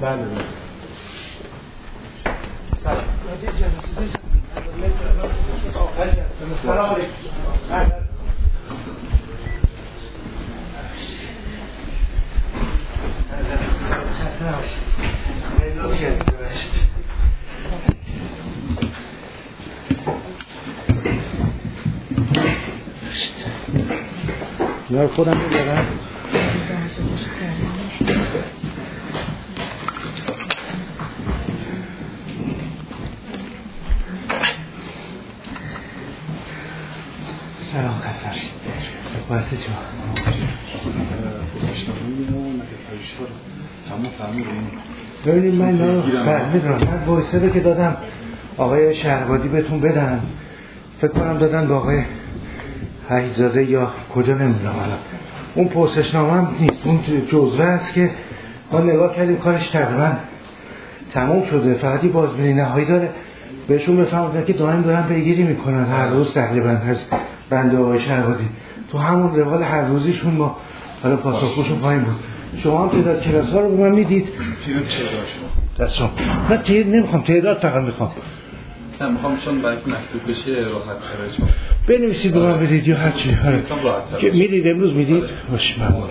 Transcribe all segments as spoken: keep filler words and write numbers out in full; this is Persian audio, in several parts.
بله بله. سلام علیکم. اینا رو خودم میبرم. سلام قصر باشید شما ببینید من اینا رو فهمیدم. من وایساده که دادم آقای شهربادی بهتون بدن، فکر کنم دادن به آقای حیزاده یا کجا نمیدونم. الان اون پرسشنامه هم نیست، اون جزوه است که ما نگاه کردیم کارش تقریبا تموم شده، فقط یه بازبینی نهایی داره. بهشون بفهموندن که دائم دارن پیگیری میکنن هر روز تقریبا از بنده آقای شهربادی. تو همون روال هر روزیشون ما حالا پاسخگوشون پایین بود. شما هم تعداد کلاس ها رو به من میدید؟ تعداد چه داشت؟ دست شما. من تعداد نمیخوام، تعداد فقط میخوام. نه میخوام چون برای مکتوب بشه راحت تره چون بنویسید به من بدید یا هر چی. که میدید امروز میدید؟ باشه ممنونم.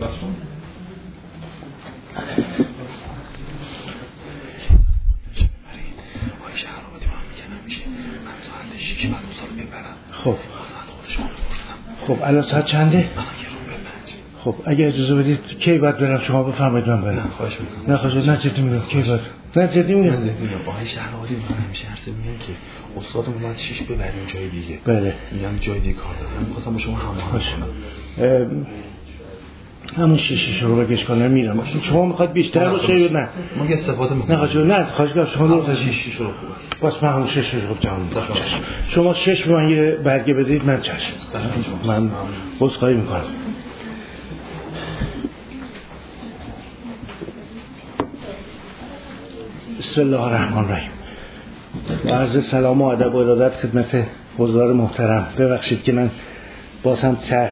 خب خب الان ساعت چنده؟ خب اگه اجازه بدید کی باید برم شما بفرمایید من برم. خواهش میکنم. نه خواهش نه جدی میگم کی باید؟ نه جدی میگم. آقای شهربادی من همیشه عرض میگم که استادمون باید شش ببریم جای دیگه. بله. میگم جای دیگه کار دارم. می‌خواستم با شما هماهنگ کنم. همون شیشه رو بگش کنه میرم. شما میخواد بیشتر باشه یا نه؟ ما یه استفاده میکنیم. نه خواهش نه خواهش کنم شما دو تا شیشه رو خوبه. باز من همون شیشه رو جمع میکنم. شما شش به من یه برگه بدید من چشم. من عذرخواهی میکنم. بسم الله الرحمن الرحیم. عرض سلام و ادب و ارادت خدمت حضار محترم. ببخشید که من باز هم سر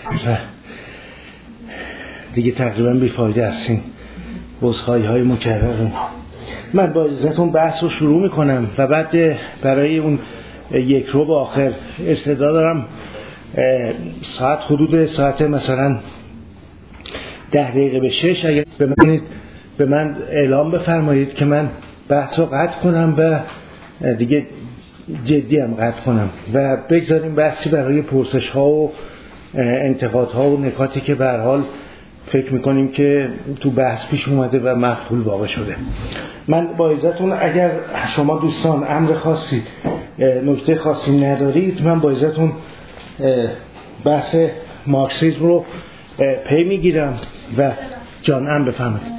دیگه تقریبا بیفایده هستین عذرخواهی های مکرر. من با اجازهتون بحث رو شروع میکنم و بعد برای اون یک رو به آخر استعداد دارم ساعت حدود ساعت مثلا ده دقیقه به شش اگر به من, به من اعلام بفرمایید که من بحث رو قطع کنم و دیگه جدی هم قطع کنم و بگذاریم بحثی برای پرسش ها و انتقاد ها و نکاتی که به هر حال فکر میکنیم که تو بحث پیش اومده و مقبول واقع شده. من با اجازهتون اگر شما دوستان امر خاصی نکته خاصی ندارید من با اجازهتون بحث مارکسیسم رو پی میگیرم و جان ام بفهمید.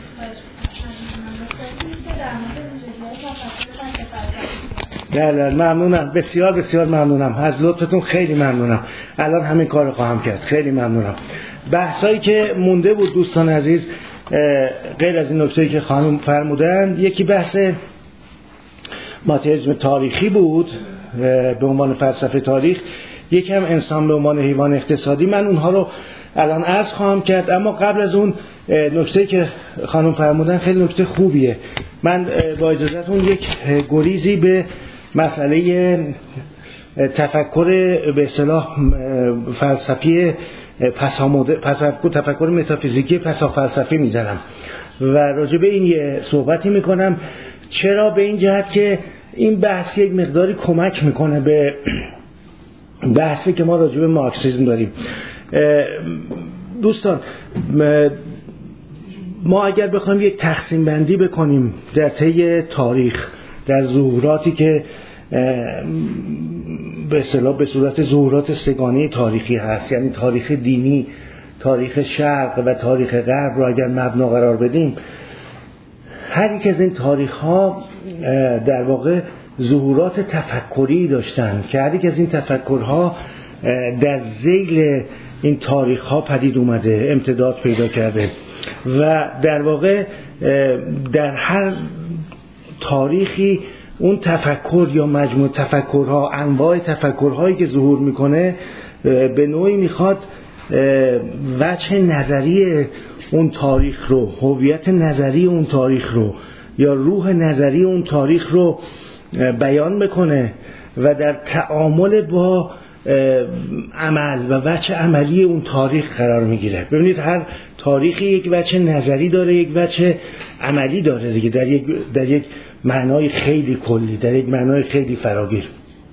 نه نه ممنونم، بسیار بسیار ممنونم از لطفتون، خیلی ممنونم. الان همین کار رو خواهم کرد. خیلی ممنونم. بحثایی که مونده بود دوستان عزیز غیر از این نکته‌ای که خانم فرمودن، یکی بحث ماتریالیسم تاریخی بود به عنوان فلسفه تاریخ، یکی هم انسان به عنوان حیوان اقتصادی. من اونها رو الان عرض خواهم کرد، اما قبل از اون نکته‌ای که خانم فرمودن خیلی نکته خوبیه. من با اجازهتون یک گریزی به مسئله تفکر به اصطلاح فلسفی پسامد تفکر متافیزیکی پسا فلسفی میزنم و راجع به این یه صحبتی میکنم. چرا؟ به این جهت که این بحث یک مقداری کمک میکنه به بحثی که ما راجع به مارکسیسم داریم. دوستان ما اگر بخوایم یک تقسیم بندی بکنیم در طی تاریخ در ظهوراتی که به اصطلاح به صورت ظهورات سگانه تاریخی هست، یعنی تاریخ دینی، تاریخ شرق و تاریخ غرب رو اگر مبنا قرار بدیم، هر یک از این تاریخ ها در واقع ظهورات تفکری داشتن که هر یک از این تفکرها در ذیل این تاریخ ها پدید اومده، امتداد پیدا کرده و در واقع در هر تاریخی اون تفکر یا مجموع تفکرها، انواع تفکرهایی که ظهور میکنه به نوعی میخواد وجه نظری اون تاریخ رو، هویت نظری اون تاریخ رو یا روح نظری اون تاریخ رو بیان بکنه و در تعامل با عمل و وجه عملی اون تاریخ قرار میگیره. ببینید هر تاریخی یک وجه نظری داره، یک وجه عملی داره دیگه، در یک در یک معنای خیلی کلی، در یک معنای خیلی فراگیر.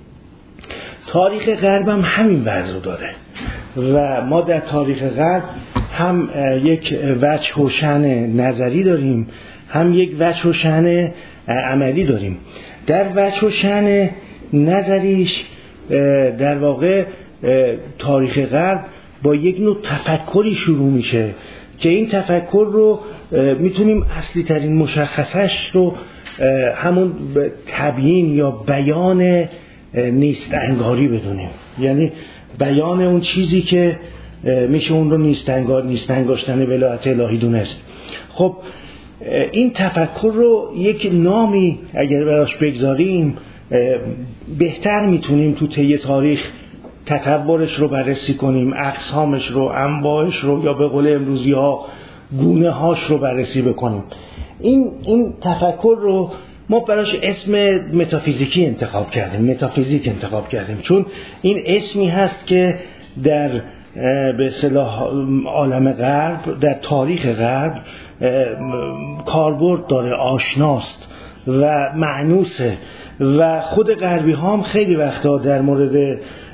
تاریخ غرب هم همین وضع رو داره و ما در تاریخ غرب هم یک وجه و شأن نظری داریم، هم یک وجه و شأن عملی داریم. در وجه و شأن نظریش در واقع تاریخ غرب با یک نوع تفکری شروع میشه که این تفکر رو میتونیم اصلی ترین مشخصش رو همون تبیین یا بیان نیست انگاری بدونیم، یعنی بیان اون چیزی که میشه اون رو نیست انگار نیست انگاشتن ولایت الهی دونست. خب این تفکر رو یک نامی اگر براش بگذاریم بهتر میتونیم تو طی تاریخ تطورش رو بررسی کنیم، اقسامش رو، انواعش رو، یا به قول امروزی ها گونه هاش رو بررسی بکنیم. این این تفکر رو ما براش اسم متافیزیکی انتخاب کردیم، متافیزیک انتخاب کردیم، چون این اسمی هست که در به اصطلاح عالم غرب، در تاریخ غرب کاربرد داره، آشناست و معنوسه و خود غربی ها هم خیلی وقتا در مورد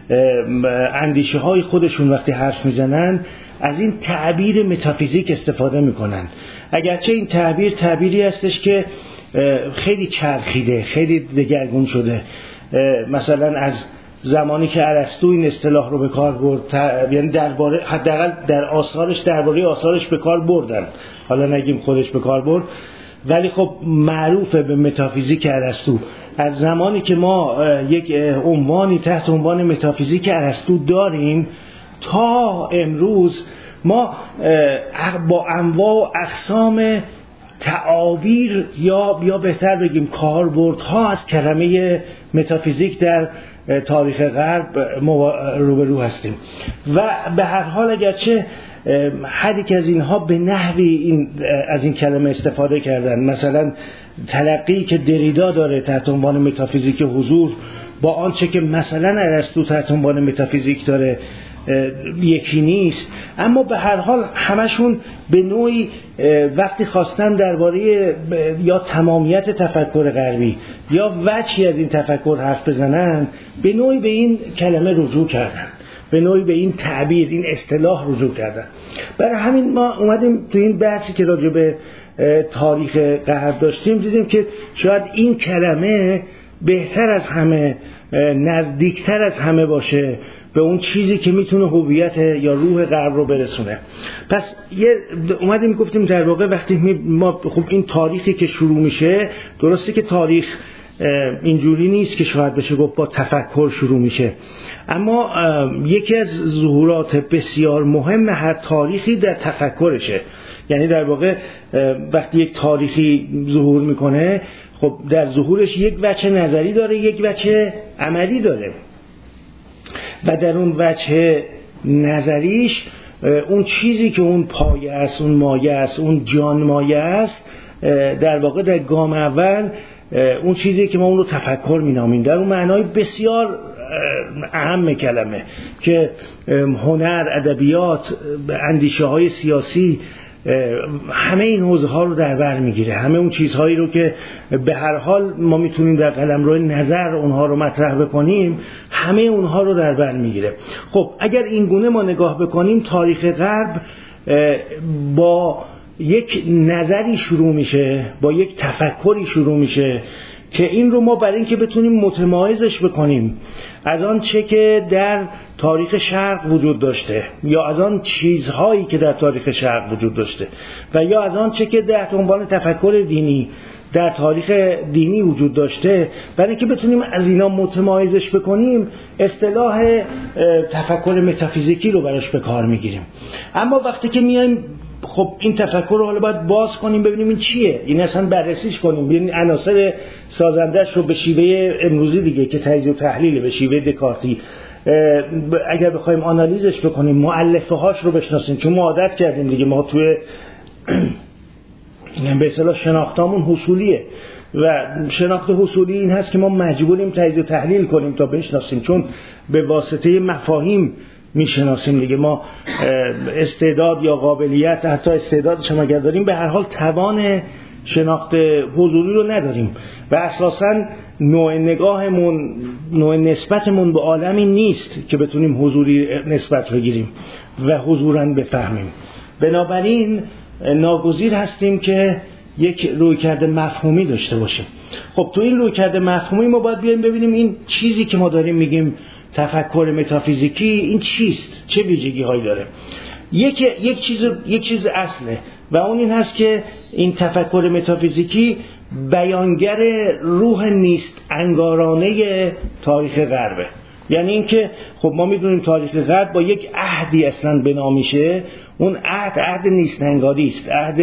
اندیشه های خودشون وقتی حرف میزنن از این تعبیر متافیزیک استفاده میکنن، اگرچه این تعبیر تعبیری هستش که خیلی چرخیده، خیلی دگرگون شده. مثلا از زمانی که ارسطو این اصطلاح رو به کار برد، یعنی درباره حداقل در آثارش درباره آثارش به کار بردن، حالا نگیم خودش به کار برد، ولی خب معروفه به متافیزیک ارسطو. از زمانی که ما یک عنوانی تحت عنوان متافیزیک ارسطو داریم تا امروز ما با انواع و اقسام تعابیر یا یا بهتر بگیم کاربردها از کلمه متافیزیک در تاریخ غرب روبرو هستیم و به هر حال اگرچه هر یک از اینها به نحوی این از این کلمه استفاده کردن، مثلا تلقی که دریدا داره تحت عنوان متافیزیک حضور با آنچه که مثلا ارسطو تحت عنوان متافیزیک داره یکی نیست، اما به هر حال همشون به نوعی وقتی خواستن درباره یا تمامیت تفکر غربی یا وجهی از این تفکر حرف بزنن به نوعی به این کلمه رجوع کردن، به نوعی به این تعبیر، این اصطلاح رجوع کردن. برای همین ما اومدیم تو این بحثی که راجع به تاریخ غرب داشتیم دیدیم که شاید این کلمه بهتر از همه، نزدیکتر از همه باشه به اون چیزی که میتونه هویت یا روح غرب رو برسونه. پس یه اومدیم گفتیم در واقع وقتی ما خب این تاریخی که شروع میشه، درسته که تاریخ اینجوری نیست که شاید بشه گفت با تفکر شروع میشه، اما یکی از ظهورات بسیار مهم هر تاریخی در تفکرشه. یعنی در واقع وقتی یک تاریخی ظهور میکنه خب در ظهورش یک وجه نظری داره، یک وجه عملی داره و در اون وجه نظریش اون چیزی که اون پایه است، اون مایه است، اون جان مایه است، در واقع در گام اول اون چیزی که ما اون رو تفکر مینامیم در اون معنای بسیار اهم کلمه که هنر، ادبیات، اندیشه های سیاسی، همه این حوزه ها رو در بر میگیره، همه اون چیزهایی رو که به هر حال ما میتونیم در قلمرو نظر اونها رو مطرح بکنیم، همه اونها رو در بر میگیره. خب اگر این گونه ما نگاه بکنیم، تاریخ غرب با یک نظری شروع میشه، با یک تفکری شروع میشه که این رو ما برای اینکه بتونیم متمایزش بکنیم از آن چه که در تاریخ شرق وجود داشته یا از آن چیزهایی که در تاریخ شرق وجود داشته و یا از آن چه که در عنوان تفکر دینی در تاریخ دینی وجود داشته، برای اینکه بتونیم از اینا متمایزش بکنیم اصطلاح تفکر متافیزیکی رو براش به کار میگیریم. اما وقتی که میایم خب این تفکر رو حالا باید باز کنیم ببینیم این چیه، این اصلا بررسیش کنیم، ببینیم عناصر سازندش رو به شیوه امروزی دیگه که تجزیه و تحلیل به شیوه دکارتی اگر بخوایم آنالیزش بکنیم، مؤلفه هاش رو بشناسیم، چون ما عادت کردیم دیگه، ما توی به اصطلاح شناختامون حصولیه و شناخت حصولی این هست که ما مجبوریم تجزیه و تحلیل کنیم تا بشناسیم، چون به واسطه مفاهیم میشناسیم دیگه. ما استعداد یا قابلیت، حتی استعدادش هم اگر داریم، به هر حال توان شناخت حضوری رو نداریم و اساساً نوع نگاهمون، نوع نسبتمون به عالمی نیست که بتونیم حضوری نسبت بگیریم و حضوراً بفهمیم. بنابراین ناگزیر هستیم که یک رویکرد مفهومی داشته باشیم. خب تو این رویکرد مفهومی ما باید بیایم ببینیم این چیزی که ما داریم میگیم تفکر متافیزیکی این چیست، چه ویژگی هایی داره. یک یک چیز یک چیز اصله و اون این هست که این تفکر متافیزیکی بیانگر روح نیست انگارانه تاریخ غربه. یعنی اینکه خب ما میدونیم تاریخ غرب با یک عهدی اصلا بنا میشه، اون عهد عهد نیست انگاری است، عهد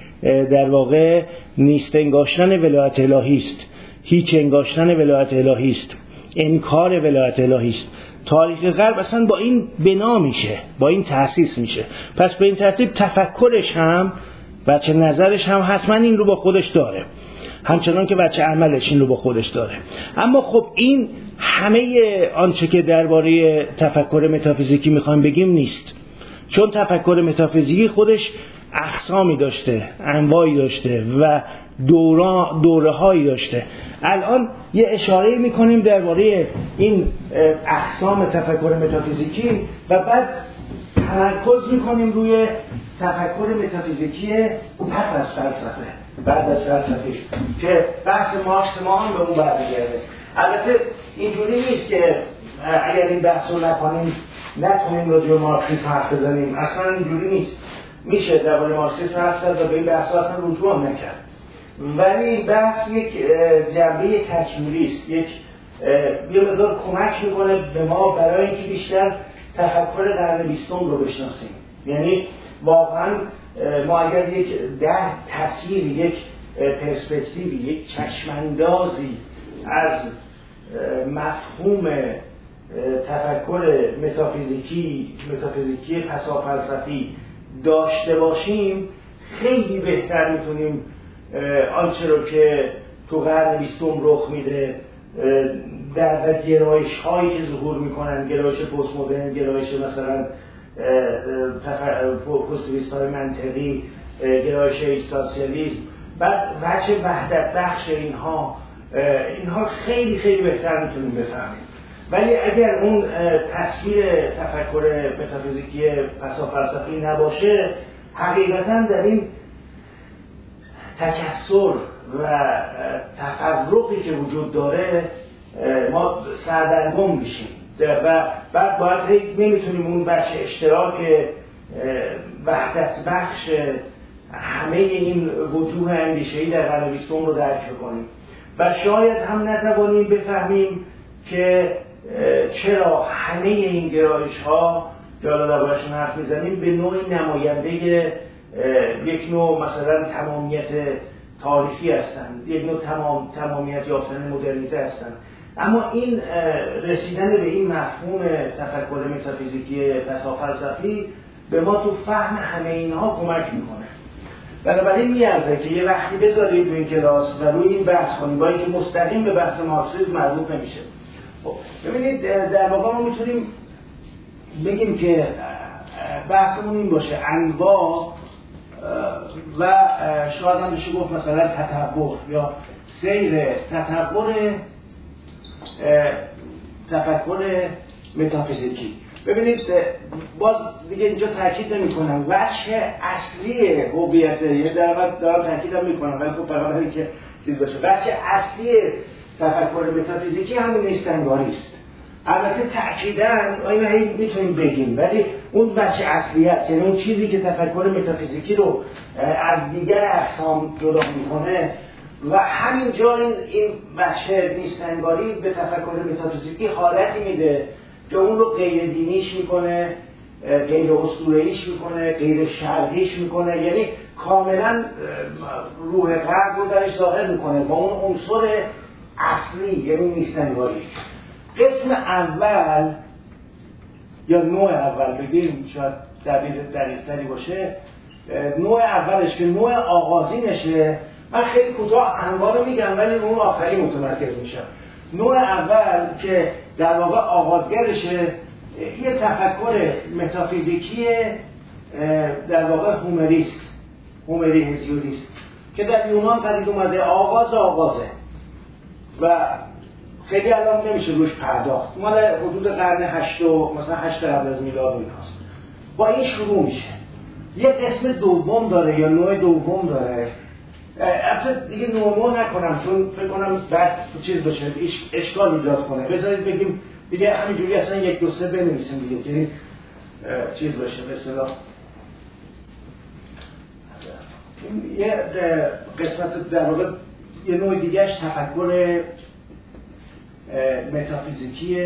در واقع نیست انگاشتن ولایت الهی است، هیچ انگاشتن ولایت الهی است، انکار ولایت الهی است. تاریخ غرب اصلا با این بنا میشه، با این تأسیس میشه. پس به این ترتیب تفکرش هم بچه نظرش هم حتما این رو با خودش داره، همچنان که بچه عملش این رو با خودش داره. اما خب این همه آنچه که درباره تفکر متافیزیکی میخوایم بگیم نیست، چون تفکر متافیزیکی خودش اقسامی داشته، انواعی داشته و دوره دوره هایی داشته. الان یه اشاره میکنیم درباره این اقسام تفکر متافیزیکی و بعد تمرکز میکنیم روی تفکر متافیزیکی پس از فلسفه، بعد از فلسفه که بحث مارکس ما هم به اون برمیگرده. البته اینجوری نیست که اگر این بحث رو نکنیم نتونیم راجع به مارکسیسم حرف بزنیم، اصلا اینجوری نیست. میشه درباره مارکسیسم حرف زد و به این بحث اصلا رجوع هم نکرد، ولی این بحث یک جنبه تکمیلی است، یک یه مقدار کمک میکنه به ما برای اینکه بیشتر تفکر قرن بیستم رو بشناسیم. یعنی واقعا ما اگر یک ده تصویری، یک پرسپکتیوی، یک چشماندازی از مفهوم تفکر متافیزیکی متافیزیکی پسافلسفی داشته باشیم، خیلی بهتر میتونیم آنچه رو که تو قرن بیستم رخ میده در گرایش هایی که ظهور میکنن، گرایش پست مدرن، گرایش مثلا پوزیتیویست های منطقی، گرایش اگزیستانسیالیسم، بعد وجه وحدت بخش اینها اینها خیلی خیلی بهتر میتونیم بفهمیم. ولی اگر اون تصویر تفکر متافیزیکی پسافلسفی نباشه، حقیقتا در این تکثر و تفرقی که وجود داره ما سردرگم میشیم و بعد باید نمیتونیم اون بخش اشتراک وحدت بخش همه این وجوه اندیشه‌ای در قرن بیستم رو درک کنیم و شاید هم نتوانیم بفهمیم که چرا همه این گرایش ها که حالا دربارشون حرف میزنیم به نوعی نماینده یک نوع مثلا تمامیت تاریخی هستند، یک نوع تمام تمامیت یافتن مدرنیته هستند. اما این رسیدن به این مفهوم تفکر متافیزیکی پسافلسفی به ما تو فهم همه اینها کمک میکنه. بنابراین میارزه که یه وقتی بذاریم تو این کلاس و روی این بحث کنیم، با اینکه مستقیم به بحث مارکسیسم مربوط نمیشه. خب ببینید در واقع ما میتونیم بگیم که بحثمون این باشه: انواع و شاید هم بشه گفت مثلا تطور یا سیر تطور تفکر متافیزیکی. ببینید باز دیگه اینجا تاکید نمی‌کنم وجه اصلی هویت، یه در واقع دارم تاکیدم می‌کنم ولی خب فقط برای اینکه چیز باشه، وجه اصلی تفکر متافیزیکی همین نیست‌انگاری است. البته تأکیداً اینا هی میتونیم بگیم، ولی اون بچه اصلی است، یعنی اون چیزی که تفکر متافیزیکی رو از دیگر اقسام جدا میکنه و همینجا این این بچه نیست‌انگاری به تفکر متافیزیکی حالتی میده که اون رو غیر دینیش میکنه، غیر اسطوره‌ایش میکنه، غیر شرعیش میکنه، یعنی کاملا روح غرب رو درش ظاهر میکنه با اون عنصر اصلی، یعنی نیست‌انگاری. قسم اول یا نوع اول بگیم شاید دقیق دقیق‌تری باشه، نوع اولش که نوع آغازینشه، من خیلی کوتاه انواع رو میگم ولی اون آخری متمرکز میشم. نوع اول که در واقع آغازگرشه یه تفکر متافیزیکی در واقع هومریست، هومری هزیودیست که در یونان پدید اومده. آغاز آغازه و خیلی الان نمیشه روش پرداخت، مال حدود قرن هشتم مثلا هشت قبل از میلاد ایناست. با این شروع میشه. یه قسم دوم داره یا نوع دوم داره. البته دیگه نوع نوع نکنم چون فکر کنم بعد چیز بشه، اشکال ایجاد کنه. بذارید بگیم دیگه همینجوری اصلا یک دو سه بنویسیم دیگه که چیز باشه به اصطلاح. یه قسمت در واقع یه نوع دیگهش تفکر متافیزیکی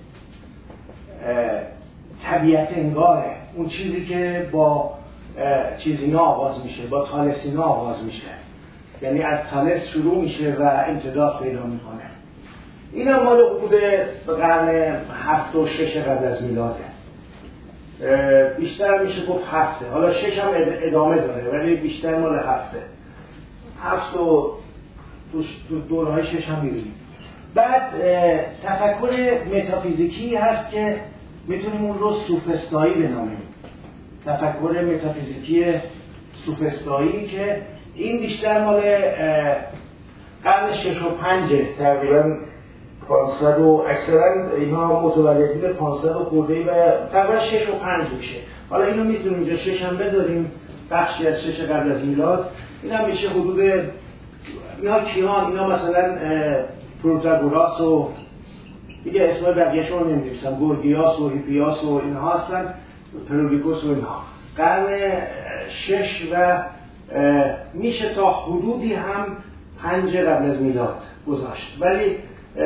طبیعت انگاره، اون چیزی که با چیز اینا آغاز میشه، با تالس اینا آغاز میشه، یعنی از تالس شروع میشه و امتداد پیدا میکنه. این هم مال حدود قرن هفت و شش قبل از میلاده، بیشتر میشه گفت هفته، حالا شش هم ادامه داره ولی بیشتر مال هفته هفت و تو دورهای شش هم میبینیم. بعد تفکر متافیزیکی هست که میتونیم اون رو سوفسطایی بنامیم، تفکر متافیزیکی سوفسطایی که این بیشتر مال قرن شش و پنجه، تقریبا پانصد و اکثرا اینا متولدین پانصد و خورده‌ای و تقریبا شش و پنج میشه. حالا اینو میتونیم اینجا شش هم بذاریم، بخشی از شش قبل از میلاد. این هم میشه حدود اینا کیان، اینا مثلا پروتاگوراس و دیگه اسمای بقیه‌شون رو نمی‌نویسم، گورگیاس و هیپیاس و اینها هستن، پرودیکوس و اینها. قرن شش و میشه تا حدودی هم پنج قبل از میلاد گذاشت، ولی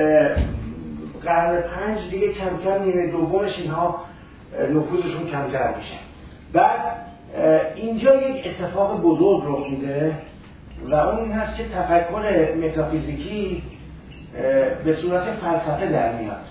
قرن پنج دیگه کم کم نیمه دومش اینها نفوذشون کمتر میشه. بعد اینجا یک اتفاق بزرگ رخ میده و اون این هست که تفکر متافیزیکی به صورت فلسفه در میاد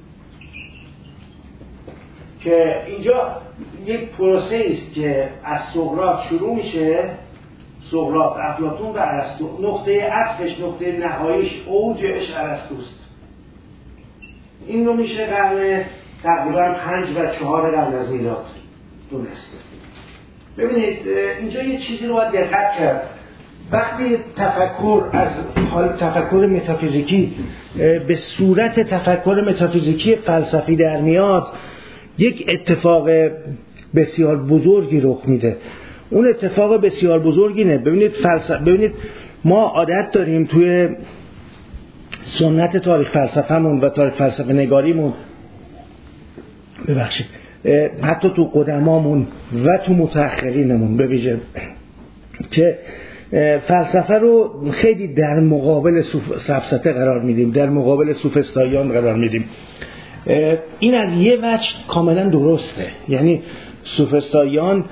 که اینجا یک پروسه است که از سقراط شروع میشه، سقراط، افلاطون و ارسطو. نقطه عطفش، نقطه نهاییش، اوجش ارسطوست. این رو میشه قرن تقریبا پنج و چهار قبل از میلاد دونسته. ببینید اینجا یه چیزی رو باید دقت کرد. وقتی تفکر از حال تفکر متافیزیکی به صورت تفکر متافیزیکی فلسفی در میاد، یک اتفاق بسیار بزرگی رخ میده. اون اتفاق بسیار بزرگی نه. ببینید فلسفه، ببینید ما عادت داریم توی سنت تاریخ فلسفه‌مون و تاریخ فلسفه نگاریمون، ببخشید حتی تو قدمامون و تو متأخرینمون ببینید که فلسفه رو خیلی در مقابل سفسطه قرار میدیم، در مقابل سوفسطاییان قرار میدیم. این از یه وجه کاملا درسته، یعنی سوفسطاییان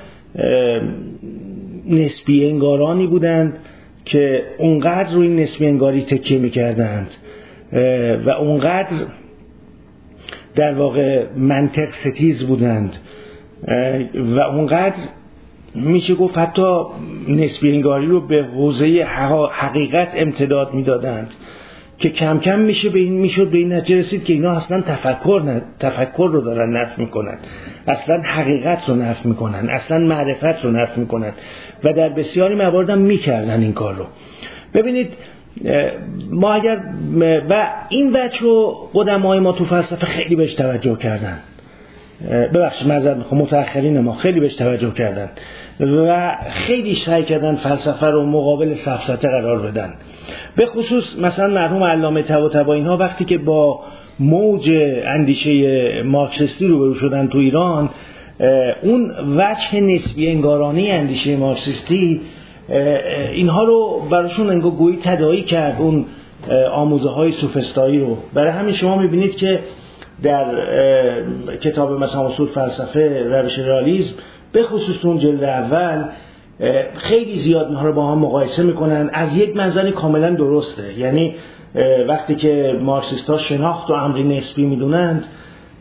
نسبی انگارانی بودند که اونقدر روی نسبی انگاری تکیه میکردند و اونقدر در واقع منطق ستیز بودند و اونقدر میشه گفت حتی نسبی انگاری رو به حوزه حقیقت امتداد میدادند که کم کم میشه به این میشد به این نتیجه رسید که اینا اصلا تفکر نه، تفکر رو دارن نفی میکنن، اصلا حقیقت رو نفی میکنن، اصلا معرفت رو نفی میکنن و در بسیاری موارد هم میکردن این کار رو. ببینید ما اگر و این وجه رو قدمای ما تو فلسفه خیلی بهش توجه کردن، ببخشید معذرت میخوام، متأخرین ما خیلی بهش توجه کردن و خیلی سعی کردن فلسفه رو مقابل سفسطه قرار بدن. به خصوص مثلا مرحوم علامه طباطبایی اینها وقتی که با موج اندیشه مارکسیستی روبرو شدن تو ایران، اون وجه نسبی انگارانه اندیشه مارکسیستی اینها رو براشون انگار گویی تداعی کرد، اون آموزه های سوفسطایی رو. برای همین شما میبینید که در کتاب مثلا اصول فلسفه روش رئالیسم به خصوص اون جلد اول خیلی زیاد اینها رو با هم مقایسه میکنن از یک منظر کاملا درسته. یعنی وقتی که مارکسیست‌ها شناخت و امری نسبی میدونند،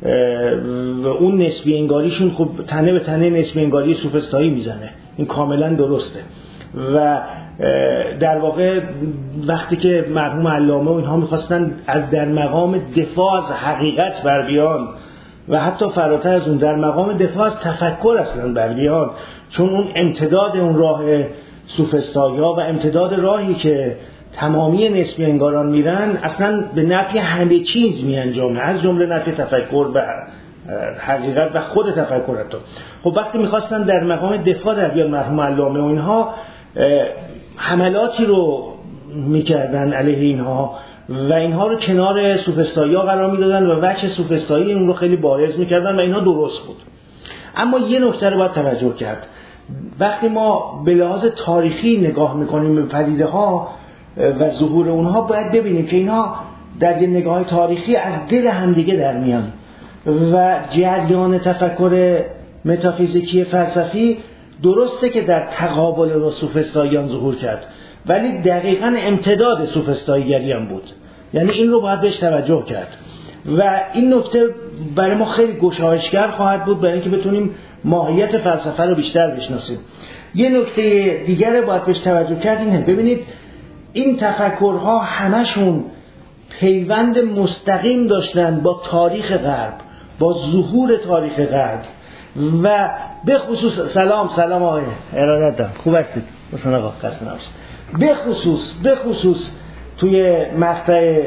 و اون نسبی انگاریشون خب تنه به تنه نسبی انگاری سوفسطایی میزنه، این کاملا درسته. و در واقع وقتی که مرحوم علامه و اینها میخواستن از در مقام دفاع از حقیقت بر بیان و حتی فراتر از اون در مقام دفاع از تفکر اصلا بر بیان، چون اون امتداد اون راه سوفسطایی ها و امتداد راهی که تمامی نسبی انگاران میرن اصلا به نفی همه چیز میانجامه، از جمله نفی تفکر و حقیقت و خود تفکر حتی. خب وقتی میخواستن در مقام دفاع در بیان مرحوم علامه و اینها حملاتی رو میکردن علیه اینها و اینها رو کنار سوفسطایی ها قرار میدادن و وجه سوفسطایی اون رو خیلی بارز میکردن و اینها درست بود. اما یه نکته رو باید توجه کرد، وقتی ما به لحاظ تاریخی نگاه میکنیم به پدیده ها و ظهور اونها، باید ببینیم که اینها در یه نگاه تاریخی از دل همدیگه در میان و جریان تفکر متافیزیکی فلسفی درسته که در تقابل با سوفسطاییان ظهور کرد، ولی دقیقاً امتداد سوفسطاییگری هم بود. یعنی این رو باید بهش توجه کرد و این نکته برای ما خیلی گشایشگر خواهد بود برای اینکه بتونیم ماهیت فلسفه رو بیشتر بشناسیم. یه نکته دیگر باید بهش توجه کرد اینه، ببینید این تفکرها همشون پیوند مستقیم داشتن با تاریخ غرب، با ظهور تاریخ غرب و به خصوص سلام سلام آقای ارادت دارم، خوب هستید؟ مثلا آقا خسته نباشید. به خصوص به خصوص توی مقطع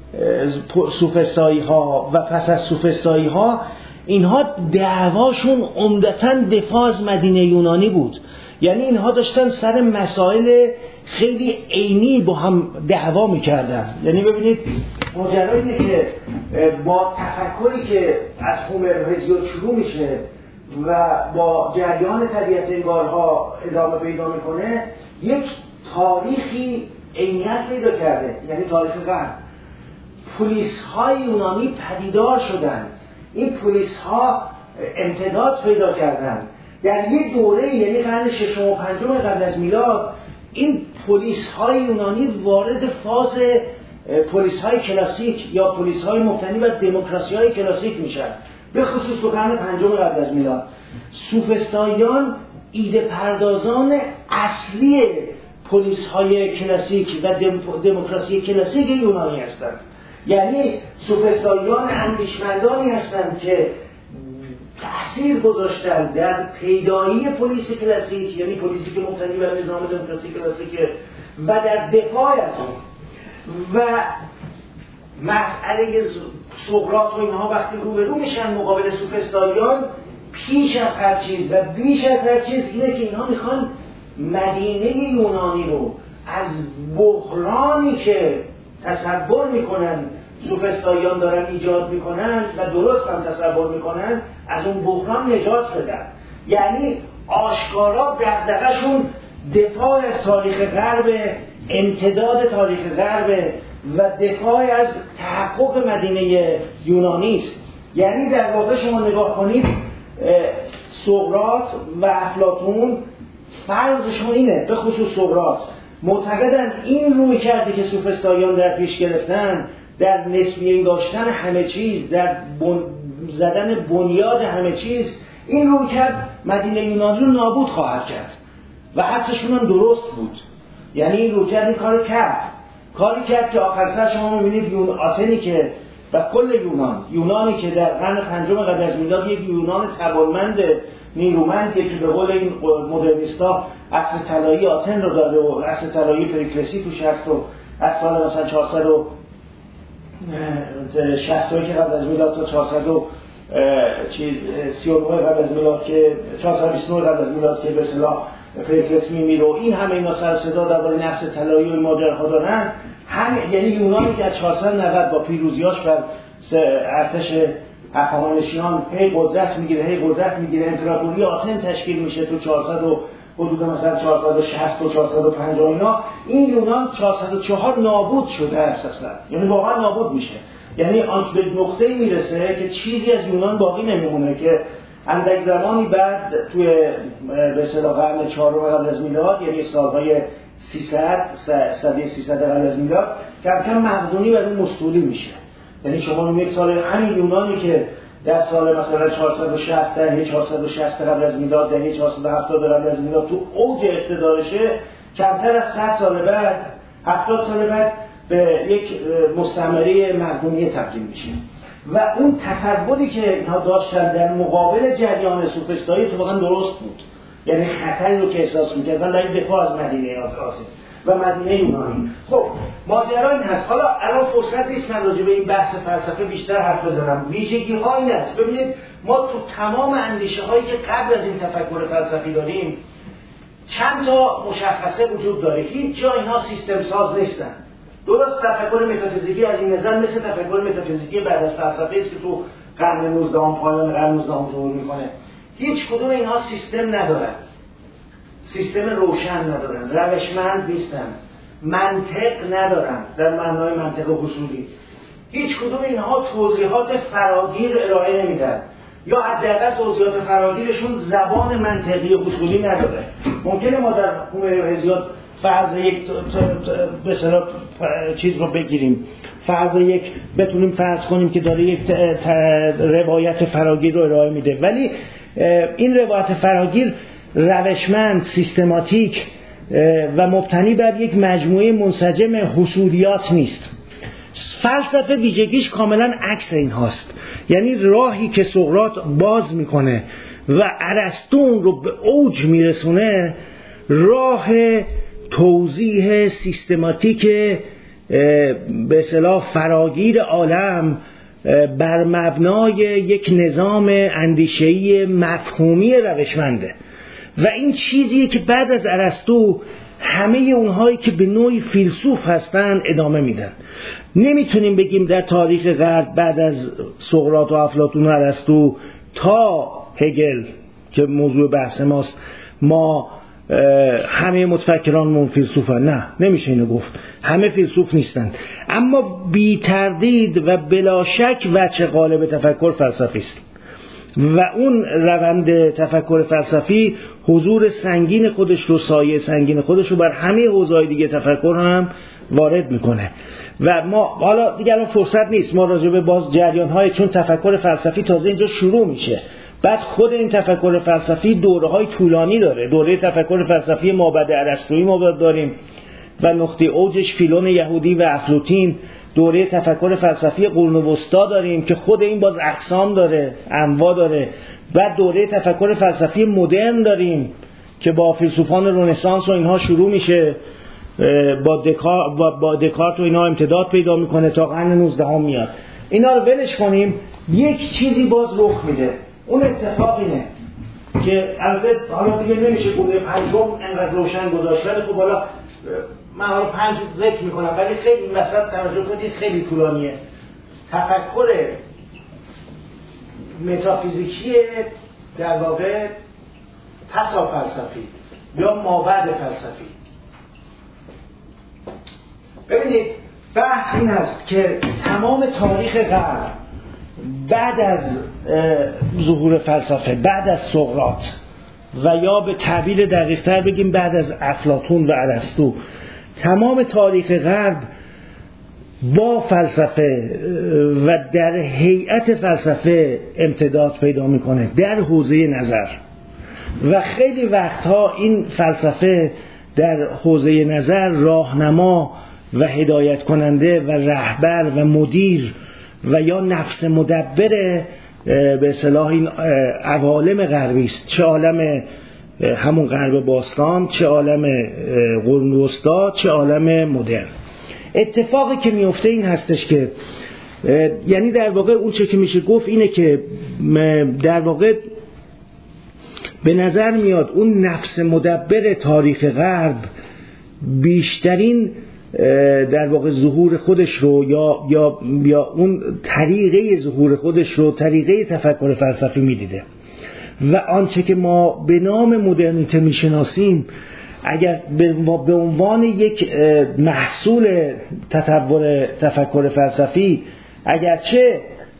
سوفسطایی ها و پس از سوفسطایی ها اینها دعواشون عمدتاً دفاع از مدینه یونانی بود. یعنی اینها داشتن سر مسائل خیلی عینی با هم دعوا میکردن. یعنی ببینید ماجرا اینه که با تفکری که از هومر و هزیود شروع میشه و با جریان طبیعت انگارها ادامه پیدا میکنه، یک تاریخی عینیت پیدا کرده، یعنی تاریخ غرب. پلیس های یونانی پدیدار شدن، این پلیس ها امتداد پیدا کردن در یک دوره، یعنی قرن ششم و پنجم قبل از میلاد. این پلیس های یونانی وارد فاز پلیس های کلاسیک یا پلیس های مبتنی بر دموکراسی های کلاسیک میشن، به خصوص تو قرن پنجم قبل از میلاد. سوفسطاییان ایده پردازان اصلی پلیس های کلاسیک و دموکراسی کلاسیک یونانی هستند. یعنی سوفسطاییان اندیشمندانی هستند که تأثیر گذاشتن در پیدایی پلیس کلاسیک، یعنی پلیسی که مبتنی بر نظام دموکراسی کلاسیک و در دفاع از اون. و مسئله سقراط و اینها وقتی روبرو میشن مقابل سوفسطاییان، پیش از هر چیز و بیش از هر چیز اینه که اینها میخوان مدینه یونانی رو از بحرانی که تصور میکنن سوفسطاییان دارن ایجاد میکنن و درست هم تصور میکنن، از اون بحران نجات بدن. یعنی آشکارا دغدغه‌شون دفاع از تاریخ غرب، امتداد تاریخ غرب و دفاع از تحقق مدینه یونانی است. یعنی در واقع شما نگاه کنید سقراط و افلاطون فرضشون اینه، به خصوص سقراط معتقدن این روی کرده که سوفسطاییان در پیش گرفتن، در نسبی انگاشتن همه چیز، در بن... زدن بنیاد همه چیز، این روی کرد مدینه یونانی رو نابود خواهد کرد و حدسشون هم درست بود. یعنی این روی کرد این کار کرد کاری کرد که آخر سر شما میبینید یون آتنی که و کل یونان یونانی که در قرن پنجم قبل از میلاد یک یونان توانمند نیرومندی که به قول این مدرنیستا عصر طلایی آتن رو داره و عصر طلایی پریکلسی توش هست و از سال مثلا چهارصد و شصت که قبل از میلاد تا چهارصد و چیز سی و نه قبل از میلاد که چهارصد و بیست و نه قبل از میلاد که به اصطلاح پریکلسی میمیره و این همه اینا سر صدا درباره نقش طلایی و این ماجراها دارن. هم یعنی یونانی که از چهارصد و نود با پیروزیاش بر ارتش هخامنشیان هی قدرت میگیره هی قدرت میگیره امپراتوری آتن تشکیل میشه تو چهارصد و حدود مثلا چهارصد و شصت و چهارصد و پنجاه اینا، این یونان چهارصد و چهار نابود شده اساسا، یعنی واقعا نابود میشه. یعنی آنچه به نقطه‌ای میرسه که چیزی از یونان باقی نمیمونه که اندک زمانی بعد توی به اصطلاح قرن چهارم قبل از میلاد، یعنی سالهای سیصد سده سیصد قبل از میلاد، کم کم مقدونی بر اون مستولی میشه. یعنی شما یک سال همین یونانی که در سال مثلا چهارصد و شصت دهه چهارصد و شصت قبل از میلاد، دهه چهارصد و هفتاد قبل از میلاد تو اوج اقتدارشه، کمتر از صد سال بعد، هفتاد سال بعد به یک مستعمره مردمی تبدیل میشه. و اون تصوری که اینها داشتن در مقابل جریان سوفسطایی تو واقعا درست بود. یعنی خطری رو که احساس می‌کردن در دفاع از مدینه آسیا و مدینه یونانی. خب ماجرا این هست. حالا الان فرصت نیست من راجع به این بحث فلسفه بیشتر حرف بزنم. ویژگی ها این است. ببینید ما تو تمام اندیشه هایی که قبل از این تفکر فلسفی داریم چند تا مشخصه وجود داره. هیچ جا اینها سیستم ساز نیستن. درست تفکر متافیزیکی از این نظر مثل تفکر متافیزیکی بعد از فلسفه است که تو قرن نوزدهم پایان قرن نوزدهم ظهور میکنه. هیچ کدوم اینها سیستم ندارن. سیستم روشن ندارن، روشمند نیستن، منطق ندارن در معنای منطق حصولی. هیچ کدوم اینها توضیحات فراگیر ارائه نمیدن یا حداقل توضیحات فراگیرشون زبان منطقی حصولی نداره. ممکنه ما در هومر و هزیود فرض یک به اصطلاح چیز رو بگیریم، فرض یک بتونیم فرض کنیم که داره یک روایت فراگیر رو ارائه میده، ولی این روایت فراگیر روشمند، سیستماتیک و مبتنی بر یک مجموعه منسجم حصولیات نیست. فلسفه ویژگیش کاملا عکس این هاست. یعنی راهی که سقراط باز میکنه و ارسطو اون رو به اوج میرسونه، راه توضیح سیستماتیک به اصطلاح فراگیر عالم بر مبنای یک نظام اندیشه‌ای مفهومی روشمنده. و این چیزیه که بعد از ارسطو همه اونهایی که به نوعی فیلسوف هستن ادامه میدن. نمیتونیم بگیم در تاریخ غرب بعد از سقراط و افلاطون و ارسطو تا هگل که موضوع بحث ماست ما همه متفکران فیلسوفن. نه، نمیشه اینو گفت. همه فیلسوف نیستن، اما بی تردید و بلا شک وجه غالب تفکر فلسفی است و اون روند تفکر فلسفی حضور سنگین خودش رو، سایه سنگین خودش رو بر همه حوزه‌های دیگه تفکر هم وارد میکنه. و ما حالا دیگه الان فرصت نیست ما راجع به باز جریان‌های، چون تفکر فلسفی تازه اینجا شروع میشه. بعد خود این تفکر فلسفی دوره‌های طولانی داره. دوره تفکر فلسفی مابعد ارسطویی ما داریم و نقطه اوجش فیلون یهودی و افلاطین. دوره تفکر فلسفی قرون وسطا داریم که خود این باز اقسام داره، انواع داره. بعد دوره تفکر فلسفی مدرن داریم که با فیلسوفان رنسانس و اینها شروع میشه، با دکارت با, با دکارت و اینا امتداد پیدا میکنه تا قرن نوزدهم میاد. اینا رو ولش کنیم، یک چیزی باز رخ میده. اون اتفاق اینه که البته حالا دیگه نمیشه گونه پنجم انقدر روشن گذاشت، ولی خب حالا من حالا پنج ذکر میکنم، ولی خیلی این وسط توجه کنید خیلی طولانیه. تفکر متافیزیکی در واقع پسا فلسفی یا مابعد فلسفی. ببینید بحث این است که تمام تاریخ غرب بعد از ظهور فلسفه، بعد از سقراط و یا به تعبیر دقیق‌تر بگیم بعد از افلاطون و ارسطو، تمام تاریخ غرب با فلسفه و در هیئت فلسفه امتداد پیدا میکنه در حوزه نظر. و خیلی وقتها این فلسفه در حوزه نظر راهنما و هدایت کننده و رهبر و مدیر و یا نفس مدبر به اصطلاح این عوالم غربی است، چه عالم همون غرب باستان، چه عالم قرون وسطا، چه عالم مدرن. اتفاقی که میفته این هستش که یعنی در واقع اون چه که میشه گفت اینه که در واقع به نظر میاد اون نفس مدبر تاریخ غرب بیشترین در واقع ظهور خودش رو یا یا یا اون طریقه ظهور خودش رو طریقه تفکر فلسفی میدیده و آنچه که ما به نام مدرنیته میشناسیم اگر به عنوان یک محصول تطور تفکر فلسفی اگرچه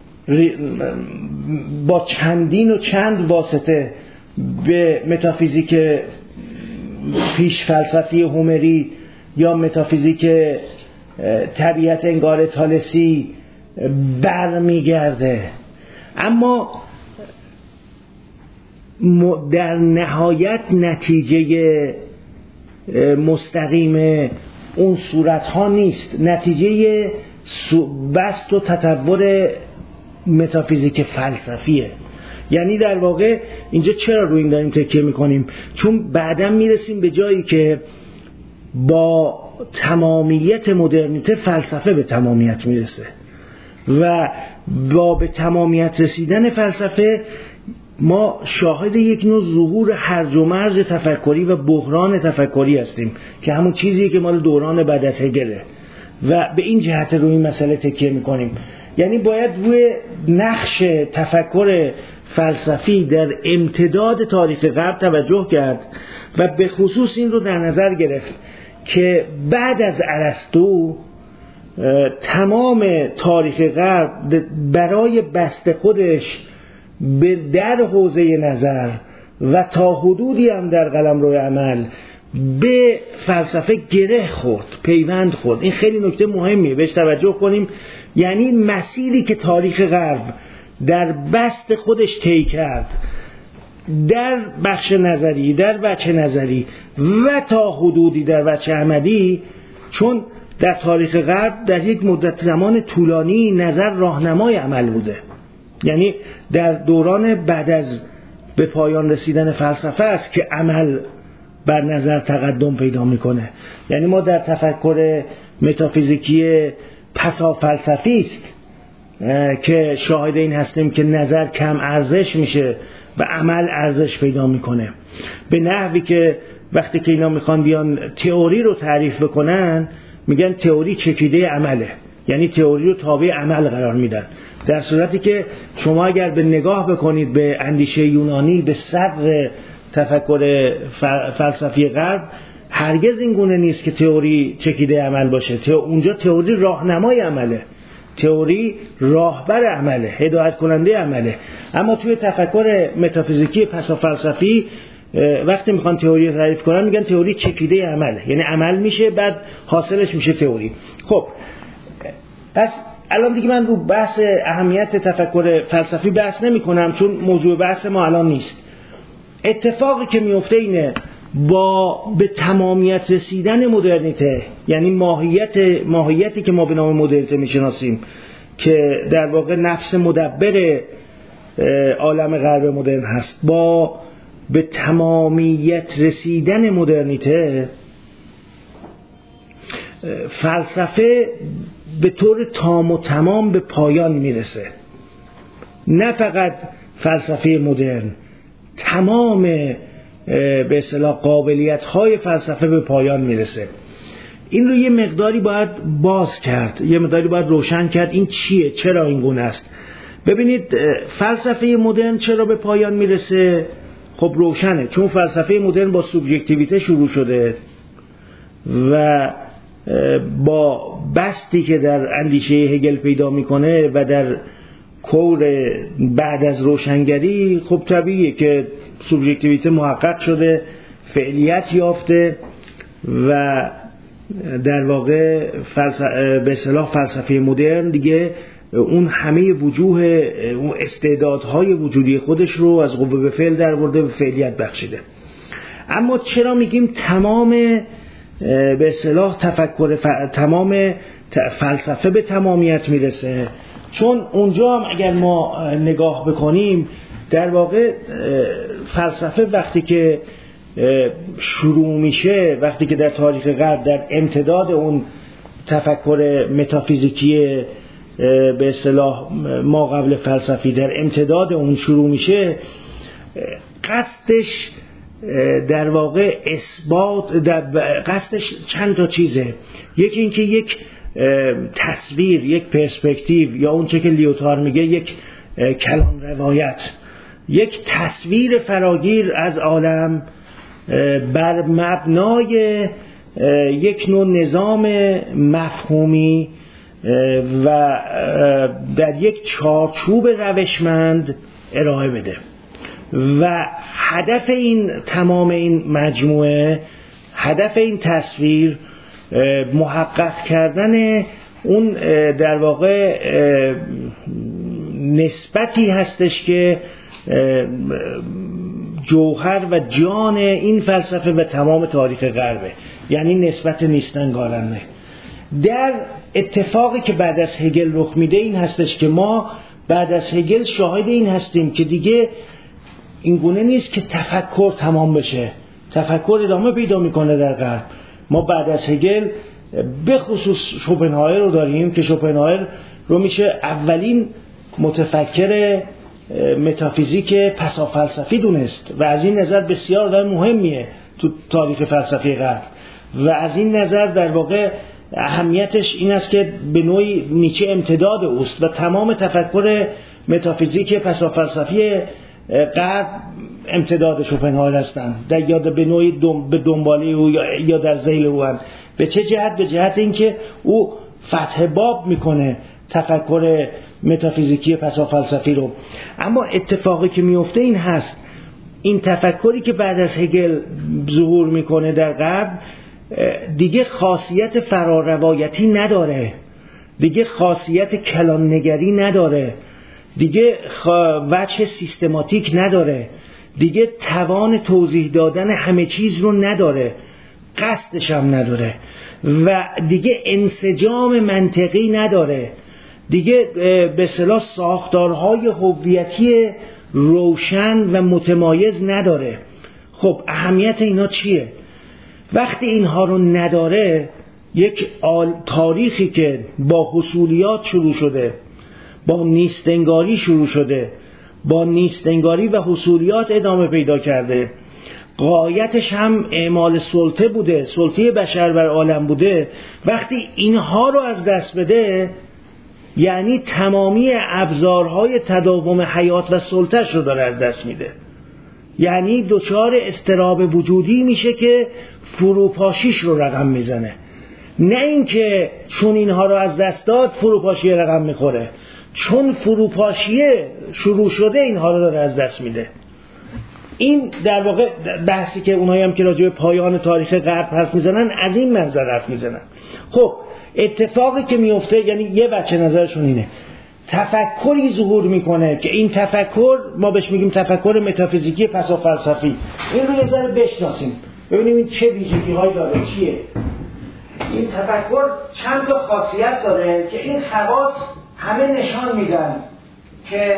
با چندین و چند واسطه به متافیزیک پیش فلسفی هومری یا متافیزیک طبیعت انگار تالسی برمیگرده، اما در نهایت نتیجه مستقیم اون صورت ها نیست، نتیجه بست و تطور متافیزیک فلسفیه. یعنی در واقع اینجا چرا روی این داریم تکیه میکنیم؟ چون بعداً میرسیم به جایی که با تمامیت مدرنیته فلسفه به تمامیت میرسه و با به تمامیت رسیدن فلسفه ما شاهد یک نوع ظهور هرج و مرج تفکری و بحران تفکری هستیم که همون چیزیه که مال دوران بعد از هگله و به این جهت روی این مسئله تکیه میکنیم. یعنی باید روی نقش تفکر فلسفی در امتداد تاریخ غرب توجه کرد و به خصوص این رو در نظر گرفت که بعد از ارسطو تمام تاریخ غرب برای بست خودش به در حوزه نظر و تا حدودی هم در قلمرو عمل به فلسفه گره خورد، پیوند خورد. این خیلی نکته مهمیه، بهش توجه کنیم. یعنی مسیری که تاریخ غرب در بست خودش طی کرد در بخش نظری، در وجه نظری و تا حدودی در وجه عملی، چون در تاریخ غرب در یک مدت زمان طولانی نظر راهنمای عمل بوده. یعنی در دوران بعد از به پایان رسیدن فلسفه است که عمل بر نظر تقدم پیدا میکنه. یعنی ما در تفکر متافیزیکی پسا فلسفی است که شاهد این هستیم که نظر کم ارزش میشه و عمل ارزش پیدا میکنه، به نحوی که وقتی که اینا میخوان بیان تئوری رو تعریف بکنن میگن تئوری چکیده عمله، یعنی تئوری رو تابع عمل قرار میدن، در صورتی که شما اگر به نگاه بکنید به اندیشه یونانی، به صدر تفکر فلسفی غرب، هرگز این گونه نیست که تئوری چکیده عمل باشه. اونجا تئوری راهنمای عمله، تئوری راهبر عمله، هدایت کننده عمله. اما توی تفکر متافیزیکی پسا فلسفی وقتی میخوان تئوری تعریف کنن میگن تئوری چکیده عمله، یعنی عمل میشه بعد حاصلش میشه تئوری. خب پس الان دیگه من رو بحث اهمیت تفکر فلسفی بحث نمی کنم چون موضوع بحث ما الان نیست. اتفاقی که میفته اینه با به تمامیت رسیدن مدرنیته، یعنی ماهیت ماهیتی که ما به نام مدرنیته میشناسیم که در واقع نفس مدبر عالم غرب مدرن هست، با به تمامیت رسیدن مدرنیته فلسفه به طور تام و تمام به پایان میرسه. نه فقط فلسفه مدرن، تمام به اصطلاح قابلیت‌های فلسفه به پایان میرسه. این رو یه مقداری باید باز کرد، یه مقداری باید روشن کرد این چیه، چرا این گونه است. ببینید فلسفه مدرن چرا به پایان میرسه؟ خب روشنه، چون فلسفه مدرن با سوبژکتیویته شروع شده و با بستی که در اندیشه هگل پیدا میکنه و در کور بعد از روشنگری، خب طبیعیه که سوبژکتیویته محقق شده، فعلیت یافته و در واقع فلسفه به اصطلاح فلسفه مدرن دیگه اون همه وجوه اون استعدادهای وجودی خودش رو از قوه به فعل درآورده و فعلیت بخشیده. اما چرا میگیم تمام به اصطلاح تفکر ف... تمام فلسفه به تمامیت میرسه؟ چون اونجا هم اگر ما نگاه بکنیم در واقع فلسفه وقتی که شروع میشه، وقتی که در تاریخ غرب در امتداد اون تفکر متافیزیکی به اصطلاح ما قبل فلسفی در امتداد اون شروع میشه، قصدش در واقع اثبات، در قصدش چند تا چیزه. یکی اینکه یک تصویر، یک پرسپکتیو، یا اون چه که لیوتار میگه یک کلان روایت، یک تصویر فراگیر از عالم بر مبنای یک نوع نظام مفهومی و در یک چارچوب روشمند ارائه بده. و هدف این تمام این مجموعه، هدف این تصویر محقق کردن اون در واقع نسبتی هستش که جوهر و جان این فلسفه و تمام تاریخ غربه، یعنی نسبت نیستنگارانه. در اتفاقی که بعد از هگل رخ میده این هستش که ما بعد از هگل شاهد این هستیم که دیگه این گونه نیست که تفکر تمام بشه، تفکر ادامه پیدا میکنه در غرب. ما بعد از هگل به خصوص شوپنهاور رو داریم که شوپنهاور رو میشه اولین متفکر متافیزیک پسافلسفی دونست و از این نظر بسیار در مهمیه تو تاریخ فلسفی غرب و از این نظر در واقع اهمیتش این است که به نوعی نیچه امتداد اوست و تمام تفکر متافیزیک پسافلسفی غرب امتداد شوپنهاور هستند، در یاد به نوعی دم به دنباله او یا در ذیل او هستند. به چه جهت؟ به جهت اینکه او فتح باب میکنه تفکر متافیزیکی پسافلسفی رو. اما اتفاقی که میفته این هست، این تفکری که بعد از هگل ظهور میکنه در غرب دیگه خاصیت فراروایتی نداره، دیگه خاصیت کلاننگری نداره، دیگه وجه سیستماتیک نداره، دیگه توان توضیح دادن همه چیز رو نداره، قصدش هم نداره و دیگه انسجام منطقی نداره، دیگه به اصطلاح ساختارهای هویتی روشن و متمایز نداره. خب اهمیت اینا چیه؟ وقتی اینها رو نداره، یک تاریخی که با حصولیات شروع شده، با نیستنگاری شروع شده، با نیستنگاری و حصولیات ادامه پیدا کرده، غایتش هم اعمال سلطه بوده، سلطه بشر بر عالم بوده، وقتی اینها رو از دست بده یعنی تمامی ابزارهای تداوم حیات و سلطه‌اش رو داره از دست میده، یعنی دچار اضطراب وجودی میشه که فروپاشیش رو رقم میزنه، نه اینکه چون اینها رو از دست داد فروپاشی رقم میخوره، چون فروپاشیه شروع شده اینها رو داره از دست میده. این در واقع بحثی که اونایی هم که راجع به پایان تاریخ غرب حرف میزنن از این منظر حرف میزنن. خب اتفاقی که میفته یعنی یه بچه نظرشون اینه، تفکری ظهور میکنه که این تفکر ما بهش میگیم تفکر متافیزیکی پسافلسفی. این رو یه ذره بشناسیم ببینیم این چه ویژگی‌هایی داره، چیه این تفکر. چند تا خاصیت داره که این خواص همه نشان میدن که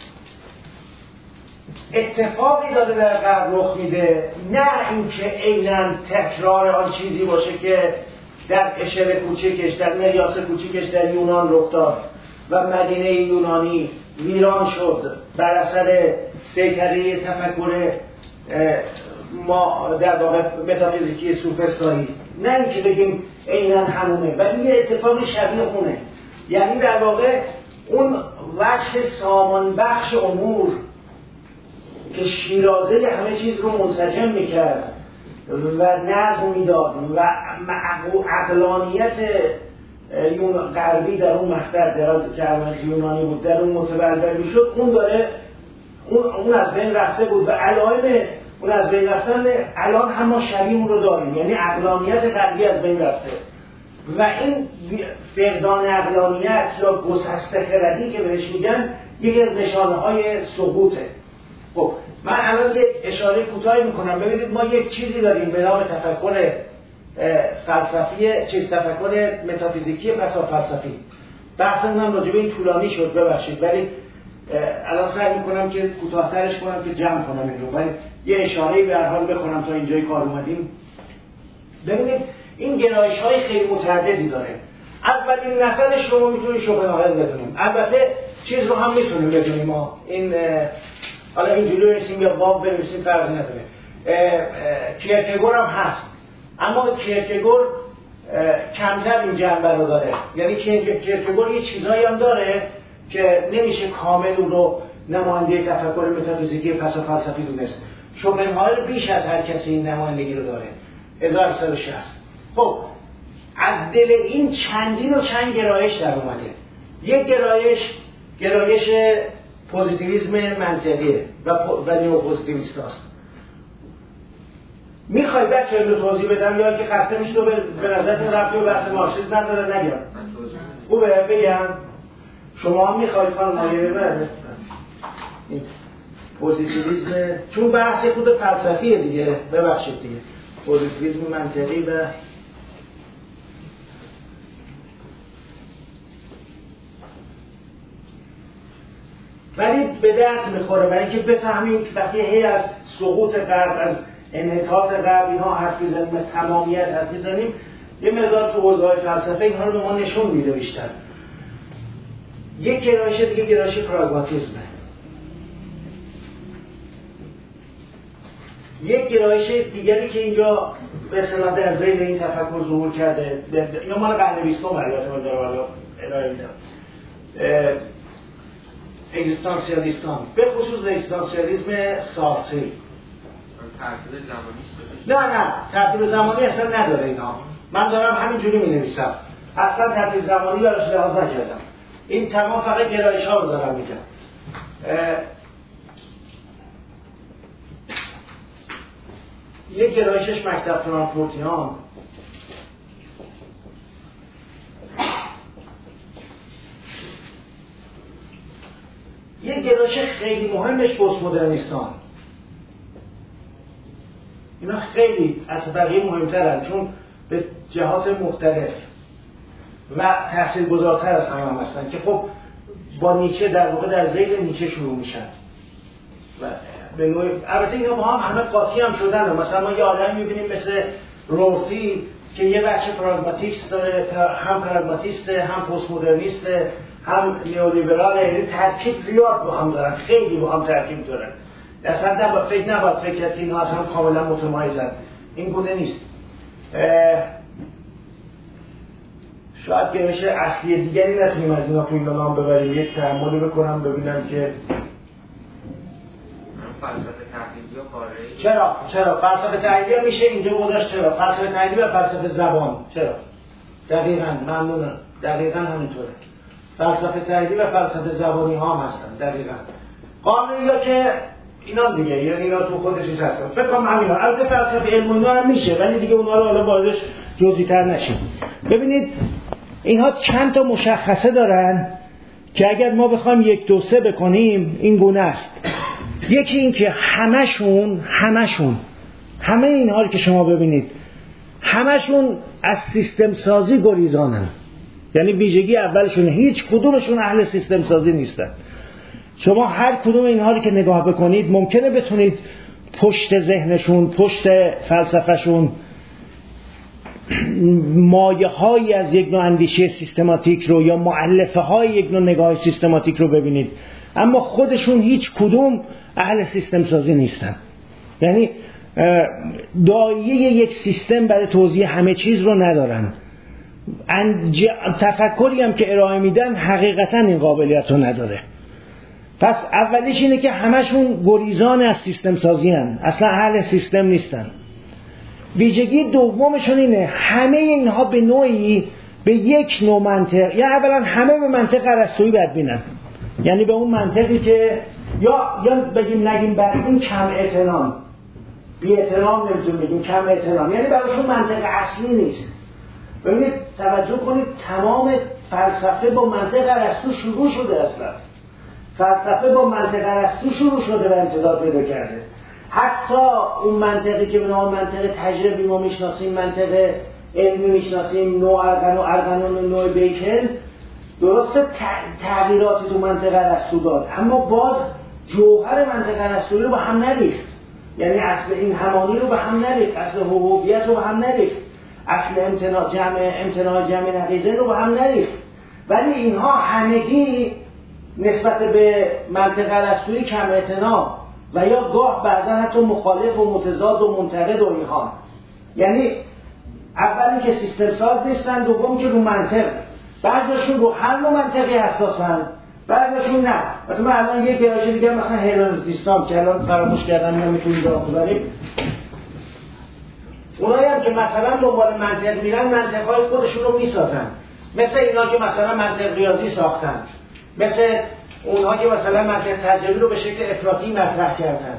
اتفاقی داره در غرب رخ میده، نه اینکه عیناً تکرار آن چیزی باشه که در اشل کوچکش، در مریاس کوچکش در یونان رخ داد و مدینه یونانی ویران شد بر اثر سیطره تفکر ما در واقع متافیزیکی سوفسطایی. نه اینکه بگیم عیناً همونه، ولی یه اتفاق شبیه اونه، یعنی در واقع اون وجه سامان بخش امور که شیرازه همه چیز رو منسجم میکرد و نظم میداد و عقلانیت یون غربی در اون مقطع در یونانی بود در اون متبلور میشد، اون داره اون, اون از بین رفته بود و علائم اون از بین رفتن الان هم ما شبیه اون رو داریم، یعنی عقلانیت غربی از بین رفته و این فقدان عقلانیت یا گسسته خردی که بهش میگن یکی از نشانه های سقوطه. خب من الان یک اشاره کوتاهی میکنم. ببینید ما یک چیزی داریم به نام تفکر فلسفی، چیز تفکر متافیزیکی پسافلسفی. بحث من راجع به این طولانی شد ببخشید، ولی الان سعی میکنم که کوتاه‌ترش کنم که جمع کنم این رو، ولی یه اشاره‌ای به هر حال بکنم تا اینجای کار اومدیم. ببینید این گرایش‌های خیلی متعددی داره. اولین نفرش رو ما میتونیم شوپنهاور بدونیم، البته چیز رو هم میتونیم بدونیم ما این حالا اینجوری بنویسیم یا باب بنویسیم فرقی نداره. کیرکگور هم هست، اما کیرکگور کمتر این جنبه رو داره، یعنی کیرکگور یه چیزایی هم داره که نمیشه کامل اون رو نماینده تفکر متافیزیکی پسافلسفی دونست. شوپنهاور بیش از هر کسی این نمایندگی رو داره، هزار و سیصد و شصت. خب از دل این چندین و چند گرایش در اومده. یک گرایش گرایش پوزیتیویسم منطقیه و و نیوپوزیتیویست هست. میخوای بچه رو توضیح بدم یا که خسته میشه تو به نظرتون رفتی و بحث مارکسیسم نداره نگم؟ خوبه بگم شما هم میخواید خانم مایه ببره این پوزیتیویسم، چون بحث خود فلسفیه دیگه، ببخشید دیگه، پوزیتیویسم منطقی و ولی به درد میخوره برای اینکه بفهمیم که وقتی هی از سقوط غرب، از انحطاط غرب اینها حرف میزنیم، از تمامیت حرف میزنیم، یه مقدار تو حوزه‌های فلسفه اینها رو به ما نشون میده بیشتر. یک گرایش دیگه گرایش پراگماتیسمه. یک گرایش دیگری که اینجا به اصطلاح در ذیل این تفکر ظهور کرده، یا مال قرن بیستم البته من دارم الان ارائه میدم، اگزیستانسیالیستان، به خصوص اگزیستانسیالیسم سارتری. ترتیب زمانی نه نه ترتیب زمانی اصلا نداره اینا. من دارم همینجوری می نویسم، اصلا ترتیب زمانی براش لحاظ نکردم. این تمام فقط گرایش ها رو دارم میگم. یک گرایشش مکتب فرانکفورتیان، یک گرایش خیلی مهمش پست مدرنیستان. اینا خیلی از بقیه مهمترن چون به جهات مختلف و تاثیرگذارتر از همه هم هستن که خب با نیچه در واقع در ذیل نیچه شروع میشن و به نوعی البته اینا با هم همه قاطی هم شدن. مثلا ما یه آدمی میبینیم مثل رورتی که یه بخش پراگماتیست داره، هم پراگماتیسته، هم پست مدرنیسته، هم نیولیبراله، یعنی ترکیب زیاد با هم دارن، خیلی با هم ترکیب دارن. اصلا نباید فکر نباید فکر کرد که اینا اصلا کاملا متمایزن، این گونه نیست. شاید گرایش اصلی دیگری نتونیم از اینا تو این نام ببریم، یک تأملی بکنم ببینم که فلسفه تحلیلی و قاره‌ای. چرا؟ چرا؟ فلسفه تحلیلی میشه اینجا گذاشت. چرا؟ فلسفه تحلیلی و فلسفه زبان. چرا؟ دقیقاً ممنونم. دقیقاً همینطوره. فلسفه تحلیلی و فلسفه زبانی ها هم هستن. دقیقاً. قانونی یا که اینا دیگه، یعنی اینا تو خودش چیز هستن. فکر کنم همینا. البته فلسفه علم اینا هم میشه، ولی دیگه اونها رو حالا واردش جزئی‌تر نشیم. ببینید اینها چند تا مشخصه دارن که اگر ما بخوایم یک دو سه بکنیم این گونه است. یکی این که همشون همشون همه اینها رو که شما ببینید همشون از سیستم سازی گریزانن. یعنی ویژگی اولشون هیچ کدومشون اهل سیستم سازی نیستن. شما هر کدوم اینها رو که نگاه بکنید ممکنه بتونید پشت ذهنشون، پشت فلسفهشون مایه هایی از یک نوع اندیشه سیستماتیک رو یا مؤلفه های یک نوع نگاه سیستماتیک رو ببینید، اما خودشون هیچ کدوم اهل سیستم سازی نیستن. یعنی دایره یک سیستم برای توضیح همه چیز رو ندارن. انج... تفکری هم که ارائه میدن حقیقتا این قابلیت رو نداره. پس اولیش اینه که همشون گریزان از سیستم سازی هن. اصلا اهل سیستم نیستن. ویژگی دومشون اینه همه اینها به نوعی به یک نوع منطق، یا اولا همه به منطق ارسطویی بدبینن، یعنی به اون منطقی که یا یا بگیم نگیم بر این کم اعتنام، بی اعتنام نمیتونیم بگیم، کم اعتنام، یعنی براشون منطق اصلی نیست. ببینید توجه کنید تمام فلسفه با منطق ارسطو شروع شده. اصلا فلسفه با منطق ارسطو شروع شده و امتداد پیدا کرده. حتی اون منطقی که به نام منطق تجربی ما میشناسیم، منطق علمی میشناسیم، نوع ارگان و ارگانون و نوع بیکن، درسته تغییراتی تو منطق ارسطو داد، اما باز جوهر منطق ارسطویی رو به هم نریخت. یعنی اصل این همانی رو به هم نریخت، اصل هویت رو به هم نریخت، اصل امتناع جمع امتناع جمع نقیضه رو به هم نریخت. ولی اینها همگی نسبت به منطق ارسطویی کم اعتنا و یا گاه بعضا حتی مخالف و متضاد و منتقد و اینها. یعنی اولی که سیستم ساز نیستن، دوم که رو منطق، بعضیشون رو هر نوع منطقی حساسن، بعضیشون نه. مثلا من الان یک گرایش دیگه مثلا هرمنوتیستان که الان فراموش کردن نمیتونید داخل ببریم، اونایی هم که مثلا دنبال منطق میرن منطقهای خودشون رو میسازن، مثل اینا که مثلا منطق ریاضی ساختن، مثل اونها که مثلا منطق تجربی رو به شکل افراطی مطرح کردن.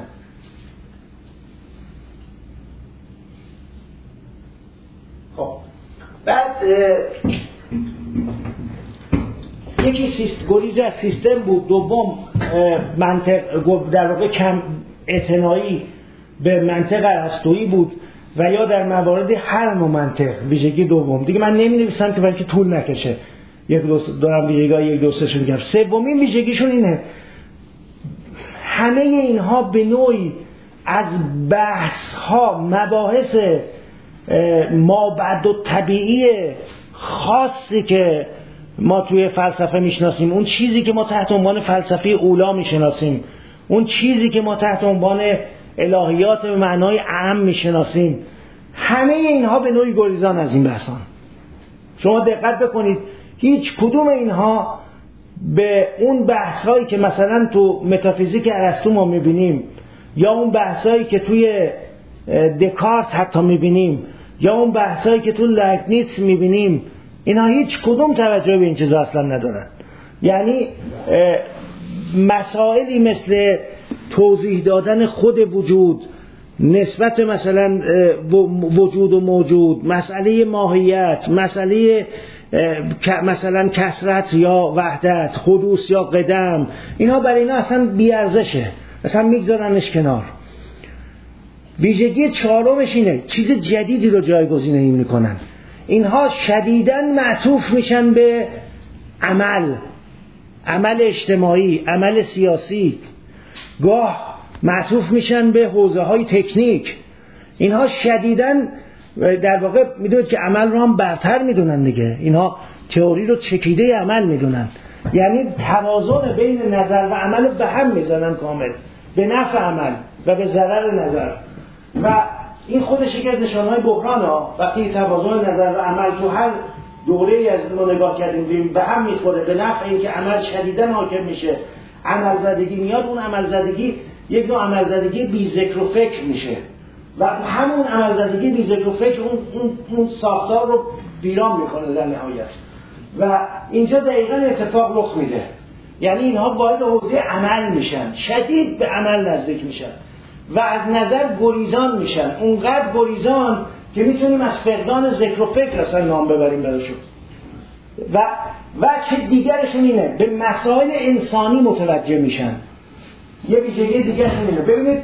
خب بعد یک یکی سیست... گریز از سیستم بود، دوم منطق در واقع کم اعتنایی به منطق ارسطویی بود و یا در موارد حرم و منطق ویژگی دوم. دیگه من نمی‌نویسم که بلکه طول نکشه، یک دوست دارم ویژگی‌های یک دوستش میگم. سومین ویژگیشون اینه همه اینها به نوعی از بحث‌ها مباحث مابعد و طبیعی خاصی که ما توی فلسفه میشناسیم، اون چیزی که ما تحت عنوان فلسفه اولا میشناسیم، اون چیزی که ما تحت عنوان الهیات به معنای اعم میشناسیم، همه اینها به نوعی گریزان از این بحثان. شما دقت بکنید هیچ کدوم اینها به اون بحثایی که مثلا تو متافیزیک ارسطو ما میبینیم، یا اون بحثایی که توی دکارت حتی میبینیم، یا اون بحثایی که تو لایبنیتس میبینیم، اینا هیچ کدوم توجه به این چیزا اصلا ندارن. یعنی مسائلی مثل توضیح دادن خود وجود نسبت مثلا وجود و موجود، مسئله ماهیت، مسئله مثلا کثرت یا وحدت، حدوث یا قدم، اینا برای اینا اصلا بی‌ارزشه، اصلا میگذارنش کنار. ویژگی چهارمش اینه چیز جدیدی رو جایگزین میکنن. اینها شدیداً معطوف میشن به عمل، عمل اجتماعی، عمل سیاسی، گاه معطوف میشن به حوزه های تکنیک. اینها شدیداً در واقع میدونید که عمل رو هم برتر میدونن دیگه، اینها تئوری رو چکیده عمل میدونن، یعنی توازن بین نظر و عمل رو به هم میزنن کامل، به نفع عمل و به ضرر نظر. و این خودش یکی از نشانهای بحران ها، وقتی توازن نظر و عمل تو هر دوره‌ای از ما نگاه کردیم به هم میخوره، به نفع اینکه عمل شدیداً حاکم میشه، عمل زدگی میاد، اون عمل زدگی یک نوع عمل زدگی بی ذکر و فکر میشه و همون عمل زدگی بی ذکر و فکر اون, اون, اون ساختار رو ویران میکنه در نهایت. و اینجا دقیقاً اتفاق رخ میده، یعنی اینها وارد حوزه عمل میشن، شدید به عمل نزدیک میشن و از نظر گریزان میشن، اونقدر گریزان که میتونیم از فقدان ذکر و فکر اصلا نام ببریم براشون. و وجه دیگرشون اینه به مسائل انسانی متوجه میشن. یه ویژگی دیگرشون اینه، ببینید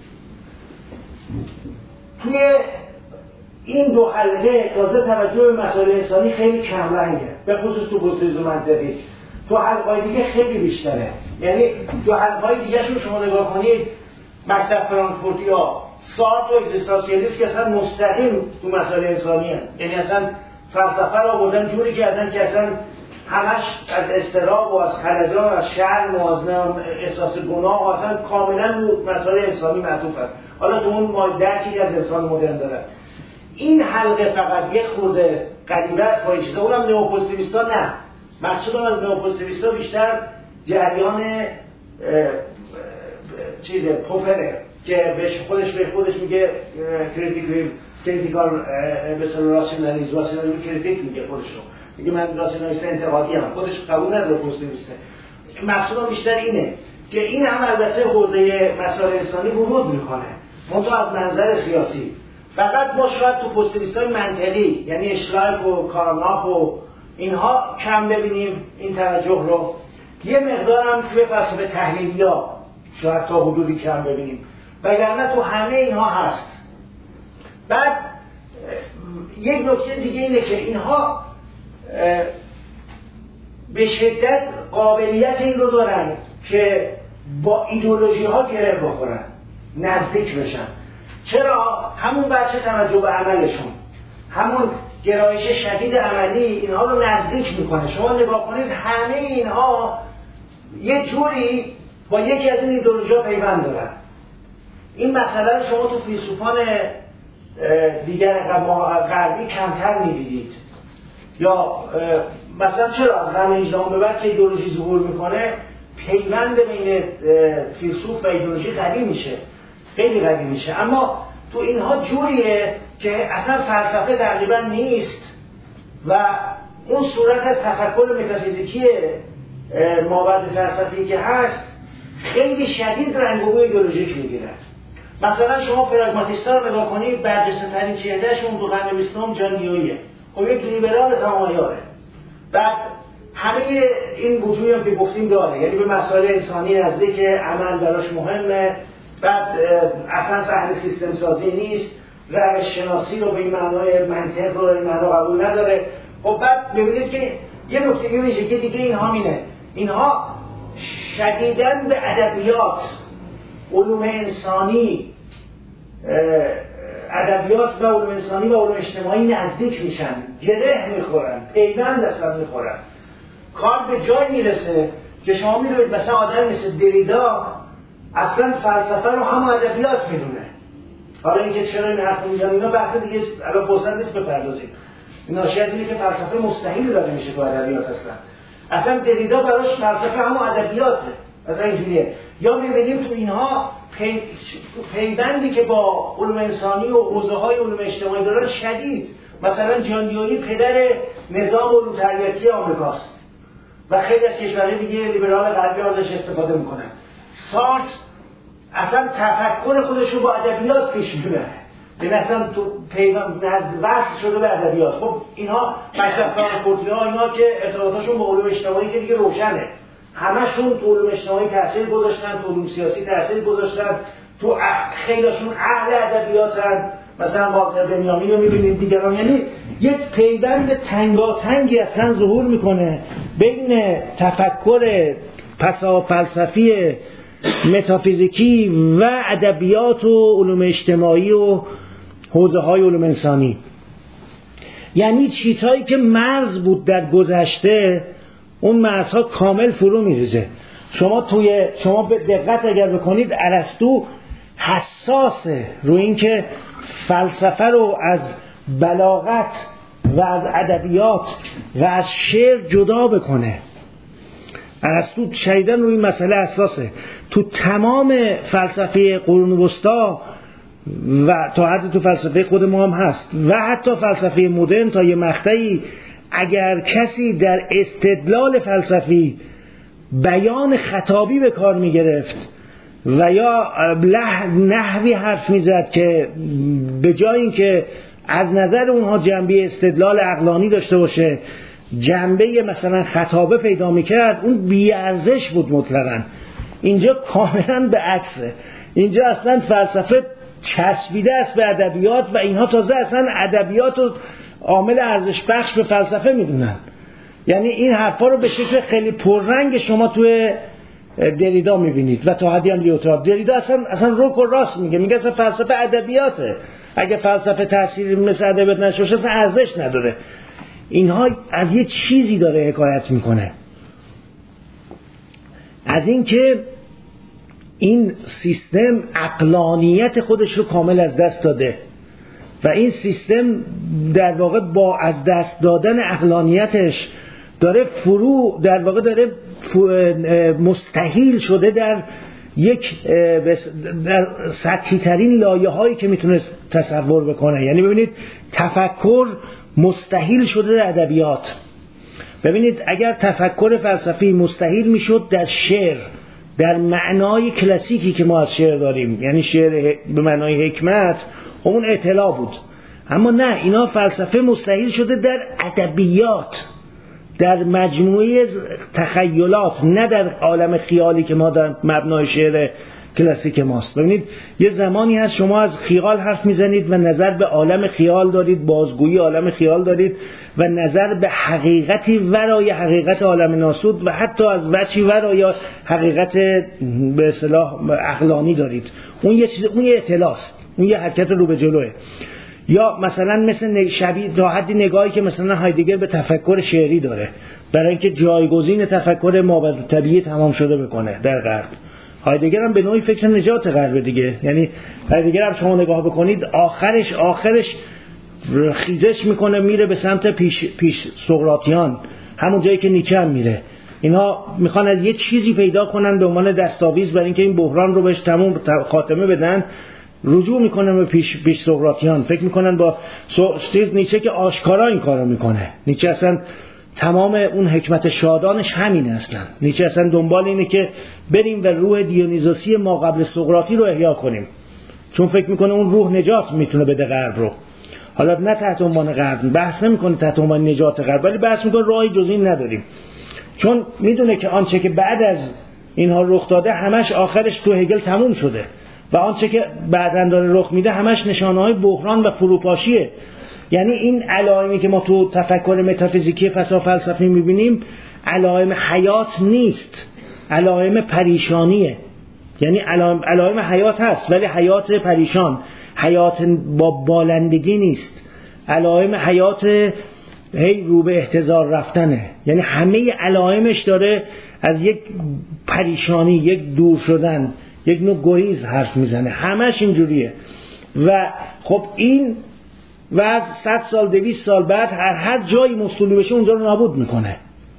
توی این دو حلقه تازه توجه به مسائل انسانی خیلی کم رنگه، به خصوص تو پوستیزم منطقی. تو حلقه‌های دیگه خیلی بیشتره، یعنی تو حلقه‌های دیگه شون شما نگاه کنید مکتب فرانکفورتی ها سارتر و اگزیستانسیالیسم که اصلا مستقیم تو مسائل انسانی هست، یعنی اصلا فلسفه رو آوردن جوری کردن که اصلا همش از اضطراب و از خلجان و از شرم و از احساس گناه و اصلا کاملا رو مسائل انسانی معطوف هست. حالا تو اون درکی از انسان مدرن داره. این حلقه فقط یک خورده غریبه است با این چیزا، اونم نئوپوزیتیویستا نه. مقصودم از نئوپوزیتیویستا بیشتر جریان چیز پوپره که بهش خودش به خودش میگه کریتیکال کریتیکال به اصطلاح راسیونالیسم، راسیونالیسم کریتیک میگه خودشو، میگه من راسیونالیست انتقادی ام، خودش قبول نداره پوزیتیویسته. مقصودم بیشتر اینه که این هم البته حوزه مسائل انسانی ورود میکنه، منتها از منظر سیاسی. فقط ما شاید تو پوزیتیویستای منطقی یعنی اشلاک و کارناف و اینها کم ببینیم این توجه رو، یه مقدارم توی فلسفه تحلیلیا شاید تا حدودی کم ببینیم، وگرنه تو همه اینها هست. بعد یک نکته دیگه اینه که اینها به شدت قابلیت این رو دارن که با ایدئولوژی ها گره بخورن، نزدیک بشن. چرا؟ همون بچه توجه به عملشون، همون گرایش شدید عملی اینها رو نزدیک میکنه. شما نگاه کنید همه اینها یه جوری با یکی از این ایدئولوژی ها پیوند دارن. این مسئله رو شما تو فیلسوفان دیگر غربی کمتر می‌بینید. یا مثلا چرا از قرن هجدهم به بعد که ایدئولوژی ظهور میکنه پیوند بین فیلسوف و ایدئولوژی قوی میشه، خیلی قوی میشه، اما تو اینها جوریه که اصلا فلسفه تقریبا نیست و اون صورت از تفکر متافیزیکی مابعد فلسفی که هست خیلی شدید رنگ و بوی ایدئولوژیک میگیره. مثلا شما پراگماتیستا رو نگاه کنید، برجسته ترین چهرهشون تو قرن بیستم جان دیویه، خب یک لیبرال تمام عیاره. بعد همه این وجودی هم که گفتیم داره، یعنی به مسائل انسانی نزدیک، عمل براش مهمه، بعد اصلا اهل سیستم سازی نیست، روش شناسی رو به این معنای منطق رو این معنا قبول نداره. خب بعد ببینید که یه نکته یه ویژگی دیگه اینها مینه، اینها شدیداً به ادبیات، علوم انسانی، ادبیات و علوم انسانی و علوم اجتماعی نزدیک میشن، گره میخورن، پیوند اصلا میخورن. کار به جای میرسه که شما میدونید مثلا آدم مثل دریدا اصلا فلسفه رو هم ادبیات میدونه. حالا اینکه چرا این حرف میزنن اینا بحث دیگه است، الان فرصت نیست بپردازیم. این ناشی از اینه که فلسفه مستحیل داره میشه تو ادبیات اصلا. اصلا دریدا براش فلسفه هم ادبیاته. مثلا اینجوریه. یا میبینیم تو اینها پی... پیوندی که با علوم انسانی و حوزه‌های علوم اجتماعی دارن شدید. مثلا جان دیونی پدر نظام علوم تربیتی آمریکاست و خیلی از کشورهای دیگه لیبرال غربی ازش استفاده میکنن. سارتر اصلا تفکر خودش رو با ادبیات پیش میبره، یعنی اصلا تو پیوند نزد وصل شده به ادبیات. خب اینها مکتب فرانکفورتی‌ها اینا که ارتباطاشون با علوم اجتماعی که دیگه روشنه، همشون تو علوم اجتماعی تاثیر گذاشتن، تو علوم سیاسی تاثیر گذاشتن، تو خیلیشون اهل ادبیاتن. مثلا والتر بنیامین رو می‌بینید دیگران، یعنی یک پیوند تنگاتنگی اصلا ظهور میکنه بین تفکر پسا فلسفی متافیزیکی و ادبیات و علوم اجتماعی و حوزه‌های علوم انسانی. یعنی چیزهایی که مرز بود در گذشته، اون مرزها کامل فرو میریزه. شما توی شما به دقت اگر بکنید، ارسطو حساسه روی این که فلسفه رو از بلاغت و از ادبیات و از شعر جدا بکنه. ارسطو شدیداً روی این مسئله حساسه. تو تمام فلسفه قرون وسطا و تا حد تو فلسفه خود ما هم هست و حتی فلسفه مدرن تا یه مقطعی، اگر کسی در استدلال فلسفی بیان خطابی به کار می گرفت و یا نحوی حرف می زد که به جای اینکه از نظر اونها جنبه استدلال عقلانی داشته باشه، جنبه مثلا خطابه پیدا می کرد، اون بی‌ارزش بود مطلقاً. اینجا کاملاً به عکسه. اینجا اصلا فلسفه چسبیده است به ادبیات و اینها تازه اصلا ادبیات رو عامل ارزش بخش به فلسفه میدونن. یعنی این حرفا رو به شکل خیلی پررنگ شما توی دریدا میبینید و تا حدی هم لیوتارد. دریدا اصلا اصلا روک و راست میگه، میگه اصلا فلسفه ادبیاته. اگه فلسفه تأثیری مثل ادبیات نشه اصلا ارزش نداره. اینها از یه چیزی داره حکایت میکنه، از اینکه این سیستم عقلانیت خودش رو کامل از دست داده و این سیستم در واقع با از دست دادن عقلانیتش داره فرو در واقع داره مستحیل شده در یک در سطحی ترین لایه هایی که میتونست تصور بکنه. یعنی ببینید تفکر مستحیل شده در ادبیات. ببینید اگر تفکر فلسفی مستحیل میشد در شعر، در معنای کلاسیکی که ما از شعر داریم، یعنی شعر به معنای حکمت، اون اطلاع بود. اما نه، اینا فلسفه مستحیل شده در ادبیات، در مجموعه تخیلات، نه در عالم خیالی که ما در مبنای شعر کلاسیک ماست. ببینید یه زمانی هست شما از خیال حرف میزنید و نظر به عالم خیال دارید، بازگویی عالم خیال دارید و نظر به حقیقتی ورای حقیقت عالم ناسود و حتی از وجهی ورای حقیقت به اصطلاح عقلانی دارید. اون یه چیز، اون یه اطلاعست، اون یه حرکت رو به جلوه. یا مثلا مثل شبیه تا حدی نگاهی که مثلا هایدگر به تفکر شعری داره، برای اینکه جایگزین تفکر مابعدالطبیعی تمام شده بکنه در غرب. هایدگر هم به نوعی فکر نجات غرب دیگه. یعنی هایدگر هم شما نگاه بکنید آخرش آخرش خیزش میکنه میره به سمت پیش پیش سقراطیان، همون جایی که نیچه هم میره. اینا میخوان از یه چیزی پیدا کنن به عنوان دستاویز برای اینکه این بحران رو بهش تمام خاتمه بدن. رجوع میکنن به پیش پیش سقراطیان، فکر میکنن با چیز نیچه که آشکارا این کارو میکنه. نیچه اصلا تمام اون حکمت شادانش همینه. اصلا نیچه اصلا دنبال اینه که بریم و روح دیونیزوسی ما قبل سقراطی رو احیا کنیم، چون فکر میکنه اون روح نجات میتونه بده غرب رو. حالا نه تحت عنوان غرب بحث نمیکنه تحت عنوان نجات غرب، ولی بحث میکنه راهی جز این نداریم. چون میدونه که آنچه که بعد از اینها رخ داده همش آخرش تو هگل تموم شده و آنچه که بعداً داره رخ میده همش نشانه‌های بحران و فروپاشیه. یعنی این علائمی که ما تو تفکر متافیزیکی فلسفی میبینیم علائم حیات نیست، علائم پریشانیه. یعنی علائم, علائم حیات هست ولی حیات پریشان، حیات با بالندگی نیست، علائم حیات هی رو به احتضار رفتنه. یعنی همه علائمش داره از یک پریشانی، یک دور شدن، یک نوع گریز حرف میزنه، همش اینجوریه. و خب این وضع صد سال دویست سال بعد هر هر جایی مستولی بشه اونجا رو نابود میکنه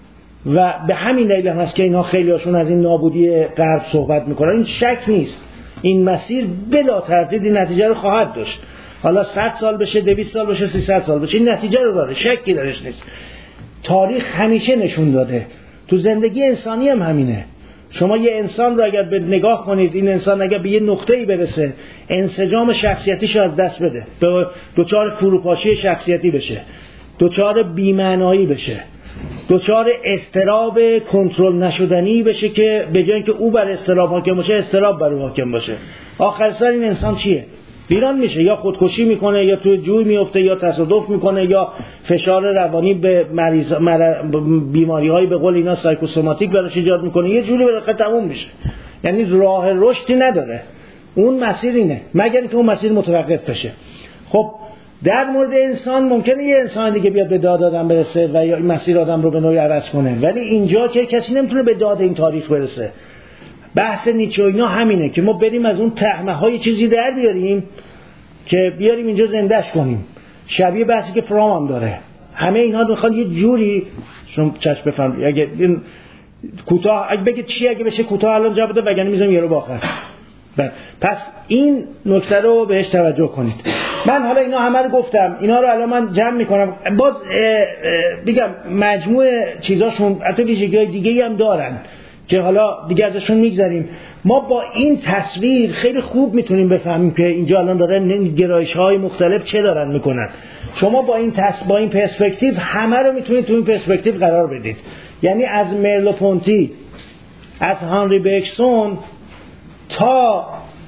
و به همین دلیل هست که اینها خیلی هاشون از این نابودی غرب صحبت میکنن. این شک نیست، این مسیر بلا تردید این نتیجه رو خواهد داشت. حالا صد سال بشه، دویست سال بشه، سیصد سال بشه، این نتیجه رو داره، شکی درش نیست. تاریخ همیشه نشون داده، تو زندگی انسانی هم همینه. شما یه انسان رو اگر به نگاه کنید، این انسان اگر به یه نقطه‌ای برسه انسجام شخصیتیش از دست بده، دوچار فروپاشی شخصیتی بشه، دوچار بی‌معنایی بشه، دوچار اضطراب کنترل نشدنی بشه که به جای اینکه او بر اضطراب حاکم باشه اضطراب بر او حاکم باشه، آخر سر این انسان چیه؟ ویران میشه، یا خودکشی میکنه، یا توی جوی میفته، یا تصادف میکنه، یا فشار روانی به مریض بیماری‌های به قول اینا سایکوسوماتیک براش ایجاد میکنه، یه جوری بالاخره تموم میشه. یعنی راه رشدی نداره، اون مسیر اینه مگر اینکه اون مسیر متوقف بشه. خب در مورد انسان ممکنه یه انسان دیگه بیاد به داد آدم برسه و یا مسیر آدم رو به نوعی عوض کنه، ولی اینجا که کسی نمیتونه به داد این تاریخ برسه. بحث نیچه و اینا همینه که ما بریم از اون تهمه های چیزی در بیاریم که بیاریم اینجا زندهش کنیم، شبیه بحثی که فرام هم داره. همه اینها میخوان یه جوری شما چشم بفهمید. اگه این کوتاه اگه بگید چی اگه بشه کوتاه الان جواب بده، وگرنه میذارم یه رو باخر. پس این نکته رو بهش توجه کنید. من حالا اینا همه رو گفتم، اینا رو الان من جمع میکنم. باز بگم مجموع چیزاشون حتی ویژگی‌های دیگه‌ای هم دارن که حالا دیگه ازشون میگذریم. ما با این تصویر خیلی خوب میتونیم بفهمیم که اینجا الان دارن گرایش‌های مختلف چه دارن میکنن. شما با این تص... با این پرسپکتیو همه رو میتونید تو این پرسپکتیو قرار بدید. یعنی از مرلو پونتی، از هانری بکسون تا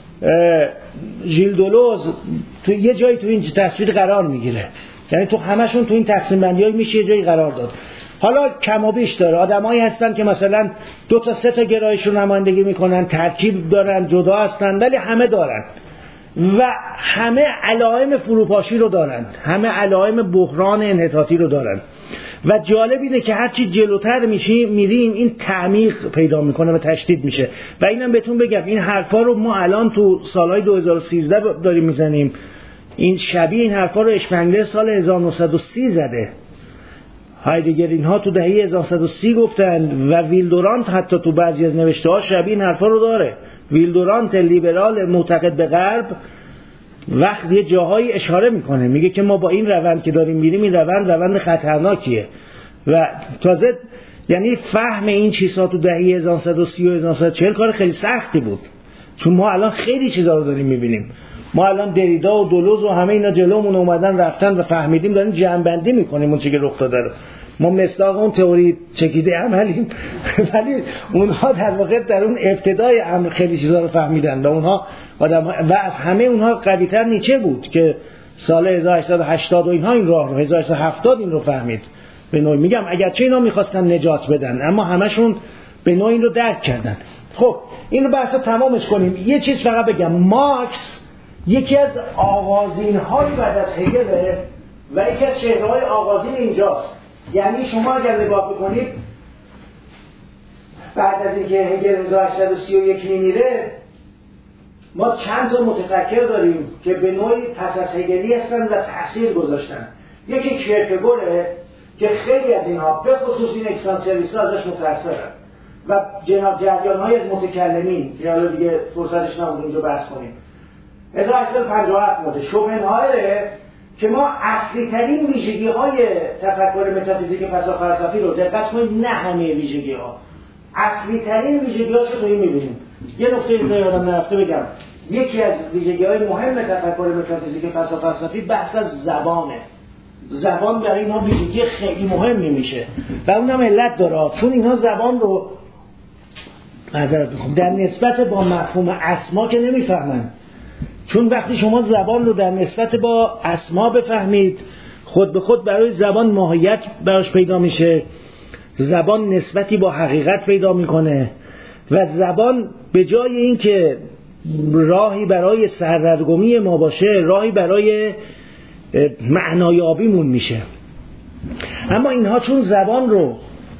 ژیل دولوز تو یه جایی تو این تصویر قرار میگیره. یعنی تو همشون تو این تقسیم بندی‌ها میشه یه جایی قرار داد. حالا کم و بیش داره، آدمایی هستن که مثلا دو تا سه تا گرایش رو نمایندگی میکنن، ترکیب دارن، جدا هستن، ولی همه دارن و همه علائم فروپاشی رو دارن، همه علائم بحران انحطاطی رو دارن. و جالب اینه که هرچی جلوتر میشیم میریم این تعمیق پیدا میکنه و تشدید میشه. و اینم بهتون بگم این حرفا رو ما الان تو سالهای دو هزار و سیزده داریم میزنیم. این شبیه این حرفا رو اشپنگلر سال هزار و نهصد و سی زده، هایدگر اینها تو دهه هزار و نهصد و سی گفتن و ویلدورانت حتی تو بعضی از نوشته‌ها شبیه این حرفا رو داره. ویلدورانت لیبرال معتقد به غرب وقت یه جاهایی اشاره میکنه، میگه که ما با این روند که داریم میریم این روند روند خطرناکیه. و تازه یعنی فهم این چیزها تو دهه هزار و نهصد و سی و هزار و نهصد و چهل کار خیلی سختی بود، چون ما الان خیلی چیزا رو داریم میبینیم. ما الان دریدا و دولوز و همه اینا جلومون اومدن رفتن و فهمیدیم، داریم جمع‌بندی میکنیم اون چیزی که رخ داده رو. ما مصداق اون تئوری چکیده عملیم ولی اونها در واقع در اون ابتدای امر خیلی چیزا رو فهمیدن و اونها آدم و از همه اونها قوی‌تر نیچه بود که سال هزار و هشتصد و هشتاد و اینها این راه رو هزار و هشتصد و هفتاد این رو فهمید. به نوعی میگم اگرچه اینا میخواستن نجات بدن اما همشون به نوعی این رو درک کردن. خب این رو بحثا تمامش کنیم. یه چیز فقط بگم، مارکس یکی از آغازین‌های بعد از هگل و یکی از چهره‌های آغازین اینجاست. یعنی شما اگر نگاه بکنید بعد از اینکه هگل هزار و هشتصد و سی و یک میمیره ما چند تا متفکر داریم که به نوعی پس از هگلی هستن و تأثیر گذاشتن. یکی کیرکگوره که خیلی از اینها به خصوص این اکستانسیالیست‌ها ازش متأثرن و جناب جریان‌های از متکلمین که حالا دیگه فرصتش نبود اینجا بحث کنیم. هزار و هشتصد و پنجاه و هفت مورد شوپنهاوره که ما اصلی ترین ویژگی های تفکر متافیزیک فلسفی رو دقت کنید، نه همه ویژگی ها، اصلی ترین ویژگی هاشو توی میبینیم. یه نکته اینجا یادم نرفته بگم، یکی از ویژگی های مهم تفکر متافیزیک فلسفی بحث از زبانه. زبان برای اینها ویژگی خیلی مهمی میشه و اونم علت داره، چون اینها زبان رو معذرت میخوام در نسبت با مفهوم اسما که نمیفهمن. چون وقتی شما زبان رو در نسبت با اسما بفهمید، خود به خود برای زبان ماهیت براش پیدا میشه، زبان نسبتی با حقیقت پیدا میکنه و زبان به جای این که راهی برای سردرگمی ما باشه، راهی برای معنایابیمون میشه. اما اینها چون زبان رو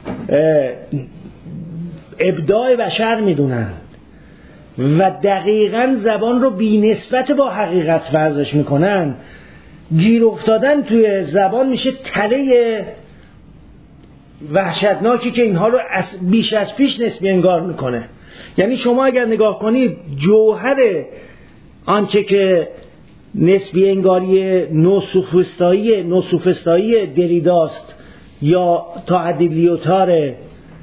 ابداع بشر میدونن و دقیقاً زبان رو بی نسبت با حقیقت فرضش میکنن، گیر افتادن توی زبان میشه تله وحشتناکی که اینها رو بیش از پیش نسبی انگار میکنه. یعنی شما اگر نگاه کنید جوهر آنچه که نسبی انگاری نوسوفستایی نوسوفستایی دریداست یا تا حدی لیوتار،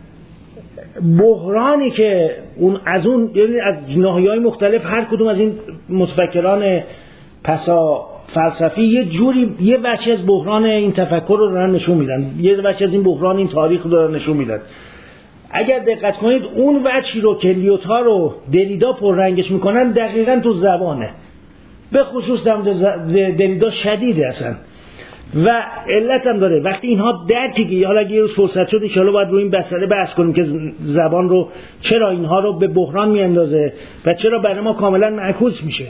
بحرانی که اون از اون یعنی از ناحیه‌های مختلف هر کدوم از این متفکران پسا فلسفی یه جوری یه بخشی از بحران این تفکر رو دارن نشون میدن، یه بخشی از این بحران این تاریخ رو دارن نشون میدن. اگر دقت کنید اون بخشی رو که لیوتار و دریدا پررنگش میکنن دقیقاً تو زبانه، به خصوص در دریدا شدیده اصلا و علت هم داره. وقتی اینها درکی که حالا اگه یه روز فرصت شد ان شاءالله باید روی این مسئله بحث کنیم که زبان رو چرا اینها رو به بحران میاندازه و چرا برای ما کاملا معکوس میشه.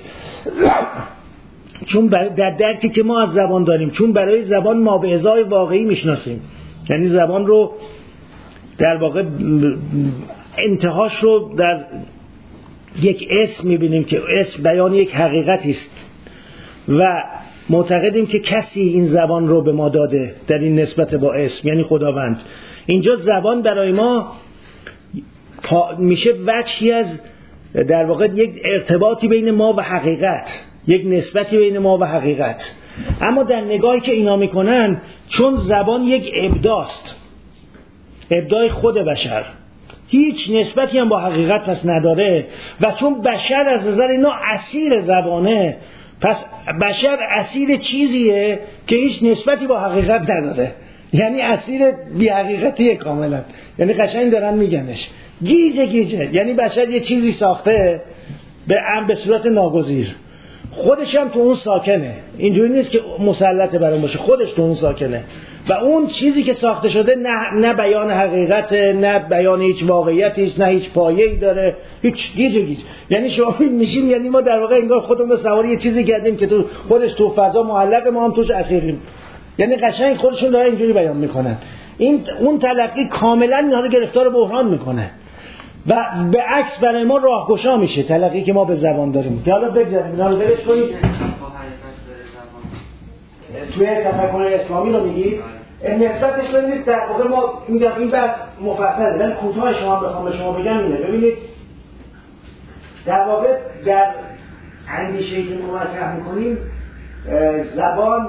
چون در درکی که ما از زبان داریم، چون برای زبان ما به ازای واقعی میشناسیم، یعنی زبان رو در واقع انتهاش رو در یک اسم میبینیم که اسم بیان یک حقیقتی است و معتقدیم که کسی این زبان رو به ما داده در این نسبت با اسم، یعنی خداوند. اینجا زبان برای ما میشه وجهی از در واقع یک ارتباطی بین ما و حقیقت، یک نسبتی بین ما و حقیقت. اما در نگاهی که اینا میکنن، چون زبان یک ابداست، ابداع خود بشر، هیچ نسبتی هم با حقیقت پس نداره و چون بشر از نظر اینا اسیر زبانه، پس بشر اسیر چیزیه که هیچ نسبتی با حقیقت نداره، یعنی اسیر بی حقیقتیه کاملا. یعنی قشنگ دارن میگنش گیجه گیجه، یعنی بشر یه چیزی ساخته به ام به صورت ناگزیر، خودش هم تو اون ساکنه، اینجوری نیست که مسلط بر اون باشه، خودش تو اون ساکنه و اون چیزی که ساخته شده نه نه بیان حقیقت، نه بیان هیچ واقعیتی است، نه هیچ پایه‌ای داره، هیچ گیج گیج. یعنی شما میشین، یعنی ما در واقع انگار خودمون سوار یه چیزی کردیم که تو خودش تو فضا معلق، ما هم توش اسیریم. یعنی قشنگ خودشون دارن اینجوری بیان میکنن. این اون تلقی کاملا اینا رو گرفتار بحران میکنه و به عکس برای ما راهگشا میشه تلقی که ما به زبان داریم. که حالا بگذاریم اینا رو برش کنید توی تفکر اسلامی رو میگید نسبتش ببینید. در واقع ما میگم این بحث مفصله، من کوتاه شما بخوام به شما بگم اینه. ببینید در واقع در اندیشه‌ای که ما مطرح میکنیم، زبان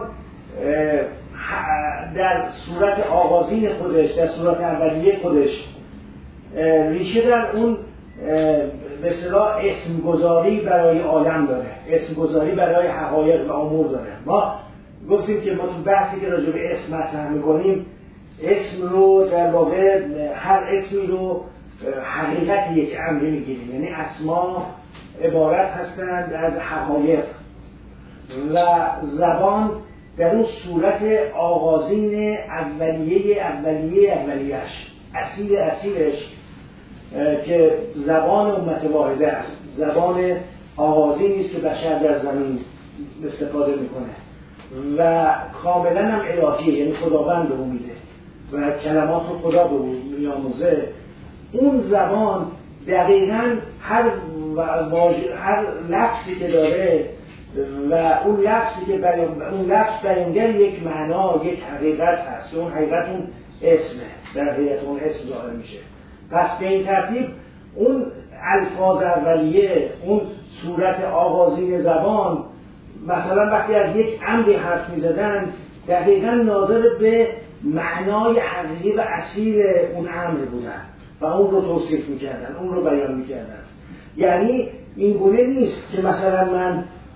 در صورت آغازین خودش، در صورت اولیه خودش ریشه در اون به اصطلاح اسمگذاری برای عالم داره، اسمگذاری برای حقایق و امور داره. ما گفتیم که ما تو بحثی که راجع به اسم مطرح میکنیم، اسم رو در واقع هر اسمی رو حقیقت یک امری میگیریم، یعنی اسما عبارت هستند از حقایق و زبان در اون صورت آغازین اولیه اولیه اولیه‌اش، اصیل اصیلش که زبان امت واحده است، زبان آغازینی است که بشر در زمین استفاده میکنه و کاملا هم الهیه، یعنی خداوند به اون میده و کلمات رو خدا به اون میاموزه. اون زبان دقیقاً هر واژه، هر لفظی که داره و اون لفظی که بیان، اون لفظ بیانگر یک معنا، یک حقیقت هست. اون حقیقت اون اسمه، در حقیقت اون اسم ظاهر میشه. پس به این ترتیب اون الفاظ اولیه، اون صورت آغازین زبان، مثلا وقتی از یک امری حرف میزدن دقیقاً ناظر به معنای حقیقی و اصیل اون امر بودن و اون رو توصیف میکردن، اون رو بیان میکردن. یعنی این گونه نیست که مثلا من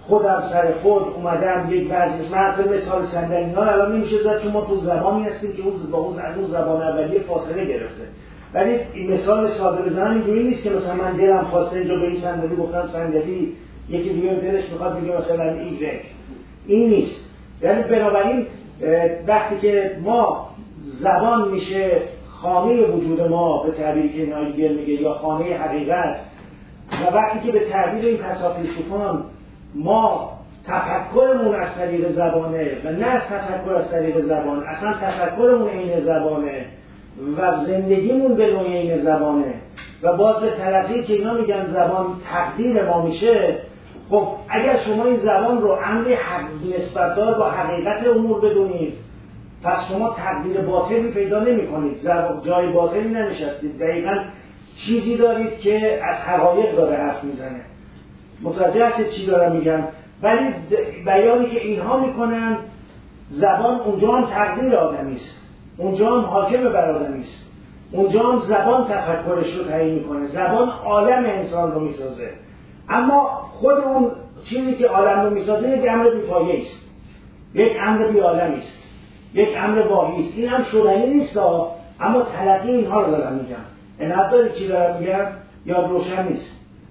خودم سر خود اومدم یک بعضی مرد مثال صندلی‌ها الان نمیشه زد چون ما تو زبانی هستیم که اون با اون زبان اولیه فاصله گرفته. ولی این مثال ساده بزنم اینجوری نیست که مثلا من دلم خواسته اینجا به این صندلی گفتم صندلی، یکی دیگه دلش میخواد بگه مثلا ایگرگ. این نیست. یعنی بنابراین وقتی که ما زبان میشه خانه وجود ما به تعبیری که نایگل میگه یا خانه حقیقت، و وقتی که به تعبیر این فلسفیان ما تفکرمون از طریق زبانه و نه از تفکر از طریق زبان، اصلا تفکرمون عین زبانه و زندگیمون به نوعی عین زبانه و باز به طرفی که اینا میگن زبان تقدیر ما میشه. خب اگر شما این زبان رو امر نسبت دار با حقیقت امور بدونید، پس شما تقدیر باطلی پیدا نمی کنید، جای باطلی ننشستید، دقیقاً چیزی دارید که از حقایق داره حرف میزنه. متوجه هستید چی دارم میگم؟ ولی بیانی که اینها میکنن زبان اونجا هم تقدیر آدمی است، اونجا هم حاکم بر آدمی است، اونجا هم زبان تفکرش رو تعیین میکنه، زبان عالم انسان رو میسازه. اما خود اون چیزی که عالم رو میسازه یک امر بی‌پایه‌ای است، یک امر بی عالمی است، یک امر واهی است. این هم شدنی نیست اما تلقی اینها رو دارم میگم. عنایت داری چی دارم میگم یا روشن نیست؟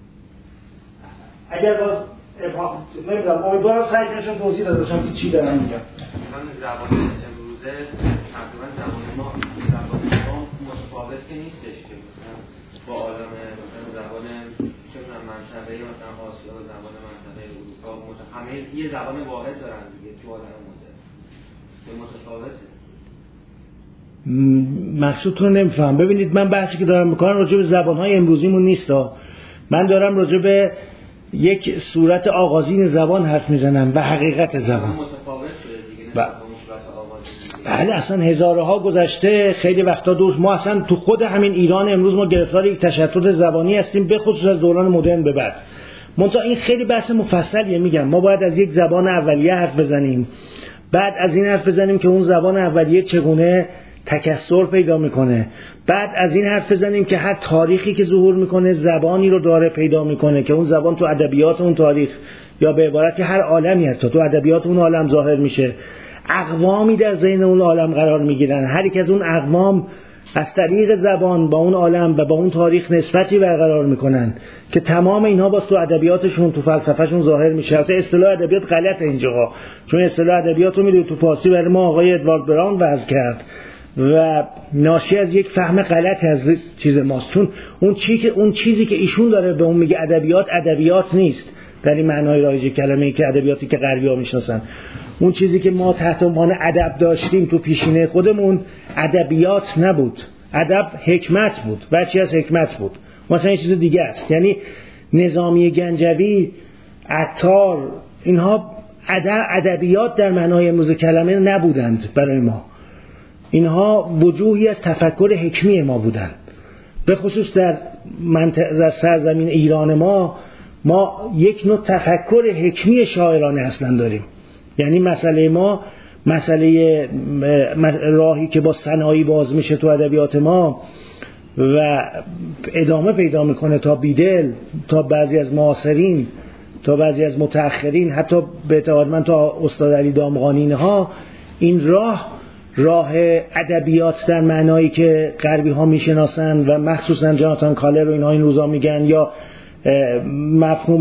اگر باز نمیدونم امیدوارم سعی کنم توضیح داده باشم که چی دارم میگم. من زبان امروزه تقریبا زبان ما زبان ما متفاوت که نیستش که مثلا با عالم مثلا زبان چه میدونم منطقه مثلا آسیا و زبان منطقه اروپا همه یه زبان واحد دارن دیگه تو عالم مدرن. متفاوته. مقصودتون رو نمیفهم. ببینید من بحثی که دارم میکنم راجع به زبان‌های امروزیمون نیست. من دارم راجع به یک صورت آغازین زبان حرف میزنم و حقیقت زبان. متفاوت شده دیگه. بله اصلا هزارها گذشته، خیلی وقتا دور ما اصلا تو خود همین ایران امروز ما گرفتار یک تشتت زبانی هستیم، به خصوص از دوران مدرن به بعد. منتها این خیلی بحث مفصلیه. میگم ما باید از یک زبان اولیه حرف بزنیم، بعد از این حرف بزنیم که اون زبان اولیه چگونه تکثر پیدا میکنه، بعد از این حرف بزنیم که هر تاریخی که ظهور میکنه زبانی رو داره پیدا میکنه که اون زبان تو ادبیات اون تاریخ یا به عبارتی هر عالمی حتی تو ادبیات اون عالم ظاهر میشه، اقوامی در ذهن اون عالم قرار میگیرن، هر یک از اون اقوام از طریق زبان با اون عالم و با اون تاریخ نسبتی برقرار میکنن که تمام اینها باز تو ادبیاتشون تو فلسفهشون ظاهر میشه. البته اصطلاح ادبیات غلطه اینجاها، چون اصطلاح ادبیات رو میدونید تو فارسی برای ما آقای ادوارد براون وضع کرد و ناشی از یک فهم غلط از چیز ماست، چون اون چیزی که اون چیزی که ایشون داره به اون میگه ادبیات ادبیات نیست در این معنای رایج کلمه، که ادبیاتی که غربی‌ها میشناسن. اون چیزی که ما تحت عنوان ادب داشتیم تو پیشینه خودمون ادبیات نبود، ادب حکمت بود، بچی از حکمت بود، مثلا این چیز دیگه است. یعنی نظامی گنجوی، عطار، اینها ادبیات در معنای امروز کلمه نبودند برای ما، اینها وجوهی از تفکر حکمی ما بودند. به خصوص در منطقه در سرزمین ایران ما ما یک نوع تفکر حکمی شاعرانه اصلا داریم. یعنی مسئله ما مسئله راهی که با صنایع باز میشه تو ادبیات ما و ادامه پیدا میکنه تا بیدل، تا بعضی از معاصرین، تا بعضی از متأخرین، حتی به اعتقاد من تا استاد علی دامغانی، اینها این راه راه ادبیات در معنایی که غربی ها میشناسن و مخصوصا جاناتان کالر و اینها این روزا میگن، یا مفهوم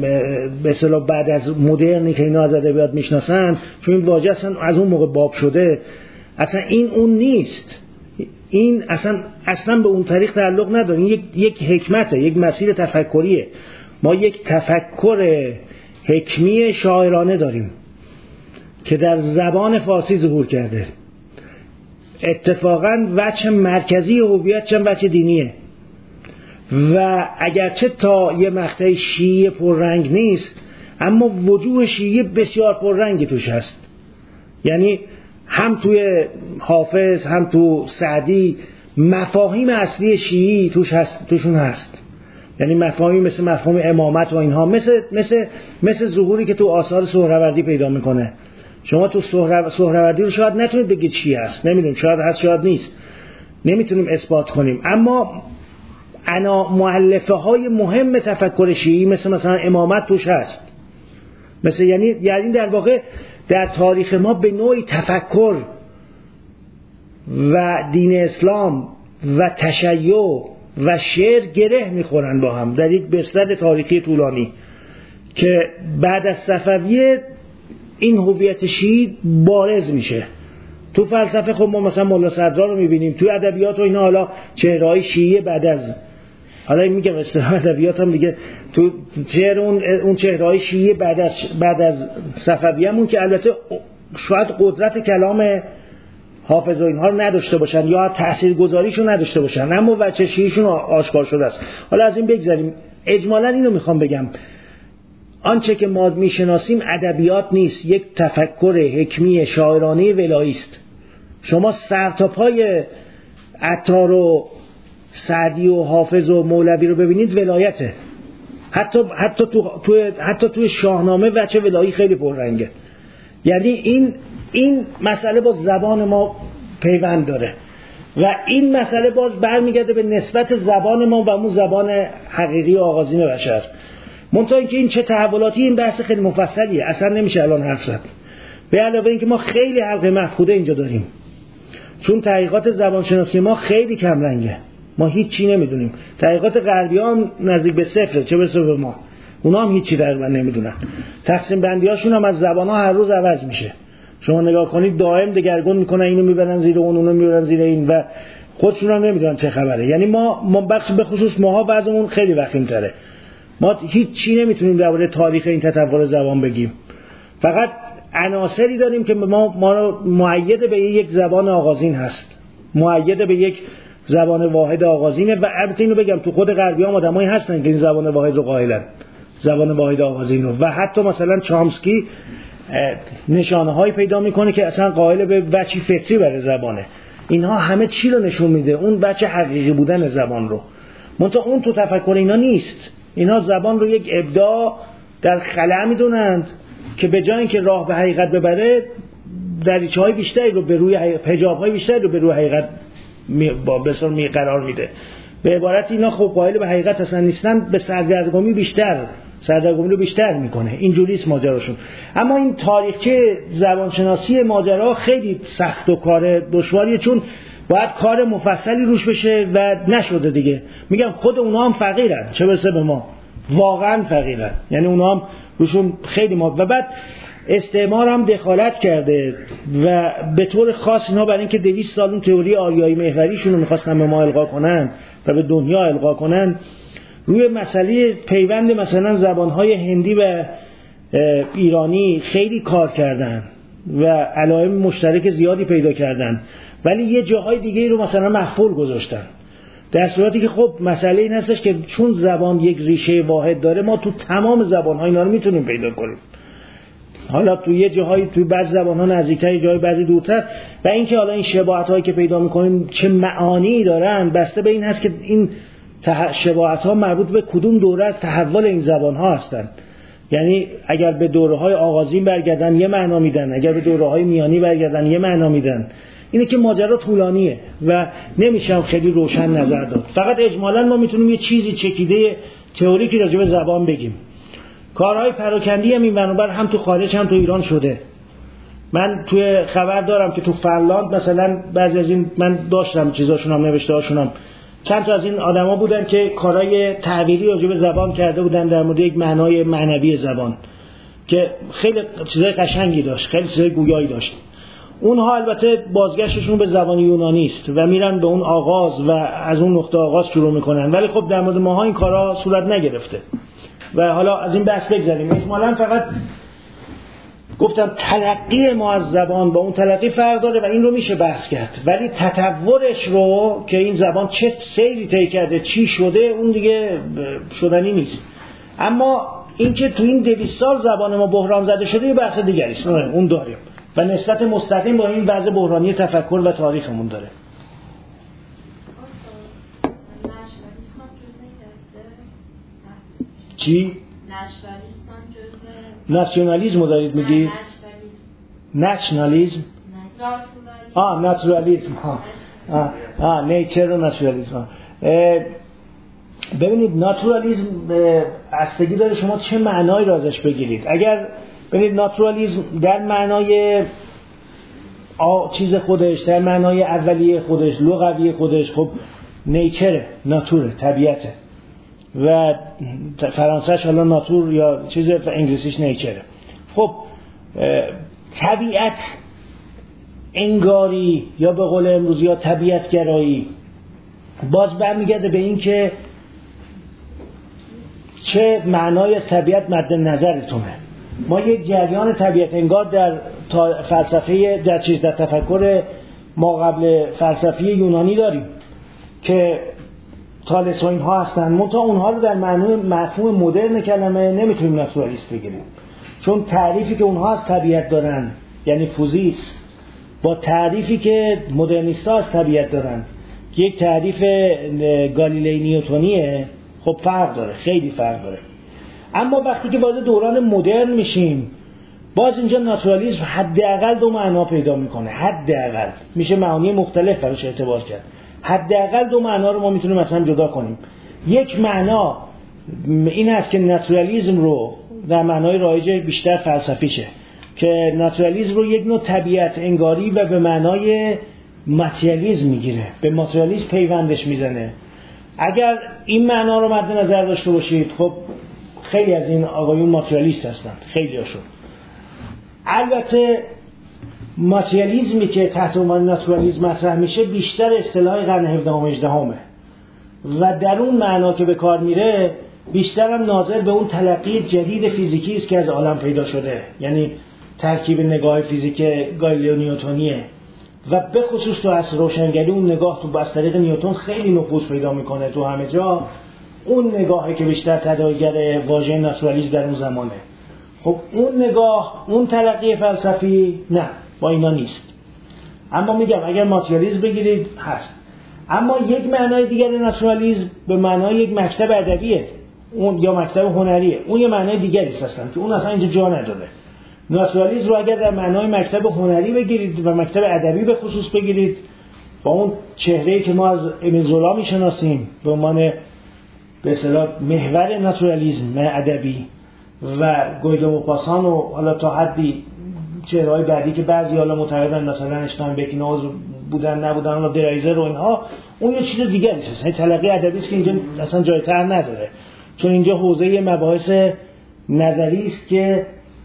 به اصطلاح بعد از مدرنی که اینا از ادبیات میشناسن، چون این واژه اصلا از اون موقع باب شده، اصلا این اون نیست. این اصلا اصلا به اون طریق تعلق نداره. این یک یک حکمته، یک مسیر تفکریه. ما یک تفکر حکمی شاعرانه داریم که در زبان فارسی ظهور کرده. اتفاقاً وجه مرکزی هویتش هم وجه دینیه و اگرچه تا یه مقطع شیعه پررنگ نیست، اما وجوه شیعه بسیار پررنگی توش هست. یعنی هم توی حافظ هم تو سعدی مفاهیم اصلی شیعی توش هست، توشون هست. یعنی مفاهیم مثل مفهوم امامت و اینها، مثل مثل مثل ظهوری که تو آثار سهروردی پیدا میکنه. شما تو سهروردی رو شاید نتونید بگید چی هست، نمیدونم، شاید هست شاید نیست، نمیتونیم اثبات کنیم، اما انا مؤلفه های مهم تفکر شیعی مثل مثلا امامت توش هست مثل یعنی یعنی در واقع در تاریخ ما به نوعی تفکر و دین اسلام و تشیع و شعر گره میخورن با هم در یک بستر تاریخی طولانی که بعد از صفویه این هویت شیعی بارز میشه. تو فلسفه خب ما مثلا مولا صدرا رو میبینیم، تو ادبیات و اینا حالا چهره‌های شیعی بعد از، حالا میگم اصطلاح ادبیات هم دیگه، تو چهره اون اون چهره‌های شیعی بعد از بعد از صفویه همون که البته شاید قدرت کلام حافظ و اینها رو نداشته باشن یا تاثیرگذاریشو نداشته باشن، اما وجه شیعیشون آشکار شده است. حالا از این بگذریم، اجمالاً اینو میخوام بگم، آنچه که ما میشناسیم ادبیات نیست، یک تفکر حکمی شاعرانه ولایی است. شما سر تا پای عطار و سعدی و حافظ و مولوی رو ببینید ولایته. حتی حتی تو تو حتی توی شاهنامه وجه ولایی خیلی پررنگه. یعنی این این مسئله با زبان ما پیوند داره و این مسئله باز برمیگرده به نسبت زبان ما و اون زبان حقیقی و آغازین بشر. منتها اینکه این چه تحولاتی، این بحث خیلی مفصلیه، اصلا نمیشه الان حرف زد. به علاوه اینکه ما خیلی حلقه مفقوده اینجا داریم، چون تحقیقات زبانشناسی ما خیلی کم رنگه، ما هیچی نمیدونیم. تحقیقات غربی ها هم نزدیک به صفره، چه برسه به ما، اونا هم هیچی تقریبا نمیدونن. تقسیم بندی هاشون هم از زبان ها هر روز عوض میشه. شما نگاه کنید دائم دگرگون میکنن، اینو میبرن زیر اون، اونو میبرن زیر این و خودشون هم نمیدونن چه خبره. یعنی ما ما بخش به خصوص ماها وضعمون خیلی وخیم‌تره. ما هیچ چی نمیتونیم درباره تاریخ این تطور زبان بگیم. فقط عناصری داریم که ما ما رو مؤید به یک زبان آغازین هست، مؤید به یک زبان واحد آغازینه. و البته اینو بگم تو خود غربی‌ها آدمایی هستن که این زبان واحد رو قائلن، زبان واحد آغازین رو. و حتی مثلا چامسکی نشانه‌هایی پیدا میکنه که اصلا قائل به وجهی فطری برای زبانه. اینها همه چی رو نشون میده؟ اون وجه حقیقی بودن زبان رو. منتها اون تو تفکر اینا نیست. اینا زبان رو یک ابداع در خلا میدونند که به جای اینکه راه به حقیقت ببره، دریچه‌های بیشتری رو به روی حجاب‌های بیشتری رو به روی حقیقت می با بسیار می قرار میده. به عبارت اینا خب قائل به حقیقت اصلا نیستن، به سردرگمی بیشتر سردرگمی رو بیشتر میکنه. اینجوریه ماجراشون. اما این تاریخچه زبانشناسی ماجرا خیلی سخت و کار دشواریه، چون باید کار مفصلی روش بشه و نشده دیگه. میگم خود اونا هم فقیرن، چه برسه به ما، واقعا فقیرن. یعنی اونا هم روشون خیلی ما. و بعد استعمار هم دخالت کرده و به طور خاص اینا برای اینکه دویست سال اون تئوری آریایی محوریشون رو می‌خواستن به ما القا کنن و به دنیا القا کنن، روی مسئله پیوند مثلا زبان‌های هندی و ایرانی خیلی کار کردن و علائم مشترک زیادی پیدا کردن، ولی یه جاهای دیگه رو مثلا مخفول گذاشتن. در صورتی که خب مسئله این هستش که چون زبان یک ریشه واحد داره، ما تو تمام زبان‌ها اینا رو میتونیم پیدا کنیم. حالا تو یه جاهای توی بعضی زبان‌ها نزدیک‌تر، جای بعضی دورتر. و اینکه حالا این شباهت‌هایی که پیدا می‌کنیم چه معانی دارن، بسته به این هست که این شباهت‌ها مربوط به کدوم دوره از تحول این زبان‌ها هستند. یعنی اگر به دوره‌های آغازین برگردن یه معنا میدن، اگر به دوره‌های میانی برگردن یه معنا میدن. اینه که ماجرا طولانیه و نمیشه خیلی روشن نظر داد. فقط اجمالاً ما میتونیم یه چیزی چکیده تئوریکی راجع به زبان بگیم. کارهای پراکندی هم این بنابر هم تو خارج هم تو ایران شده. من توی خبر دارم که تو فنلاند مثلا بعضی از این، من داشتم چیزاشون هم نوشته هاشون هم، چند تا از این آدما بودن که کارهای تعبیری راجع به زبان کرده بودن در مورد یک معنای معنوی زبان که خیلی چیزای قشنگی داشت، خیلی چیزای گویایی داشت. اونها البته بازگشتشون به زبان یونانی است و میرن به اون آغاز و از اون نقطه آغاز شروع میکنن، ولی خب در مورد ماها این کارا صورت نگرفته. و حالا از این بحث بگذاریم. احتمالاً فقط گفتم تلقی ما از زبان با اون تلقی فرق داره و این رو میشه بحث کرد، ولی تطورش رو که این زبان چه سیری طی کرده، چی شده، اون دیگه شدنی نیست. اما اینکه تو این دویست سال زبان ما بحران زده شده یه بحث دیگری است، اون داریم و نسبت مستقیم با این وضع بحرانی تفکر و تاریخمون داره. چی؟ ناسیونالیسم رو دارید میگید؟ نشنالیسم؟ آه ناتورالیسم. ها آه آه نیچر و ناتورالیسم. ببینید ناتورالیسم بستگی داره شما چه معنایی رو ازش بگیرید. اگر ببینید ناتورالیسم در معنای آ چیز خودش، در معنای اولیه خودش، لغوی خودش، خب نیچره، ناتوره، طبیعته و فرانسهش حالا ناتور یا چیز و انگلیسیش نیچره. خب طبیعت انگاری یا به قول امروزی یا طبیعت گرایی باز برمیگرده به این که چه معنای از طبیعت مد نظرتونه. ما یک جریان طبیعت انگار در فلسفه در چیز در تفکر ما قبل فلسفه یونانی داریم که تالس و اینها هستن، منتها اونها رو در معنی مفهوم مدرن کلمه نمیتونیم ناتورالیست بگیریم، چون تعریفی که اونها از طبیعت دارن یعنی فوزیس با تعریفی که مدرنیست‌ها از طبیعت دارن که یک تعریف گالیلی نیوتونیه، خب فرق داره، خیلی فرق داره. اما وقتی که وارد دوران مدرن میشیم باز اینجا ناتورالیسم حداقل دو معنا پیدا میکنه، حداقل میشه معانی مختلف براش اعتبار کرد، حداقل دو معنا رو ما میتونیم مثلا جدا کنیم. یک معنا این است که ناتورالیسم رو در معنای رایج بیشتر فلسفیشه که ناتورالیسم رو یک نوع طبیعت انگاری و به معنای ماتریالیسم میگیره، به ماتریالیسم پیوندش میزنه. اگر این معنا رو مد نظر داشته باشید خب خیلی از این آقایون ماتریالیست هستن، خیلی هاشون. البته ماتریالیسمی که تحت عنوان ناتورالیسم مطرح میشه بیشتر اصطلاح قرن هفدهم و هجدهمه و در اون معنا که به کار میره بیشتر هم ناظر به اون تلقی جدید فیزیکی است که از عالم پیدا شده، یعنی ترکیب نگاه فیزیک گالیله نیوتونیه و به خصوص تو عصر روشنگری اون نگاه تو از طریق نیوتن خیلی نفوذ پیدا میکنه تو همه جا. اون نگاهی که بیشتر تداعیگر واژه ناتورالیسم در اون زمانه. خب اون نگاه، اون تلقی فلسفی نه، با اینا نیست. اما میگم اگر ماتریالیسم بگیرید هست. اما یک معنای دیگر ناتورالیسم به معنای یک مکتب ادبیه، اون یا مکتب هنریه، اون یه معنای دیگری است اصلا که اون اصلا اینجا جا نداره. ناتورالیسم رو اگر در معنای مکتب هنری بگیرید و مکتب ادبی به خصوص بگیرید با اون چهره‌ای که ما از امیل زولا میشناسیم به عنوان به اصطلاح محور ناتورالیسم ادبی و گویدو موپاسان و حالا تا حدی چهره‌های بعدی که بعضی حالا معتقدن مثلا اشتاین بکناز بودن نبودن و درایزر و اینها، اون یه چیز دیگه است. این تلقی ادبی است که اینجا اصلا جای تر نداره، چون اینجا حوزه مباحث نظری است که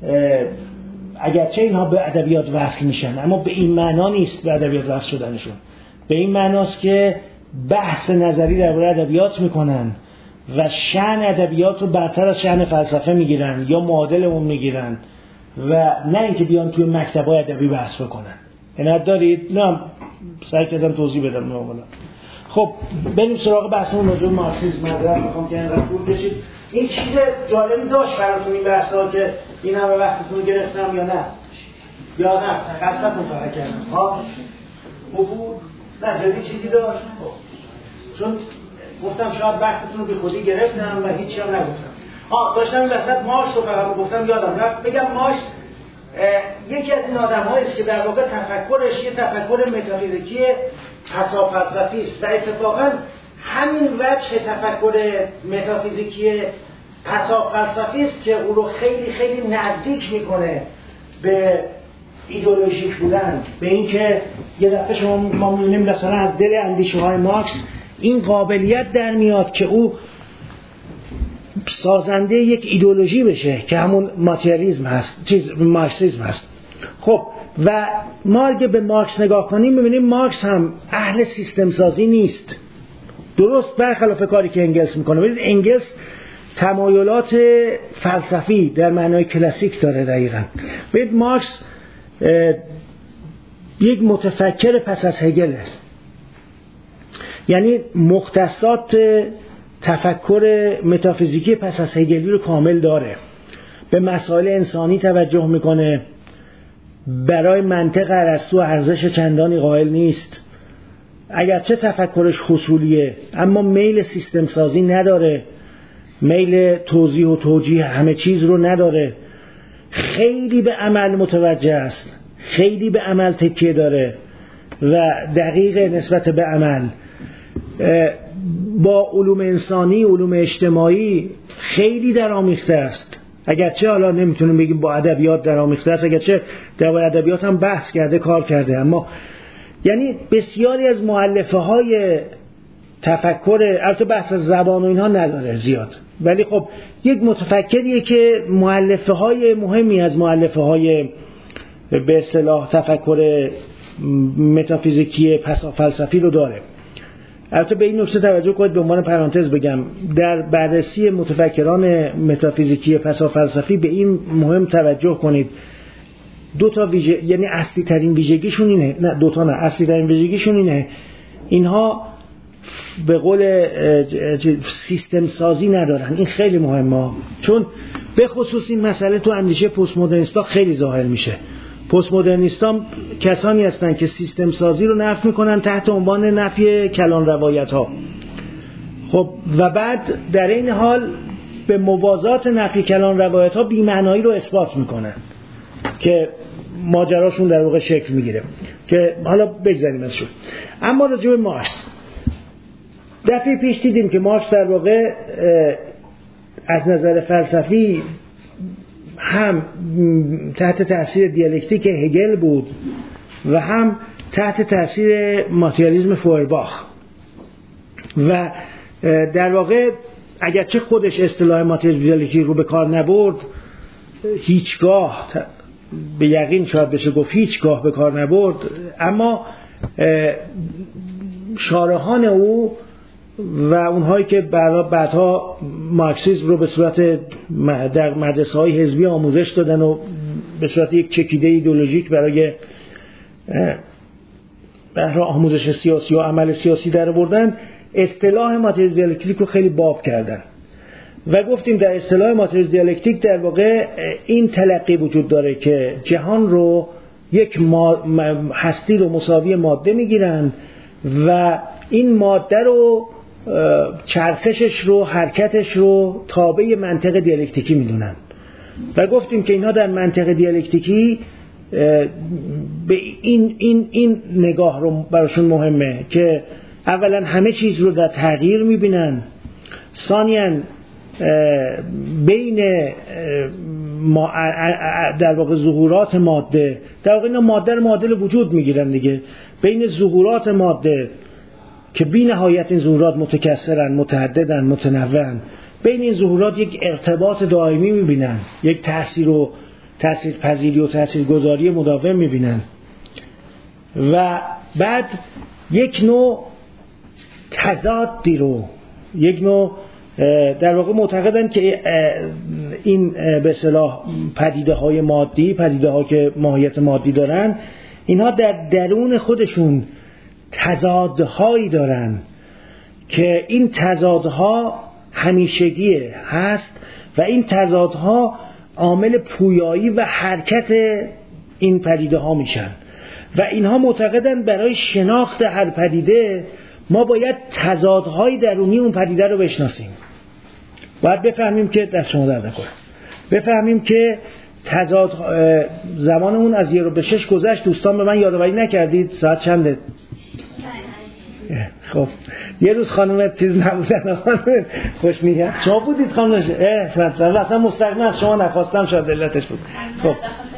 اگرچه اینها به ادبیات وصل میشن اما به این معنا نیست به ادبیات وصل شدنشون. به این معناست که بحث نظری درباره ادبیات میکنن و شأن ادبیات رو برتر از شأن فلسفه میگیرن یا معادل اون میگیرن و نه اینکه بیان توی مکتب‌های ادبی بحث بکنن. عنایت دارید؟ نه سعی کردم توضیح بدم معاملا. خب بریم سراغ بحثمون راجع به مارکسیسم. معذرت میخوام که اینقدر طول کشید. این چیز جالبی داشت براتون این بحثا که این همه وقتتون رو گرفتم یا نه؟ یا نه قصدتون فقط کردم. ها؟ عبور؟ نه جدی چیزی داشت؟ چون گفتم شاید بحثتون رو بی خودی گرفتم و هیچی هم نگفتم. ها داشتم این وسط مارکس رو فقط گفتم یادم رفت بگم مارکس یکی از این آدم‌هایی است که در واقع تفکرش یه تفکر متافیزیکی پسا فلسفی است و اتفاقاً همین وجه تفکر متافیزیکی پسا فلسفی است که او رو خیلی خیلی نزدیک میکنه به ایدئولوژیک بودن، به اینکه یه دفعه شما ما می‌بینیم مثلا از دل اندیشه‌های مارکس این قابلیت در میاد که او سازنده یک ایدئولوژی بشه که همون ماتریالیسم هست، چیز مارکسیسم هست. خب و ما اگه به مارکس نگاه کنیم می‌بینیم مارکس هم اهل سیستم سازی نیست، درست برخلاف کاری که انگلس میکنه. ببینید انگلس تمایلات فلسفی در معنای کلاسیک داره دقیقاً. ببینید مارکس یک متفکر پس از هگل است، یعنی مختصات تفکر متافیزیکی پس از هگلی رو کامل داره، به مسائل انسانی توجه میکنه، برای منطق ارسطو ارزش چندانی قائل نیست، اگرچه تفکرش خصولیه اما میل سیستم سازی نداره، میل توضیح و توجیه همه چیز رو نداره، خیلی به عمل متوجه است، خیلی به عمل تکیه داره و دقیق نسبت به عمل. با علوم انسانی، علوم اجتماعی خیلی درآمیخته است اگرچه حالا نمیتونیم بگیم با ادبیات درآمیخته است، اگرچه در ادبیات هم بحث کرده کار کرده، اما یعنی بسیاری از مؤلفه های تفکر، البته بحث از زبان و اینها نداره زیاد، ولی خب یک متفکریه که مؤلفه های مهمی از مؤلفه های به اصطلاح تفکر متافیزیکی پسا فلسفی رو داره. البته به این نکته توجه کنید، به عنوان پرانتز بگم، در بررسی متفکران متافیزیکی پسا فلسفی به این مهم توجه کنید، دو تا ویژه، یعنی اصلی ترین ویژگیشون اینه، نه دو تا نه، اصلی ترین ویژگیشون اینه، اینها به قول سیستم سازی ندارن. این خیلی مهمه، چون به خصوص این مسئله تو اندیشه پست مدرنیستا خیلی ظاهر میشه. پست مدرنیستا کسانی هستن که سیستم سازی رو نفی میکنن تحت عنوان نفی کلان روایت ها. خب و بعد در این حال به موازات نفی کلان روایت ها بی‌معنایی رو اثبات میکنن که ماجراشون در واقع شکل میگیره، که حالا بگذاریم ازشون. اما راجع به مارکس، دفعه پیش دیدیم که مارکس در واقع از نظر فلسفی هم تحت تأثیر دیالکتیک هگل بود و هم تحت تأثیر ماتریالیسم فوئرباخ، و در واقع اگرچه خودش اصطلاح ماتریالیسم دیالکتیک رو به کار نبرد، هیچگاه به یقین شاید بشه گفت هیچگاه به کار نبرد، اما شارحان او و اونهایی که بعدها مارکسیسم رو به صورت در مدرسه‌های حزبی آموزش دادن و به صورت یک چکیده ایدئولوژیک برای برای آموزش سیاسی و عمل سیاسی در آوردن، اصطلاح ماتریالیسم دیالکتیک رو خیلی باب کردن و گفتیم در اصطلاح ماتریالیسم دیالکتیک در واقع این تلقی وجود داره که جهان رو یک هستی رو مساوی ماده میگیرن و این ماده رو چرخشش رو، حرکتش رو تابع منطق دیالکتیکی میدونن و گفتیم که اینها در منطق دیالکتیکی به این این این نگاه رو براشون مهمه که اولا همه چیز رو در تغییر میبینن، ثانیاً بین در واقع ظهورات ماده، در واقع اینا ماده رو معادل وجود میگیرن دیگه، بین ظهورات ماده که بی نهایت این ظهورات متکثرن، متعددن، متنوعن، بین این ظهورات یک ارتباط دائمی میبینن، یک تأثیر و تأثیر پذیری و تأثیر گذاری مداوم میبینن و بعد یک نوع تضادی رو، یک نوع در واقع معتقدن که این به اصطلاح پدیده های مادی، پدیده ها که ماهیت مادی دارن، اینها در درون خودشون تضادهایی دارن که این تضادها همیشگیه هست و این تضادها عامل پویایی و حرکت این پدیده ها میشن و اینها معتقدن برای شناخت هر پدیده ما باید تضادهای درونی اون پدیده رو بشناسیم. باید بفهمیم که دست شما درد نکنه، بفهمیم که تضاد زمانمون از یه رو به شش گذشت. دوستان به من یادآوری نکردید ساعت چنده؟ خب یه روز خانم تیز نبودن، خانم خوش نیت شما بودید خانم، اه اصلا مستقیم از شما نخواستم، شاید علتش بود. خب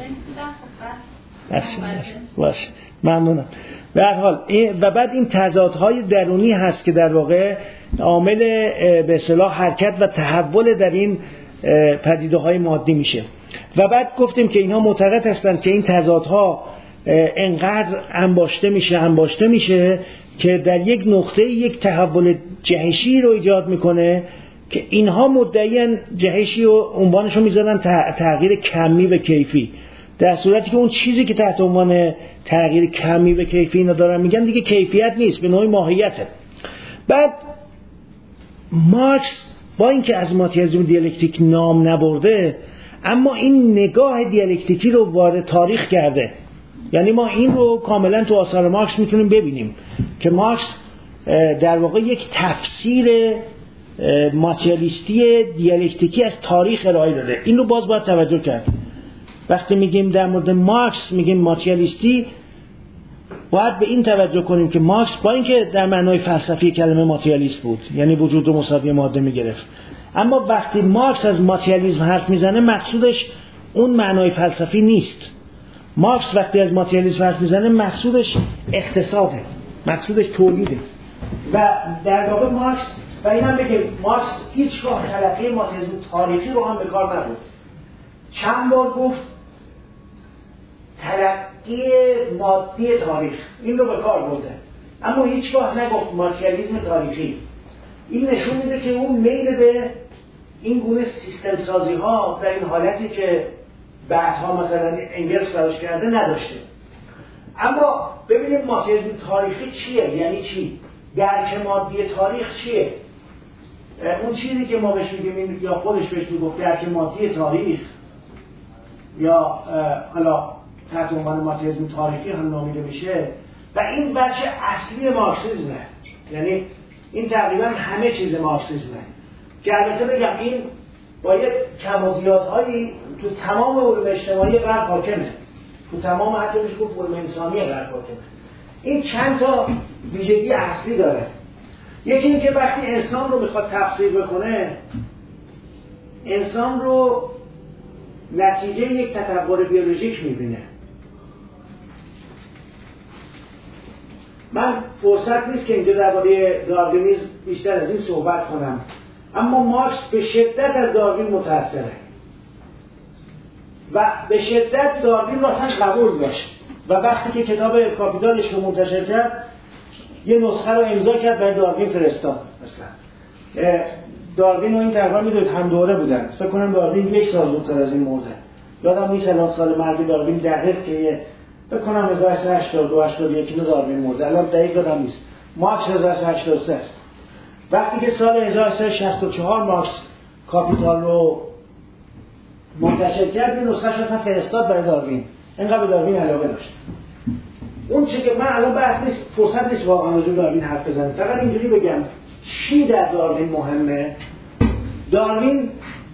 باشه باشه ممنونم. به هر حال و بعد این تضادهای درونی هست که در واقع عامل به اصطلاح حرکت و تحول در این پدیده های مادی میشه و بعد گفتیم که اینها معتقد هستند که این تضادها انقدر انباشته میشه انباشته میشه که در یک نقطه یک تحول جهشی رو ایجاد میکنه که اینها مدعیان جهشی و عنوانش رو میذارن تغییر کمی و کیفی، در صورتی که اون چیزی که تحت عنوان تغییر کمی و کیفی اینا دارن میگن دیگه کیفیت نیست، به نوعی ماهیته. بعد مارکس با اینکه از ماتریالیسم دیالکتیک نام نبرده، اما این نگاه دیالکتیکی رو وارد تاریخ کرده. یعنی ما این رو کاملا تو آثار مارکس میتونیم ببینیم که مارکس در واقع یک تفسیر ماتریالیستی دیالکتیکی از تاریخ ارائه داده. این رو باز باید توجه کرد. وقتی میگیم در مورد مارکس میگیم ماتریالیستی، باید به این توجه کنیم که مارکس با اینکه در معنای فلسفی کلمه ماتریالیست بود، یعنی وجود رو مساوی ماده میگرفت، اما وقتی مارکس از ماتریالیسم حرف میزنه مقصودش اون معنای فلسفی نیست. مارکس وقتی از ماتریالیسم حرف میزنه مقصودش اقتصاده، مقصودش تولیده. و در واقع مارکس و این هم بگه مارکس هیچگاه تلقی ماتریالیسم تاریخی رو هم به کار نبرد. چند بار گفت تلقی مادی تاریخ، این رو به کار برده، اما هیچگاه نگفت ماتریالیسم تاریخی. این نشون میده که اون میل به این گونه سیستم سازی ها در این حالتی که بعدها مثلا انگلس براش کرده نداشته. اما ببینیم ماتریالیسم تاریخی چیه؟ یعنی چی؟ درک مادی تاریخ چیه؟ اون چیزی که ما بهش میگیم یا خودش بهش میگفت درک مادی تاریخ یا حالا تحت عنوان ماتریالیسم تاریخی هم نامیده میشه و این بچه اصلی مارکسیسمه. یعنی این تقریبا همه چیز مارکسیسمه که البته بگم این با یک کم و زیادهایی تو تمام علوم اجتماعی غرب حاکمه، تو تمام حتی میشه گفت علوم انسانی غرب حاکمه. این چند تا ویژگی اصلی داره. یکی این که وقتی انسان رو میخواد تفسیر بکنه، انسان رو نتیجه یک تطور بیولوژیک میبینه. من فرصت نیست که اینجا درباره داروینیسم بیشتر از این صحبت کنم، اما مارکس به شدت از داروین متأثره و به شدت داروین رو اصلا قبول داشت و وقتی که کتاب کاپیتالش رو منتشر کرد یه نسخه رو امضا کرد برای داروین فرستاد. مثلا داروین و این تقریبا میدونید هم دوره بودن، فکر کنم داروین یک سال زودتر از این مرده، یادم نیست الان سال مرگ داروین دقیق که فکر کنم هزار و هشتصد و هشتاد و دو هشتاد و یک داروین مرده، الان دقیق یادم نیست. مارکس هزار و هشتصد و هشتاد و سه است. وقتی که سال هزار و هشتصد و شصت و چهار مارکس کاپیتال رو منتشر کرد، این نسخه‌اش اصلا فرستاد برای داروین، اینقدر به داروین علاقه داشت. اون چه که من الان بحث نیست، فرصت نیست واقعا راجع به داروین حرف بزنم، فقط اینجوری بگم چی در داروین مهمه. داروین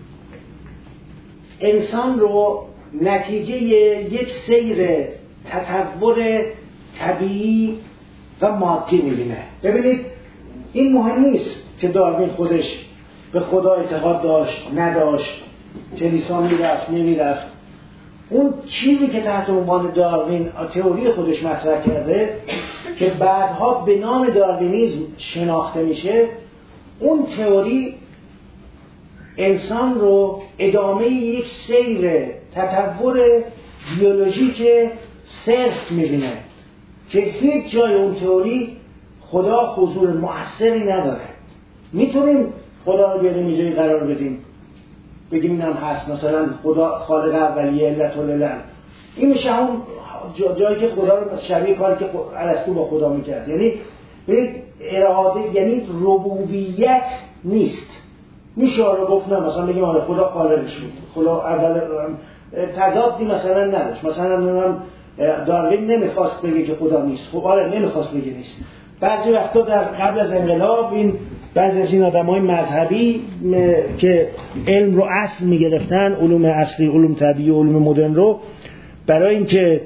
انسان رو نتیجه یک سیر تطور طبیعی و مادی می‌بینه. ببینید این مهم نیست که داروین خودش به خدا اعتقاد داشت نداشت، کلیسا میرفت نمیرفت. اون چیزی که تحت عنوان داروین تئوری خودش مطرح کرده که بعدها به نام داروینیسم شناخته میشه، اون تئوری انسان رو ادامه یک سیر تطور بیولوژیک صرف میبینه که هیچ جای اون تئوری خدا حضور مؤثری نداره. میتونیم خدا رو بیاریم اینجایی قرار بدیم بگیم اینم هست، مثلا خدا خالق اولیه علت العلل، این میشه همون جایی که خدا رو شبیه کاری که ارسطو با خدا میکرد. یعنی ببینید اراده یعنی ربوبیت نیست. میشه رو گفت نه مثلا بگیم آره خدا خالقش بود، خدا اول تضادی مثلا نداشت، مثلا منم داروین نمیخواست بگه که خدا نیست، خب آره نمیخواست بگه نیست. بعضی وقتا در قبل از انقلاب این بعضی از این آدمای مذهبی که علم رو اصل میگرفتن، علوم اصلی، علوم طبیعی و علوم مدرن رو، برای اینکه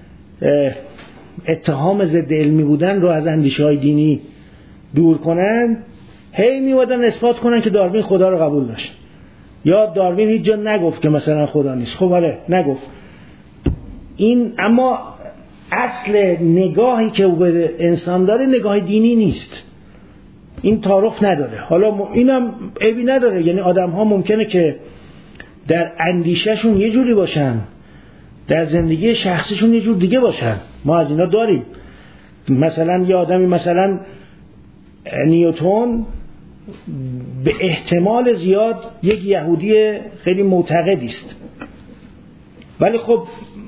اتهام ضد علمی بودن رو از اندیشه‌های دینی دور کنن، هی میوادن اثبات کنن که داروین خدا رو قبول داشت یا داروین هیچ جا نگفت که مثلا خدا نیست. خب آره نگفت این، اما اصل نگاهی که او به انسان داره نگاه دینی نیست، این تعارف نداره. حالا اینم عیبی نداره، یعنی آدم ها ممکنه که در اندیشهشون یه جوری باشن، در زندگی شخصیشون یه جور دیگه باشن، ما از اینا داریم. مثلا یه آدمی مثلا نیوتن به احتمال زیاد یک یهودی خیلی معتقدی است، ولی خب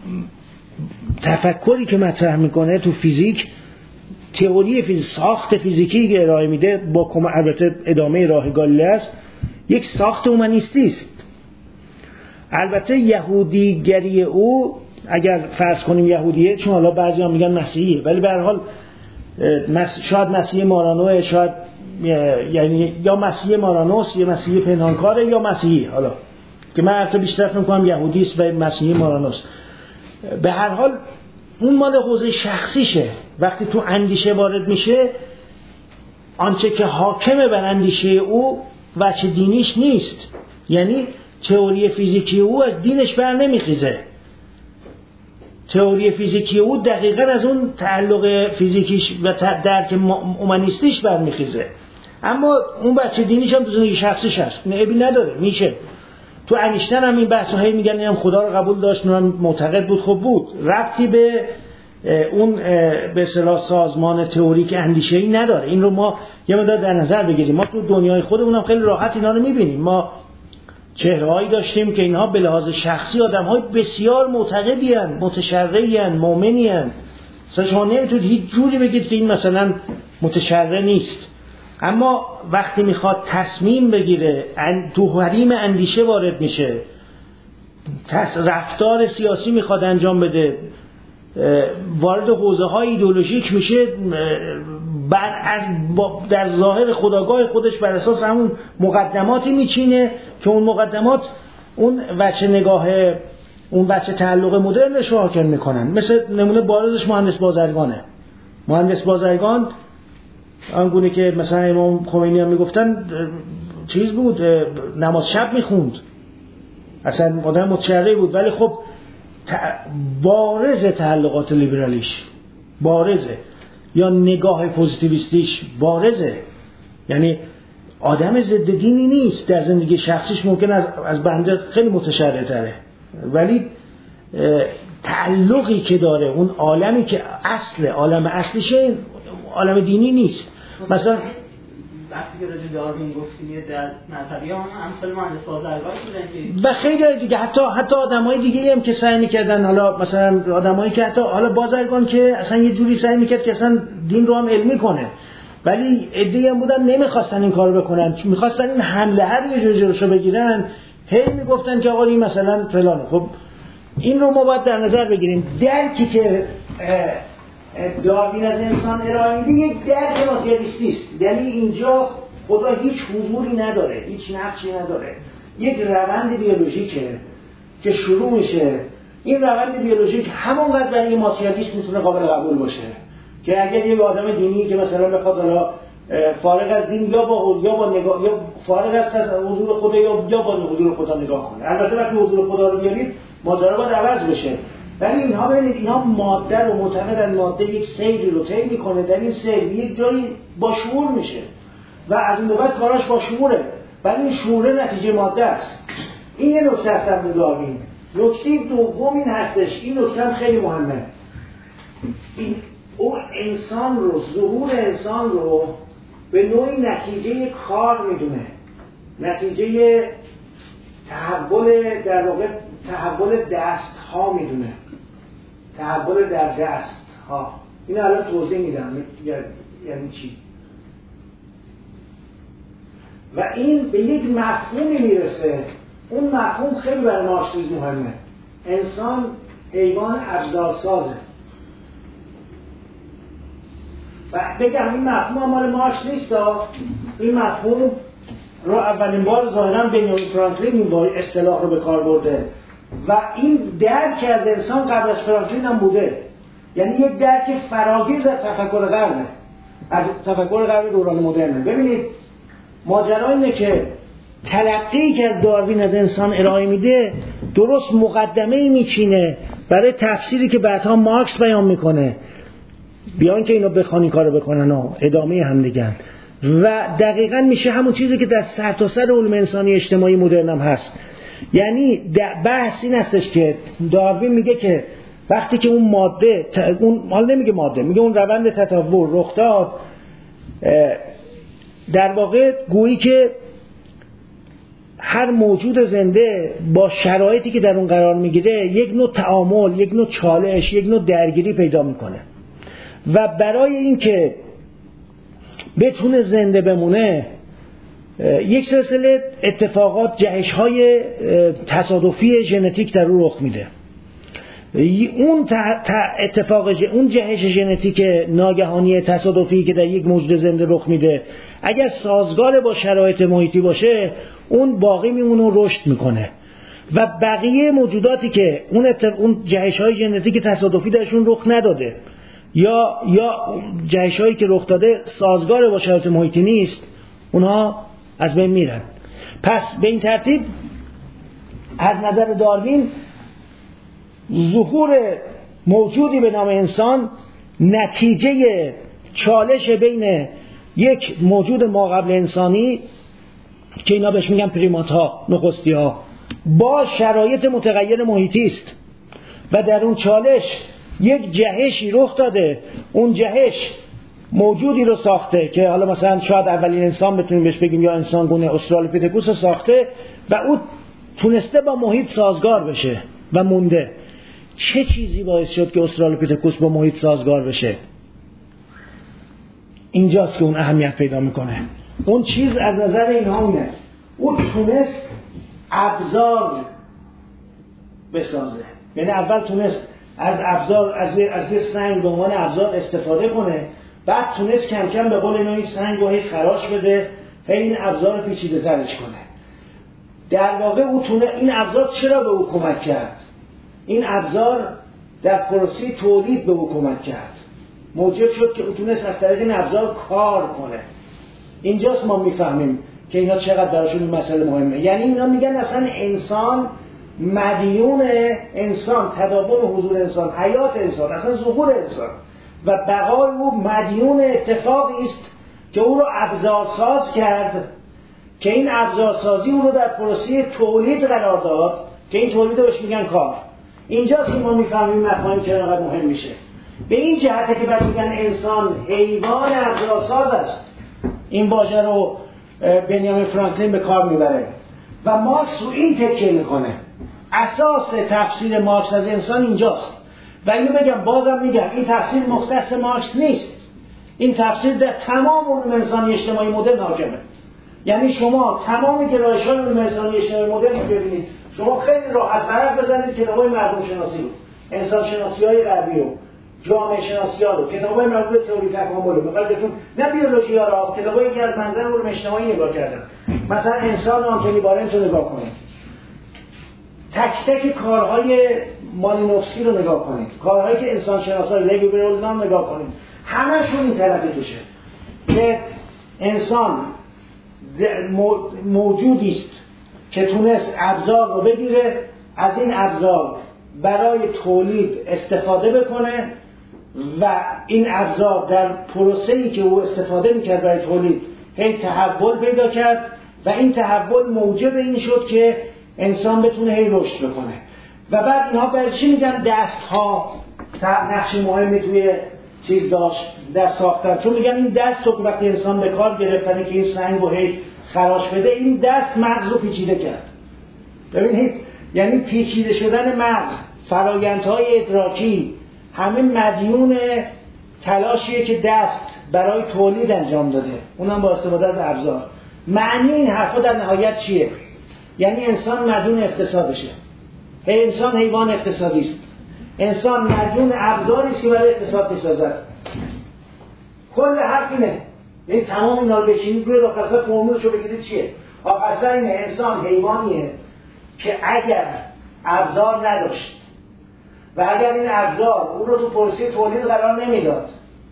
تفکری که مطرح میکنه تو فیزیک، تئوری فیزیک، ساخت فیزیکی که ارائه میده با کمک البته ادامه راه گالیله است، یک ساخت اومانیستی است. البته یهودیگری او اگر فرض کنیم یهودیه، چون حالا بعضی‌ها میگن مسیحیه، ولی به هر حال شاید مسیحی مارانوه، شاید یعنی یا مسیحی مارانوس یا مسیحی پنهانکاره یا مسیحی، حالا که من حتی بیشتر فکر می‌کنم یهودی است و مسیحی مارانوس. به هر حال اون مال حوزه شخصیشه. وقتی تو اندیشه وارد میشه، آنچه که حاکمه بر اندیشه او وجه دینیش نیست، یعنی تئوری فیزیکی او از دینش بر نمیخیزه. تئوری فیزیکی او دقیقاً از اون تعلق فیزیکیش و درک اومانیستیش برمیخیزه، اما اون بچه دینیش هم تو زندگی شخصیش هست، عیبی نداره، میشه. تو انیشتین هم این بحثو هی میگن هم خدا رو قبول داشت، هم معتقد بود، خب بود، ربطی به اون به اصطلاح سازمان تئوریک اندیشه‌ای نداره. این رو ما یه مقدار در نظر بگیریم. ما تو دنیای خودمون هم خیلی راحت اینا رو میبینیم. ما چهره‌هایی داشتیم که اینها به لحاظ شخصی آدم‌های بسیار معتقدی ان، متشرعی ان، مؤمنی ان. مثلا شما نمیتونید هیچ جوری بگید که این مثلا متشرع نیست، اما وقتی میخواد تصمیم بگیره، تو حریم اندیشه وارد میشه، رفتار سیاسی میخواد انجام بده، وارد حوزه‌های ایدئولوژیک میشه، بر از در ظاهر خودآگاه خودش بر اساس همون مقدماتی میچینه که اون مقدمات اون وجه نگاه، اون وجه تعلق مدرنش رو حاکم میکنن. مثل نمونه بارزش مهندس بازرگانه. مهندس بازرگان آنگونه که مثلا امام خمینی هم میگفتن چیز بود، نماز شب میخوند، اصلا آدم متشرعی بود، ولی خب بارز تعلقات لیبرالیش بارزه، یا نگاه پوزیتیویستیش بارزه. یعنی آدم ضد دینی نیست، در زندگی شخصیش ممکن از از بنده خیلی متشرع تره، ولی تعلقی که داره، اون عالمی که اصل عالم اصلیشه عالم دینی نیست. مثلا وقتی که راجع به داروین گفتیم در مذهبی هم امثال مهندس بازرگان بودن که و خیلی دیگه، حتی حتی آدمای دیگه هم که سعی می‌کردن، حالا مثلا آدمایی که حتی حالا بازرگان که اصلا یه جوری سعی می‌کرد که اصلا دین رو هم علمی کنه، ولی عده‌ای هم بودن نمی‌خواستن این کارو بکنن، می‌خواستن این حمله هر یه جوری جلوشو بگیرن، هی میگفتن که آقا این مثلا فلانه. خب این رو ما باید در نظر بگیریم. درکی که داروین از انسان ارائه میده یک درک ماتریالیستی است، یعنی اینجا خدا هیچ حضوری نداره، هیچ نقشی نداره، یک روند بیولوژیکه که شروع میشه. این روند بیولوژیک همونقدر برای ماتریالیست میتونه قابل قبول باشه که اگر یه آدم دینی که مثلا بخواد حالا فارغ از دین یا با یا با نگاه یا فارغ از حضور خدا یا یا با حضور خدا نگاه کنه، البته وقتی حضور خدا رو بیارید ماجرا باید عوض بشه، ولی اینها ببینید اینها ماده رو معتقدن ماده یک سیری رو طی میکنه، در این سیر یک جایی با شعور میشه و از این بعد کاراش با شعوره، ولی این شعور نتیجه ماده است. این یه نکته است در داروین. نکته دوم این هستش، این نکته هم خیلی مهمه، این او انسان رو، ظهور انسان رو به نوعی نتیجه کار میدونه، نتیجه تحول در واقع تحول دست ها میدونه، تحول در دست ها. این الان توضیح میدم یعنی چی. و این به یک مفهومی میرسه، اون مفهوم خیلی برای مارکسیسم مهمه. انسان حیوان ابزارسازه و بگم این مفهوم مال مارکس نیست، این مفهوم رو اولین بار ظاهرا بنیامین فرانکلین این اصطلاح رو به کار برده و این درک از انسان قبل از فرانکلین هم بوده، یعنی یک درک فراگیر در تفکر غربه، از تفکر غرب دوران مدرنه. ببینید ماجرا اینه که تلقی که از داروین از انسان ارائه میده درست مقدمه‌ای میچینه برای تفسیری که بعدها مارکس بیان میکنه، بیان که اینا بخوان این کارو بکنن و ادامه هم دیگن، و دقیقاً میشه همون چیزی که در سرتاسر علوم انسانی اجتماعی مدرن هم هست. یعنی بحث این هستش که داروین میگه که وقتی که اون ماده، اون حال نمیگه ماده، میگه اون روند تطور رخ داد، در واقع گویی که هر موجود زنده با شرایطی که در اون قرار میگیره یک نوع تعامل، یک نوع چالش، یک نوع درگیری پیدا میکنه و برای این که بتونه زنده بمونه یک سلسله اتفاقات، جهش‌های تصادفی ژنتیک در رو رخ میده. اون اتفاق اون جهش ژنتیک ناگهانی تصادفی که در یک موجود زنده رخ میده اگر سازگار با شرایط محیطی باشه اون باقی میمونه و رشد میکنه و بقیه موجوداتی که اون اون جهش‌های ژنتیک تصادفی درشون رخ نداده یا یا جهش‌هایی که رخ داده سازگار با شرایط محیطی نیست، اونها از بین میرن. پس به این ترتیب از نظر داروین ظهور موجودی به نام انسان نتیجه چالش بین یک موجود ما قبل انسانی که اینا بهش میگن پریمات ها، نخستی ها، با شرایط متغیر محیطی است و در اون چالش یک جهشی رخ داده. اون جهش موجودی رو ساخته که حالا مثلا شاید اولین انسان بتونیم بهش بگیم یا انسان گونه استرالوپیتکوس رو ساخته و او تونسته با محیط سازگار بشه و مونده. چه چیزی باعث شد که استرالوپیتکوس با محیط سازگار بشه؟ اینجاست که اون اهمیت پیدا میکنه. اون چیز از نظر اینها اینه، او تونست ابزار بسازه. یعنی اول تونست از ابزار از از سنگ به عنوان ابزار استفاده کنه، بعد تونست کم کم به قول اینو سنگ رو هی خراش بده، هی این ابزار پیچیده ترش کنه. در واقع او تونه این ابزار چرا به او کمک کرد؟ این ابزار در پروسه تولید به او کمک کرد، موجب شد که او تونست از طریق این ابزار کار کنه. اینجاست ما میفهمیم که اینا چقدر براشون این مسئله مهمه. یعنی اینا میگن اصلا انسان مدیون انسان، تداوم حضور انسان، حیات انسان، اصلا ظهور انسان و بقای او مدیون اتفاقی است که او رو ابزارساز کرد، که این ابزارسازی او رو در پروسه تولید قرار داد، که این تولید رو بهش میگن کار. اینجاست که ما میفهمیم مفاهیم چقدر مهم میشه. به این جهته که بعد میگن انسان حیوان ابزارساز است. این واژه رو بنیامین فرانکلین به کار میبره و مارکس رو این تکیه میکنه. اساس تفسیر مارکس از انسان اینجاست. و اینو بگم، بازم میگم، این تفسیر مختص مارکس نیست. این تفسیر در تمام علوم انسانی اجتماعی مدرن حاکمه. یعنی شما تمام گرایش‌های علوم انسانی اجتماعی مدرن رو ببینید، شما خیلی راحت ورق بزنید کتابای مردم شناسی رو، انسان شناسی‌های غربی رو، جامعه شناسی‌ها رو، کتابای مربوط به تئوری تکامل رو، مثلا بهتون نه بیولوژی‌ها رو، کتابایی که از منظر علوم اجتماعی نگاه کردن. مثلا انسان آنتونی بارنس رو نگاه کنید. تک تک کارهای مالینوفسکی رو نگاه کنید، کارهایی که انسان شناسای لوی برولدان نگاه کنید، همه‌شون این طرفی توشه که انسان موجودی است که تونست ابزار رو بگیره، از این ابزار برای تولید استفاده بکنه و این ابزار در پروسه‌ای که او استفاده میکرد برای تولید هی تحول پیدا کرد و این تحول موجب این شد که انسان بتونه هی رشد بکنه. و بعد اینها برای چی میگن دست‌ها نقش مهمی توی چیز داشت در ساختن؟ چون میگن این دست رو وقتی انسان به کار گرفتن که این سنگ رو هی خراش بده، این دست مغز رو پیچیده کرد. ببینید، یعنی پیچیده شدن مغز، فرآیندهای ادراکی، همه مدیون تلاشیه که دست برای تولید انجام داده، اونم با استفاده از ابزار. معنی این حرفا در نهایت چیه؟ یعنی انسان مدیون اقتصادشه. انسان حیوان اقتصادی است. انسان مدیون ابزاری است که برای اقتصاد می‌سازد. کل حرف اینه. یعنی تمام اینا رو بچینید روی آخرسر فرمولشو بگیرید چیه؟ آخرسر اینه، انسان حیوانیه که اگر ابزار نداشت و اگر این ابزار اون رو تو پروسه تولید قرار نمیداد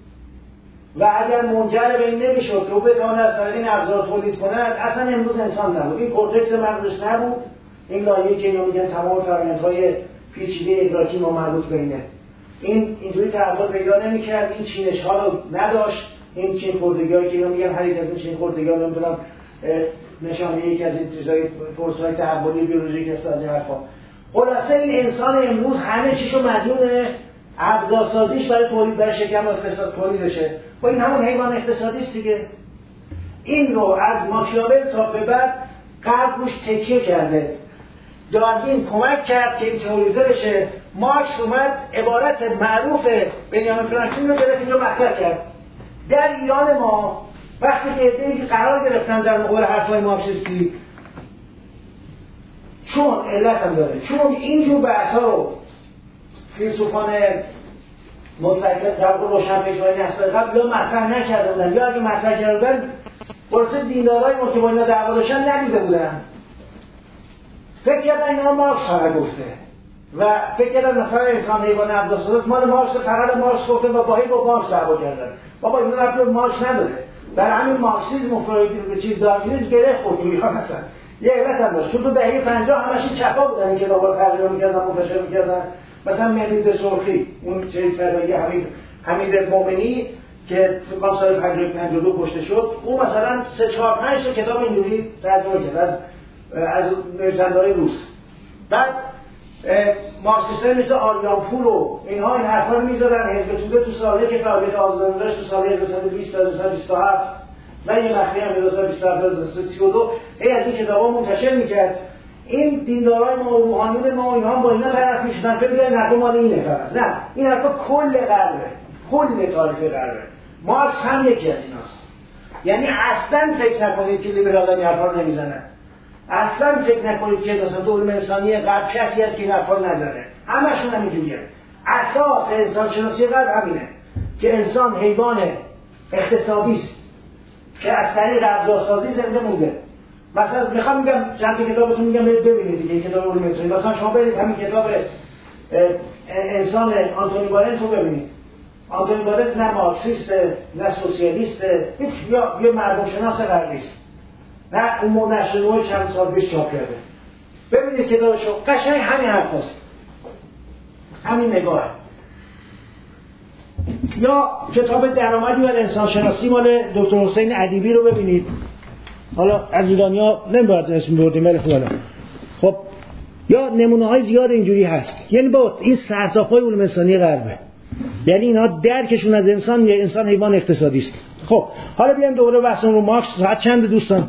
و اگر منجر به این نمیشد که او بتونه از طریق این ابزار تولید کنه، اصلا امروز انسان نبود. این کورتکس مغزش نبود، این لایه‌ای که اینا میگن تمام فرآیندهای پیچیده ادراکی ما مربوط به اینه، این اینجوری تحول پیدا نمی‌کرد، این چینش‌ها رو نداشت. این چین خوردگی‌هایی که اینا میگن هر یک از این چین خوردگی‌ها نمی‌دونم نشانه یکی از این چیزای فرصت‌های تحولی بیولوژیک است از این حرفا. خلاصه این انسان امروز همه چیشو مدیون ابزارسازیش برای تولید برای شکم و اقتصاد تولیدشه. و این همون حیوان اقتصادی است دیگه. این رو از ماکیاول تا به بعد غرب روش تکیه کرده. داروین کمک کرد که این تئوریزه بشه. مارکس اومد عبارت معروف بنیامین فرانکلین رو گرفت اینجا مطرح کرد. در ایران ما وقتی که عده‌ای قرار گرفتن در مقابل حرفای مارکسیستی، چون علت هم داره، چون اینجور بحث‌ها رو فیلسوفان متفکر در روشنفکرای نسل قبل یا مطرح نکرده بودن، یا اگه مطرح کرده بودن خلاصه دیندارای که با اینا دعوا داشتن ندیده بودن. فکر کردن اینا مارکس فقط گفته و فکر کردن مثلا انسان حیوان ابزارساز است، مال مارکس، فقط مارکس گفته و باهی با مارکس دعوا کردن. بابا اینا رفت مارکس نداره. در همین مارکسیسم و فرویدیسم و چیز داروینیسم گره خورد ها مثلا یه علت هم داشت. چون تو دهه پنجاه همش چپا بودن این کتابا رو ترجمه می‌کردن منتشر می‌کردن. مثلا مهدی سرخی اون چه فرایی حمید حمید مومنی که تو سال پنجاه و دو کشته شد، اون مثلا سه چهار پنج تا کتاب اینجوری ترجمه کرد از از نویسنده‌های روس. بعد مارکسیست‌ها مثل آریانپور و اینها این حرفا رو می‌ذارن. حزب توده تو ساله که فعالیت آزادانه داشت تو سال هزار و سیصد و بیست تا هزار و سیصد و بیست و هفت و یه مخفی هم هزار و سیصد و بیست و هفت تا هزار و سیصد و سی و دو ای از این کتابا منتشر می‌کرد. این دیندارای ما و روحانیون ما اینها با اینا طرف می‌شدن فکر می‌کردن نقل مال اینه فقط. نه، این حرفا کل غربه، کل تاریخ غربه. مارکس هم یکی از ایناست. یعنی اصلاً فکر نکنید که لیبرال‌ها این حرفا رو نمیزنن. اصلاً فکر نکنید که مثلا دولت انسانی غرب کسی هست که این حرفا رو نزنه. همشون همینجوریه. اساس انسان شناسی غرب همینه که انسان حیوان اقتصادی است که از طریق ابزارسازی زنده مونده. مثلا میخوام میگم چند تا کتابتون میگم برید ببینید دیگه این کتاب علوم انسانی. مثلا شما برید همین کتاب انسان آنتونی بارنت رو ببینید. آنتونی بارنت نه مارکسیست نه سوسیالیست، هیچ یا یه مردم شناس غربی است. نه اون نشر نوعی چند سال پیش چاپ کرده. ببینید کتابشو، قشنگ همین حرفاست. همین نگاهه. یا کتاب درآمدی بر انسان شناسی مال دکتر حسین ادیبی رو ببینید. حالا از ایرانیا نمی‌باید اسم بردیم ولی خب خب یا نمونه‌های زیاد اینجوری هست. یعنی با این سرتاپای علوم انسانی غربه. یعنی اینها درکشون از انسان یا انسان حیوان اقتصادی است. خب حالا بیایم دوباره بحثمون رو مارکس. ساعت چند دوستان؟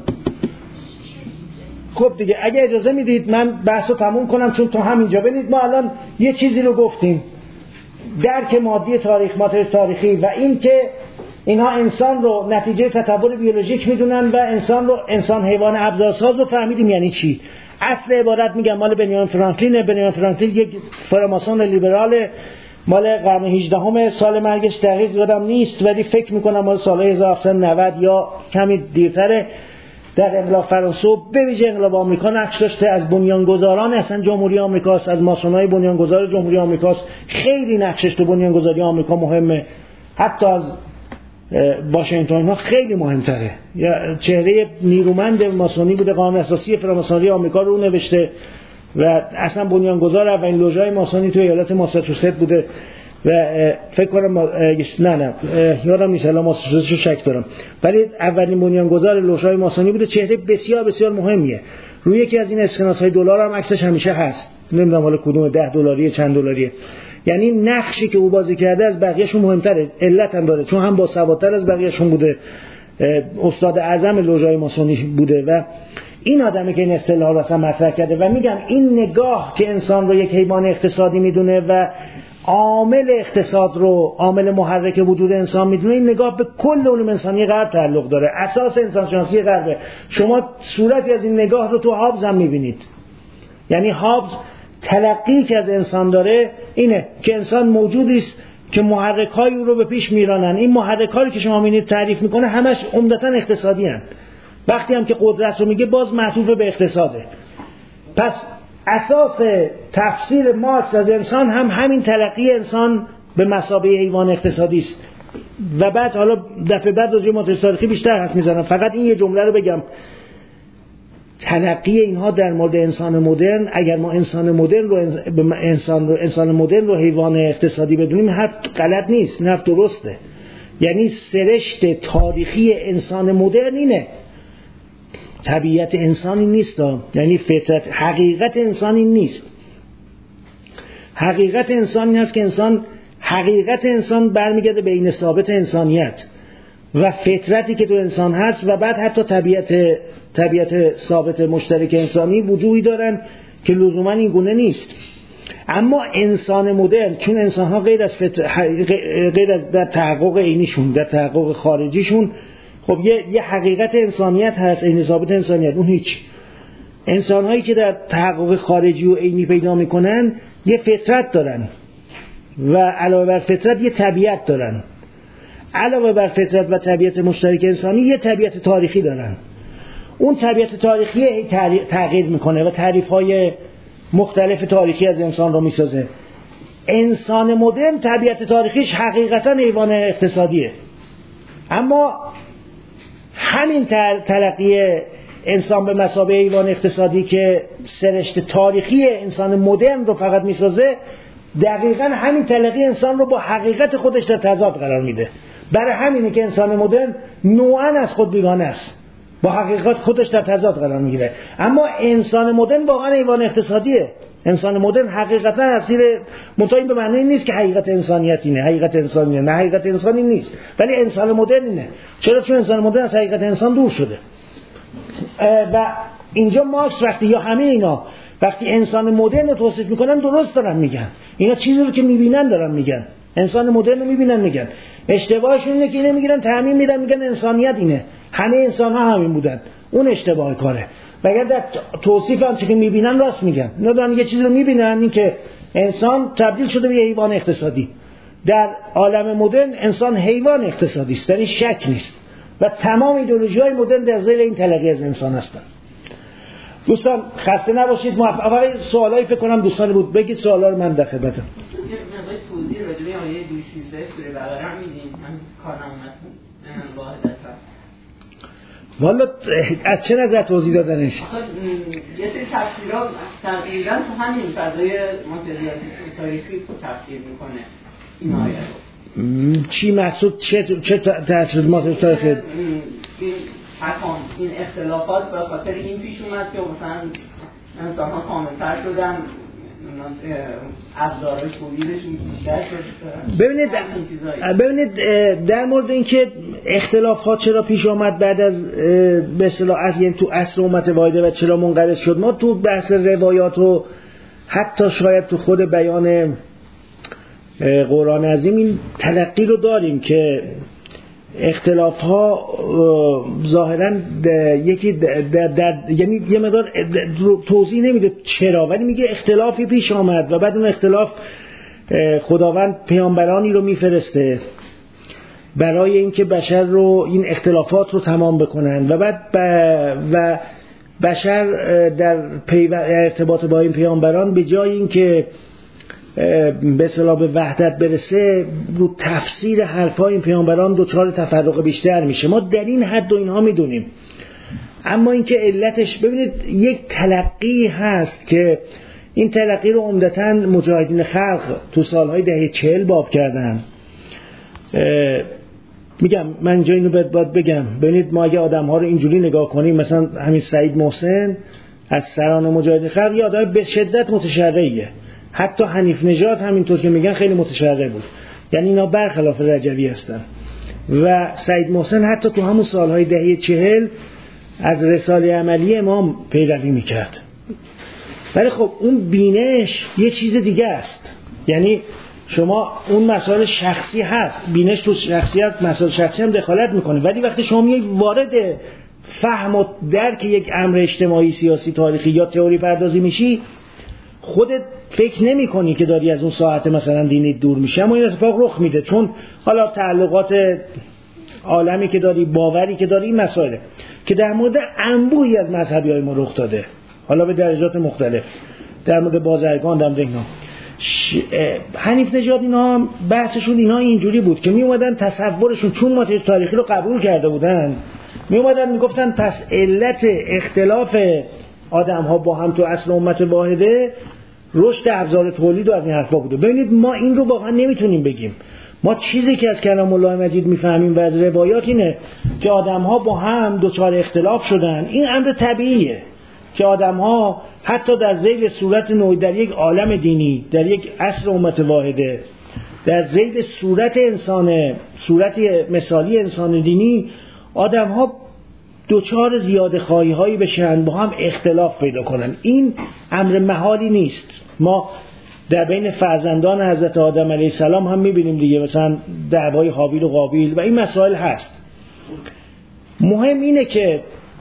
خب دیگه اگه اجازه میدید من بحثو تموم کنم چون تو همینجا ببینید ما الان یه چیزی رو گفتیم. درک مادی تاریخ، ماتریس تاریخی و این که اینها انسان رو نتیجه تطور بیولوژیک میدونن و انسان رو انسان حیوان ابزارساز رو فهمیدیم یعنی چی. اصل عبارت میگم مال بنیامین فرانکلین. بنیامین فرانکلین یک فراماسون لیبرال مال قرن هجدهم، سال مرگش دقیق یادم نیست ولی فکر میکنم مال سال هزار و هفتصد و نود یا کمی دیرتره. در انقلاب فرانسه به ویژه انقلاب آمریکا نقش داشته. از بنیانگذاران اصلا جمهوری آمریکاست، از ماسونای بنیانگذار جمهوری آمریکاست. خیلی نقشش تو بنیانگذاری آمریکا مهمه، حتی از واشنگتن ها خیلی مهمتره. یا چهره نیرومند ماسونی بوده، قانون اساسی فراماسونری آمریکا رو نوشته و اصلا بنیانگذار اولین لوژهای ماسونی تو ایالت ماساچوست بوده و فکر کنم نه نه یادم نیست الان ماساچوست رو شک دارم ولی اولین بنیانگذار لوژهای ماسونی بوده. چهره بسیار بسیار مهمیه. روی یکی از این اسکناس‌های دلار هم عکسش همیشه هست. نمیدونم حالا کدوم ده دلاریه چند دلاریه. یعنی نقشی که او بازی کرده از بقیه‌شون مهمتره. علت هم داره چون هم باسوادتر از بقیه‌شون بوده، استاد اعظم لوژهای ماسونی بوده و این آدمی که این اصطلاح رو اصلا مطرح کرده. و میگم این نگاه که انسان رو یک حیوان اقتصادی میدونه و عامل اقتصاد رو عامل محرک وجود انسان میدونه، این نگاه به کل علوم انسانی غرب تعلق داره. اساس انسان شناسی غربه. شما صورتی از این نگاه رو تو هابز هم میبینید. یعنی هابز تلقی که از انسان داره اینه که انسان موجودی است که محرک‌های او رو به پیش میرانن. این محرک‌هایی که شما می‌بینید تعریف میکنه همش عمدتاً اقتصادی هستند. وقتی هم که قدرت رو میگه باز معطوف به اقتصاده. پس اساس تفسیر مارکس از انسان هم همین تلقی انسان به مثابه حیوان اقتصادی است. و بعد حالا دفعه بعد راجع به ماتریس تاریخی بیشتر حرف میزنم. فقط این یه جمله رو بگم. تلقی اینها در مورد انسان مدرن، اگر ما انسان مدرن رو انسان رو انسان مدرن رو حیوان اقتصادی بدونیم، حرف غلط نیست، نه درسته. یعنی سرشت تاریخی انسان مدرن اینه. طبیعت انسانی نیست، یعنی فطرت، حقیقت انسانی نیست. حقیقت انسانی هست که انسان، حقیقت انسان برمیگرده به این ثابت انسانیت و فطرتی که تو انسان هست و بعد حتی طبیعت طبیعت ثابت مشترک انسانی وجودی دارن که لزوما این گونه نیست. اما انسان مدرن چون انسان ها غیر از فطر... غیر از در تحقق عینیشون، در تحقق خارجیشون، خب یه, یه حقیقت انسانیت هست، عین ثابت انسانیت، اون هیچ. انسان هایی که در تحقق خارجی و عینی پیدا میکنن یه فطرت دارن و علاوه بر فطرت یه طبیعت دارن. علاوه بر فطرت و طبیعت مشترک انسانی یه طبیعت تاریخی دارن. اون طبیعت تاریخی تغییر میکنه و تعریف‌های مختلف تاریخی از انسان رو میسازه. انسان مدرن طبیعت تاریخیش حقیقتا حیوان اقتصادیه، اما همین تلقی انسان به مثابه حیوان اقتصادی که سرشت تاریخی انسان مدرن رو فقط میسازه، دقیقاً همین تلقی انسان رو با حقیقت خودش در تضاد قرار میده. برای همینه که انسان مدرن نوعاً از خود بیگانه است، با حقیقت خودش در تضاد قرار میگیره. اما انسان مدرن واقعاً حیوان اقتصادیه. انسان مدرن حقیقتا اصیل منتها این به معنی نیست که حقیقت انسانیت اینه، حقیقت انسانیه، نه حقیقت انسانی نیست، ولی انسان مدرن اینه. چرا؟ چون انسان مدرن از حقیقت انسان دور شده. و اینجا مارکس وقتی یا همه اینا وقتی انسان مدرن رو توصیف میکنن درست دارن میگن، اینا چیزی رو که میبینن دارن میگن، انسان مدرن رو میبینن میگن. اشتباهشون اینه که اینه میگیرن تعمیم میدن میگن انسانیت اینه، همه انسان ها همین بودن. اون اشتباه کاره. و اگر در توصیف آنچه که میبینن راست میگن. اینا دارن یه چیزی رو میبینن، این که انسان تبدیل شده به حیوان اقتصادی. در عالم مدرن انسان حیوان اقتصادی است، در این شک نیست. و تمام ایدئولوژی‌های مدرن در زیر این تلقی از انسان هستند. دوستان خسته نباشید. موفق. اول سوالایی فکر کنم دوستان بود، بگید سوالا رو من در خدمتم. یه مقدار توضیح راجع به آیه دویست و سیزده سوره بقره میدین؟ من کارم اومد واحد والا از چه نظر توضیح دادنش؟ یه سری تفسیرها تقریبا تو همین فضای ماتریالیسم تاریخی تفسیر میکنه این آیه رو. چی مقصود؟ چه چه تفسیر ماتریالیسم تاریخی؟ این حکام این اختلافات به خاطر این پیش اومد که مثلا انسان‌ها کامل‌تر شدن، ابزارهای تولیدشون بیشتر شد. ببینید ببینید در مورد اینکه اختلافات چرا پیش آمد بعد از به اصطلاح از یعنی تو عصر امت واحده و چرا منقرض شد، ما تو بحث روایات و حتی شاید تو خود بیان قرآن عظیم این تلقی رو داریم که اختلاف ها ظاهرا یکی در, در, در یعنی یه مقدار توضیح نمیده چرا، ولی میگه اختلافی پیش آمد و بعد اون اختلاف خداوند پیامبرانی رو میفرسته برای اینکه بشر رو این اختلافات رو تمام بکنن و بعد ب... و بشر در ارتباط با این پیامبران به جای اینکه به اصطلاح به وحدت برسه رو تفسیر حرفای این پیامبران دچار تفرق بیشتر میشه. ما در این حد و اینها میدونیم. اما اینکه علتش ببینید یک تلقی هست که این تلقی رو عمدتاً مجاهدین خلق تو سالهای دهه چهل باب کردن. میگم من اینجا اینو باید بگم، ببینید ما اگه آدم ها رو اینجوری نگاه کنیم، مثلا همین سعید محسن از سران مجاهدین خلق یه آدم به شدت متشرعیه، حتی حنیف نژاد همینطور که میگن خیلی متشرع بود، یعنی اینا برخلاف رجوی هستن. و سعید محسن حتی تو همون سالهای دهه چهل از رساله عملی امام پیروی میکرد. ولی خب اون بینش یه چیز دیگه است، یعنی شما اون مسائل شخصی هست، بینش تو شخصیت مسائل شخصی هم دخالت میکنه، ولی وقتی شما میای وارد فهم و درک یک امر اجتماعی سیاسی تاریخی یا تئوری پردازی میشی، خودت فکر نمی کنی که داری از اون ساعت مثلا دینی دور میشه، اما این اتفاق رخ میده چون حالا تعلقات عالمی که داری، باوری که داری، این مسائله که در مورد انبوهی از مذهبی های ما رخ داده، حالا به درجات مختلف، در مورد بازرگان، در مورد اینا. ش... حنیف نژاد اینا بحثشون اینا اینجوری بود که می اومدن تصورشون چون ماتریالیسم تاریخی رو قبول کرده بودن، می اومدن میگفتن پس علت اختلاف آدم ها با هم تو اصل امت واحده رشد ابزار تولید و از این حرفا بوده. ببینید ما این رو واقعا نمیتونیم بگیم. ما چیزی که از کلام الله مجید میفهمیم و از روایات اینه که آدم ها با هم دچار اختلاف شدن. این امر طبیعیه که آدم ها حتی در ذیل صورت نوعی در یک عالم دینی، در یک اصل امت واحده، در ذیل صورت انسان، صورت مثالی انسان دینی، آدم ها دوچار زیاده خواهی هایی بشن، با هم اختلاف پیدا کنن. این امر محالی نیست. ما در بین فرزندان حضرت آدم علیه السلام هم میبینیم دیگه، مثلا دعوای هابیل و قابیل و این مسائل هست. مهم اینه که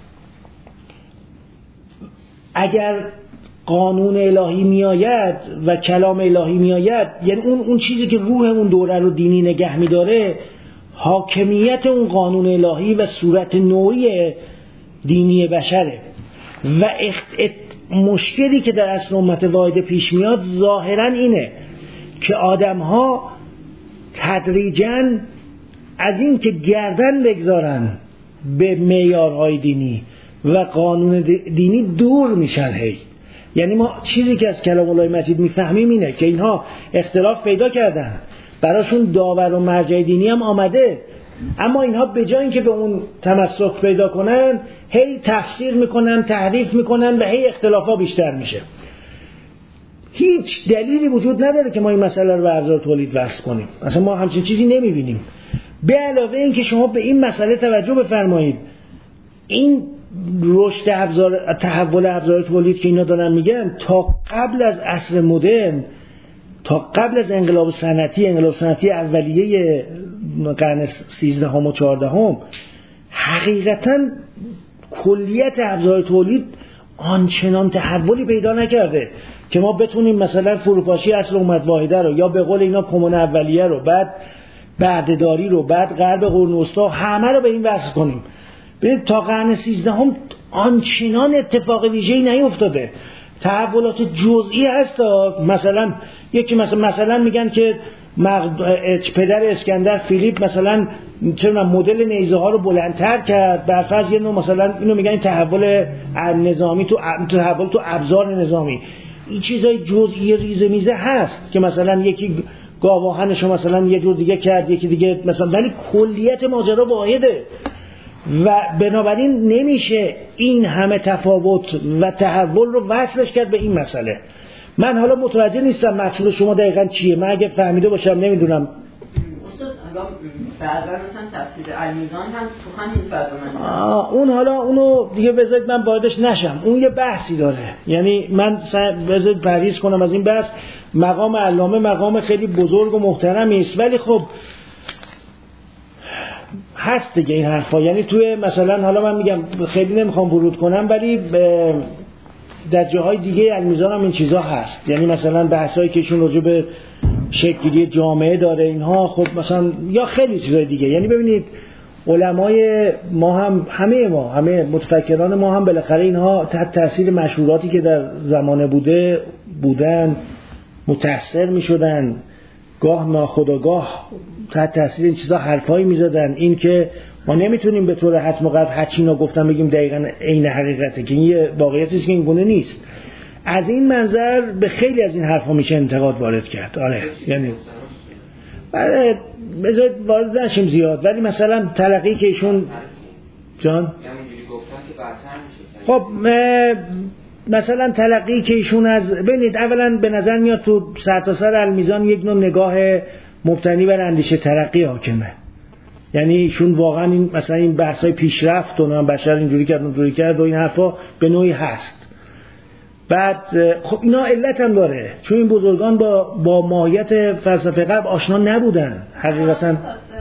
اگر قانون الهی میآید و کلام الهی میآید، یعنی اون اون چیزی که روح اون دوره رو دینی نگه میداره، حاکمیت اون قانون الهی و صورت نوعی دینی بشره. و اخت... مشکلی که در اصل امت واحده پیش میاد ظاهرا اینه که آدم ها تدریجاً از این که گردن بگذارن به معیارهای دینی و قانون دینی دور میشن هی. یعنی ما چیزی که از کلام الله مجید میفهمیم اینه که اینها اختلاف پیدا کردن، براشون داور و مرجع دینی هم آمده، اما اینها به جای اینکه به اون تمسک پیدا کنن هی تفسیر میکنن، تحریف میکنن و هی اختلافا بیشتر میشه. هیچ دلیلی وجود نداره که ما این مسئله رو به ابزار تولید وصل کنیم. اصلا ما همچین چیزی نمیبینیم. به علاوه این که شما به این مسئله توجه بفرمایید، این رشد ابزار، تحول ابزار تولید که اینا دارن میگن، تا قبل از عصر مدرن، تا قبل از انقلاب صنعتی، انقلاب صنعتی اولیه قرن سیزدهم و چهاردهم، حقیقتاً کلیت ابزار تولید آنچنان تحولی پیدا نکرده که ما بتونیم مثلا فروپاشی اصل امت واحده رو، یا به قول اینا کمون اولیه رو، بعد بردهداری رو، بعد غرب قرون وسطی، همه رو به این وصل کنیم. ببینید تا قرن سیزدهم آنچنان اتفاق ویژه‌ای نیفتاده. تحولات جزئی هست. مثلا یکی مثلا مثلا میگن که پدر اسکندر فیلیپ مثلا چرا مدل نیزه ها رو بلندتر کرد، بر فرض یه نوع مثلا اینو میگن تحول نظامی تو تحول تو ابزار نظامی. این چیزای جزئی ریزه میزه هست که مثلا یکی گاواهنشو مثلا یه جور دیگه کرد، یکی دیگه مثلا، ولی کلیت ماجرا واحده و بنابراین نمیشه این همه تفاوت و تحول رو وصلش کرد به این مسئله. من حالا متوجه نیستم مقصود شما دقیقاً چیه. من اگه فهمیده باشم نمیدونم. استاد الان بعضا مثلا تفسیر المیزان هم تو همین فضا من آه اون حالا اونو دیگه بذارید من واردش نشم، اون یه بحثی داره. یعنی من بذارید پرهیز کنم از این بحث. مقام علامه مقام خیلی بزرگ و محترمی است، ولی خب هست دیگه این حرفا. یعنی توی مثلا حالا من میگم خیلی نمیخوام ورود کنم، ولی در جاهای دیگه المیزان هم این چیزا هست. یعنی مثلا بحثایی که ایشون راجع به شکل‌گیری جامعه داره اینها، خب مثلا یا خیلی چیزای دیگه. یعنی ببینید علمای ما هم، همه ما، همه متفکران ما هم بالاخره اینها تحت تاثیر مشهوراتی که در زمانه بوده بودن متأثر می‌شدن، گاه ناخودآگاه تحت تاثیر این چیزا حرفایی می‌زدن. این که ما نمیتونیم به طور حتم و قطع هر چی گفتم بگیم دقیقاً عین حقیقته، که این یه واقعیتی است که این گونه نیست. از این منظر به خیلی از این حرفا میشه انتقاد وارد کرد. آره یعنی بله بذارید وارد نشیم زیاد، ولی مثلا تلقی که ایشون جان خب مثلا تلقی که ایشون از ببینید اولا به نظر میاد تو سرتاسر المیزان یک نوع نگاه مبتنی بر اندیشه ترقی حاکمه. یعنی ایشون واقعا این مثلا این بحث‌های پیشرفت و نه بشر اینجوری کرد اونجوری کرد و این حرفا به نوعی هست. بعد خب اینا علت هم داره، چون این بزرگان با با ماهیت فلسفه غرب آشنا نبودن حقیقتا.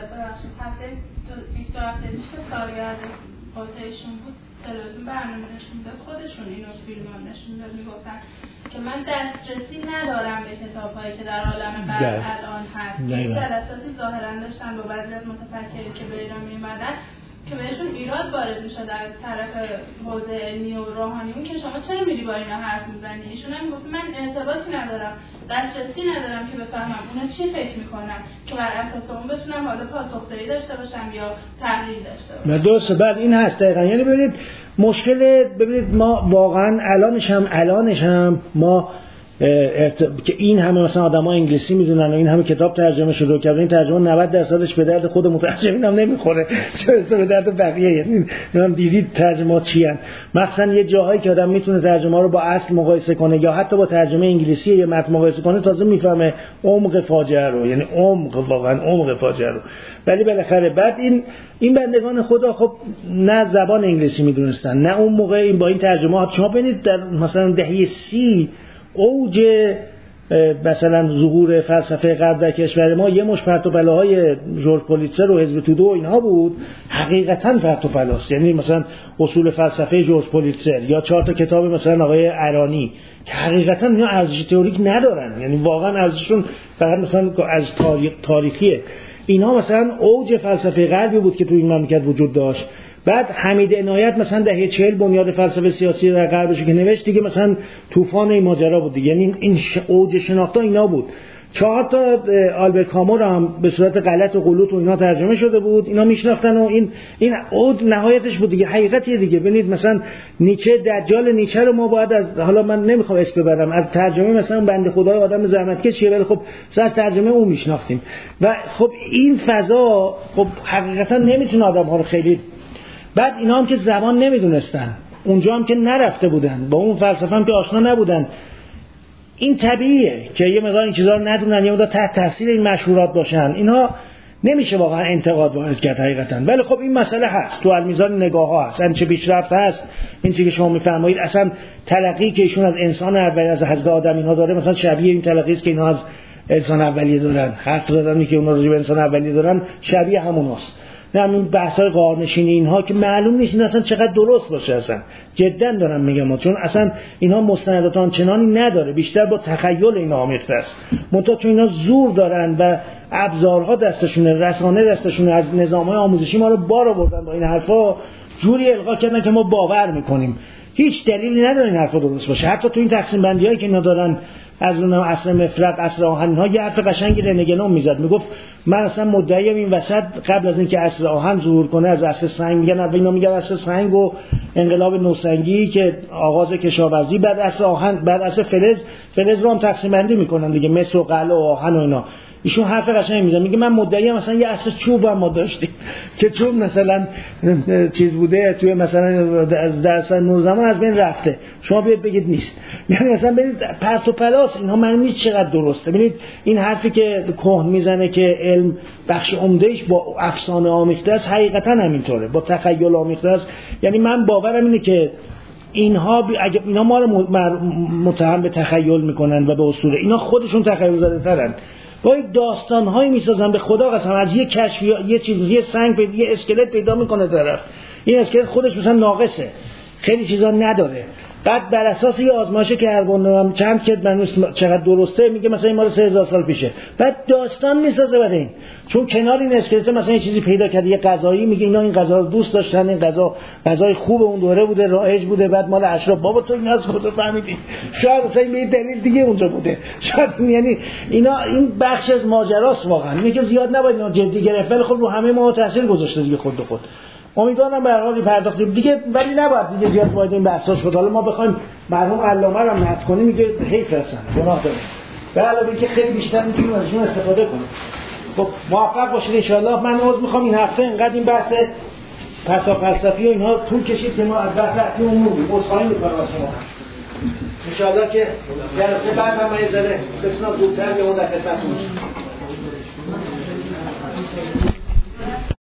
تلویزیون برنامه نشون داد، خودشون اینو فیلمان نشون داد، میگفتن که من دسترسی ندارم به کتاب‌هایی که در عالم غرب الان هست. جلساتی ظاهرا داشتن با بعضی از متفکرین که به ایران میومدن که بهشون ایراد وارد میشد از طرف حوزه علمی و روحانی، که شما چرا میری با اینا حرف میزنی؟ ایشون هم گفت من ارتباطی ندارم، دسترسی ندارم که بفهمم اونا چی فکر میکنن که بر اساس اون بتونم حالا پاسخگویی داشته باشم یا تحلیل داشته باشم. درسته. بعد این هست دقیقاً. یعنی ببینید مشکل، ببینید ما واقعا الانش هم الانش هم ما ارت... که این همه مثلا آدم‌ها انگلیسی میدونن و این همه کتاب ترجمه شده و که این ترجمه نود درصدش به درد خود مترجمین هم نمیخوره، چه به درد بقیه. یعنی من دیدید ترجمه‌ها چی ان، مثلا یه جاهایی که آدم میتونه ترجمه رو با اصل مقایسه کنه یا حتی با ترجمه انگلیسی یا متن مقایسه کنه، تازه میفهمه عمق فاجعه رو، یعنی عمق، واقعا عمق فاجعه رو. ولی بالاخره بعد این این بندگان خدا خب نه زبان انگلیسی میدونستن نه اون موقع این با این ترجمه‌ها. شما ببینید در مثلا دهه سی اوج مثلا ظهور فلسفه غرب در کشور ما یه مش پرت و پلاهای ژورژ پولیتزر و حزب توده و اینها بود، حقیقتا پرت و پلاست. یعنی مثلا اصول فلسفه ژورژ پولیتزر یا چهار تا کتاب مثلا آقای ارانی که حقیقتا اینا ارزش تئوریک ندارن، یعنی واقعا ارزششون فقط مثلا از تاریخ تاریخیه. اینها مثلا اوج فلسفه غربی بود که تو این مملکت وجود داشت. بعد حمید عنایت مثلا دهه چهل بنیاد فلسفه سیاسی در غربش که نوشت دیگه مثلا طوفان این ماجرا بود دیگه. یعنی این اوج شناخت اینا بود. چهار تا آلبرت کامو هم به صورت غلط و غلوط و اینا ترجمه شده بود، اینا میشناختن و این این عود نهایتش بود دیگه، حقیقتیه دیگه. ببینید مثلا نیچه، دجال نیچه رو ما باید از، حالا من نمیخوام اسم ببرم، از ترجمه مثلا بنده خدای آدم زحمتکشیه، ولی خب مثلا از ترجمه اون میشناختیم و خب این فضا خب حقیقتا نمیتونه آدم ها رو خیلی. بعد اینا هم که زبان نمیدونستن، اونجا هم که نرفته بودن، با اون فلسفه هم که آشنا نبودن، این طبیعیه که یه مقدار این چیزا رو ندونن، یه مقدار تحت تاثیر این مشهورات باشن. اینها نمیشه واقعا انتقاد وارد کرد حقیقتا، ولی خب این مسئله هست تو المیزان نگاه ها هست، این چه پیشرفت هست، این چیزی که شما میفرمایید اصلا تلقی که ایشون از انسان اولیه از حضرت آدم اینا داره مثلا شبیه این تلقی است که اینا از انسان اولیه دارن، حرف زدنی که اونا راجع به انسان اولیه دارن شبیه هموناست. نه همین بحث‌های غارنشینی اینها که معلوم نیست این اصلا چقدر درست باشه، اصلا جدا دارم میگم، چون اصلا اینها مستندات آنچنانی نداره، بیشتر با تخیل اینا آمیخته است. منتها چون اینا زور دارن و ابزارها دستشونه، رسانه دستشونه، از نظام‌های آموزشی ما رو بار آوردن با این حرفا، جوری القا کردن که ما باور میکنیم. هیچ دلیلی نداره این حرفا درست باشه. حتی تو این تقسیم بندی‌هایی که اینا دارن از اون عصر مفرق، عصر آهن، اینها یه حرف قشنگی رنگنون میزد، میگفت من اصلا مدعیم این وسط قبل از اینکه عصر آهن ظهور کنه از عصر سنگ، میگن اول اینا میگن عصر سنگ و انقلاب نوسنگی که آغاز کشاورزی، بعد عصر آهن، بعد عصر فلز، فلز رو هم تقسیم بندی میکنن دیگه، مس و قلعه و آهن و اینا. ایشون حرف قشنگی میزنه، میگه من مدعیم مثلا یه عصر چوب هم ما داشتیم که چوب مثلا چیز بوده توی مثلا از درس نور زمان از بین رفته، شما بیاید بگید نیست. یعنی مثلا برید پرت و پلاس، اینها من نیست چقدر درسته. ببینید این حرفی که کهن میزنه که علم بخش عمدهش با افسانه آمیخته است، حقیقتا همینطوره، با تخیل آمیخته است. یعنی من باورم اینه که اینها اگه اینا ما رو متهم به تخیل میکنن و به اسطوره، اینا خودشون تخیل زده ترن. با یک داستان‌هایی می‌سازن به خدا قسم، از یه کشف یه چیز، یه سنگ پیدا، یه اسکلت پیدا میکنه طرف، این اسکلت خودش مثلا ناقصه، خیلی چیزا نداره، بعد بر اساس یه آزمایشی که هر چند که من چقدر درسته میگه مثلا این مال سه هزار سال پیشه، بعد داستان میسازه برای این، چون کنار این اسکلت مثلا یه چیزی پیدا کرده، یه غذایی، میگه اینا این غذا رو دوست داشتن، این غذا غذای خوب اون دوره بوده، رایج بوده، بعد مال اشراف. بابا تو این از کجا فهمیدی؟ شاید مثلا این دلیل دیگه اونجا بوده، شاید. یعنی اینا این بخش از ماجراست واقعا، اینه که زیاد نباید اینا جدی گرفت، ولی خب رو همه ما تاثیر گذاشته دیگه خود به خود. امیدوارم به هر حال پرداختیم دیگه، ولی نباید دیگه زیاد وارد این بحثا شد. حالا ما بخوایم مرحوم علامه رو هم نقد کنیم میگه حیف هستن، گناه داره، به علاوه اینکه خیلی بیشتر میتونیم ازشون استفاده کنیم. خب موفق باشید ان شاء الله. من عذر میخوام این هفته اینقدر این بحث پسا فلسفی و اینها طول کشید که ما از بحث اصلی عمومی عذرخواهی میکنم از شما. ان شاء الله که جلسه بعد هم یه ذره بتونم زودتر به اون در خدمتتون باشم.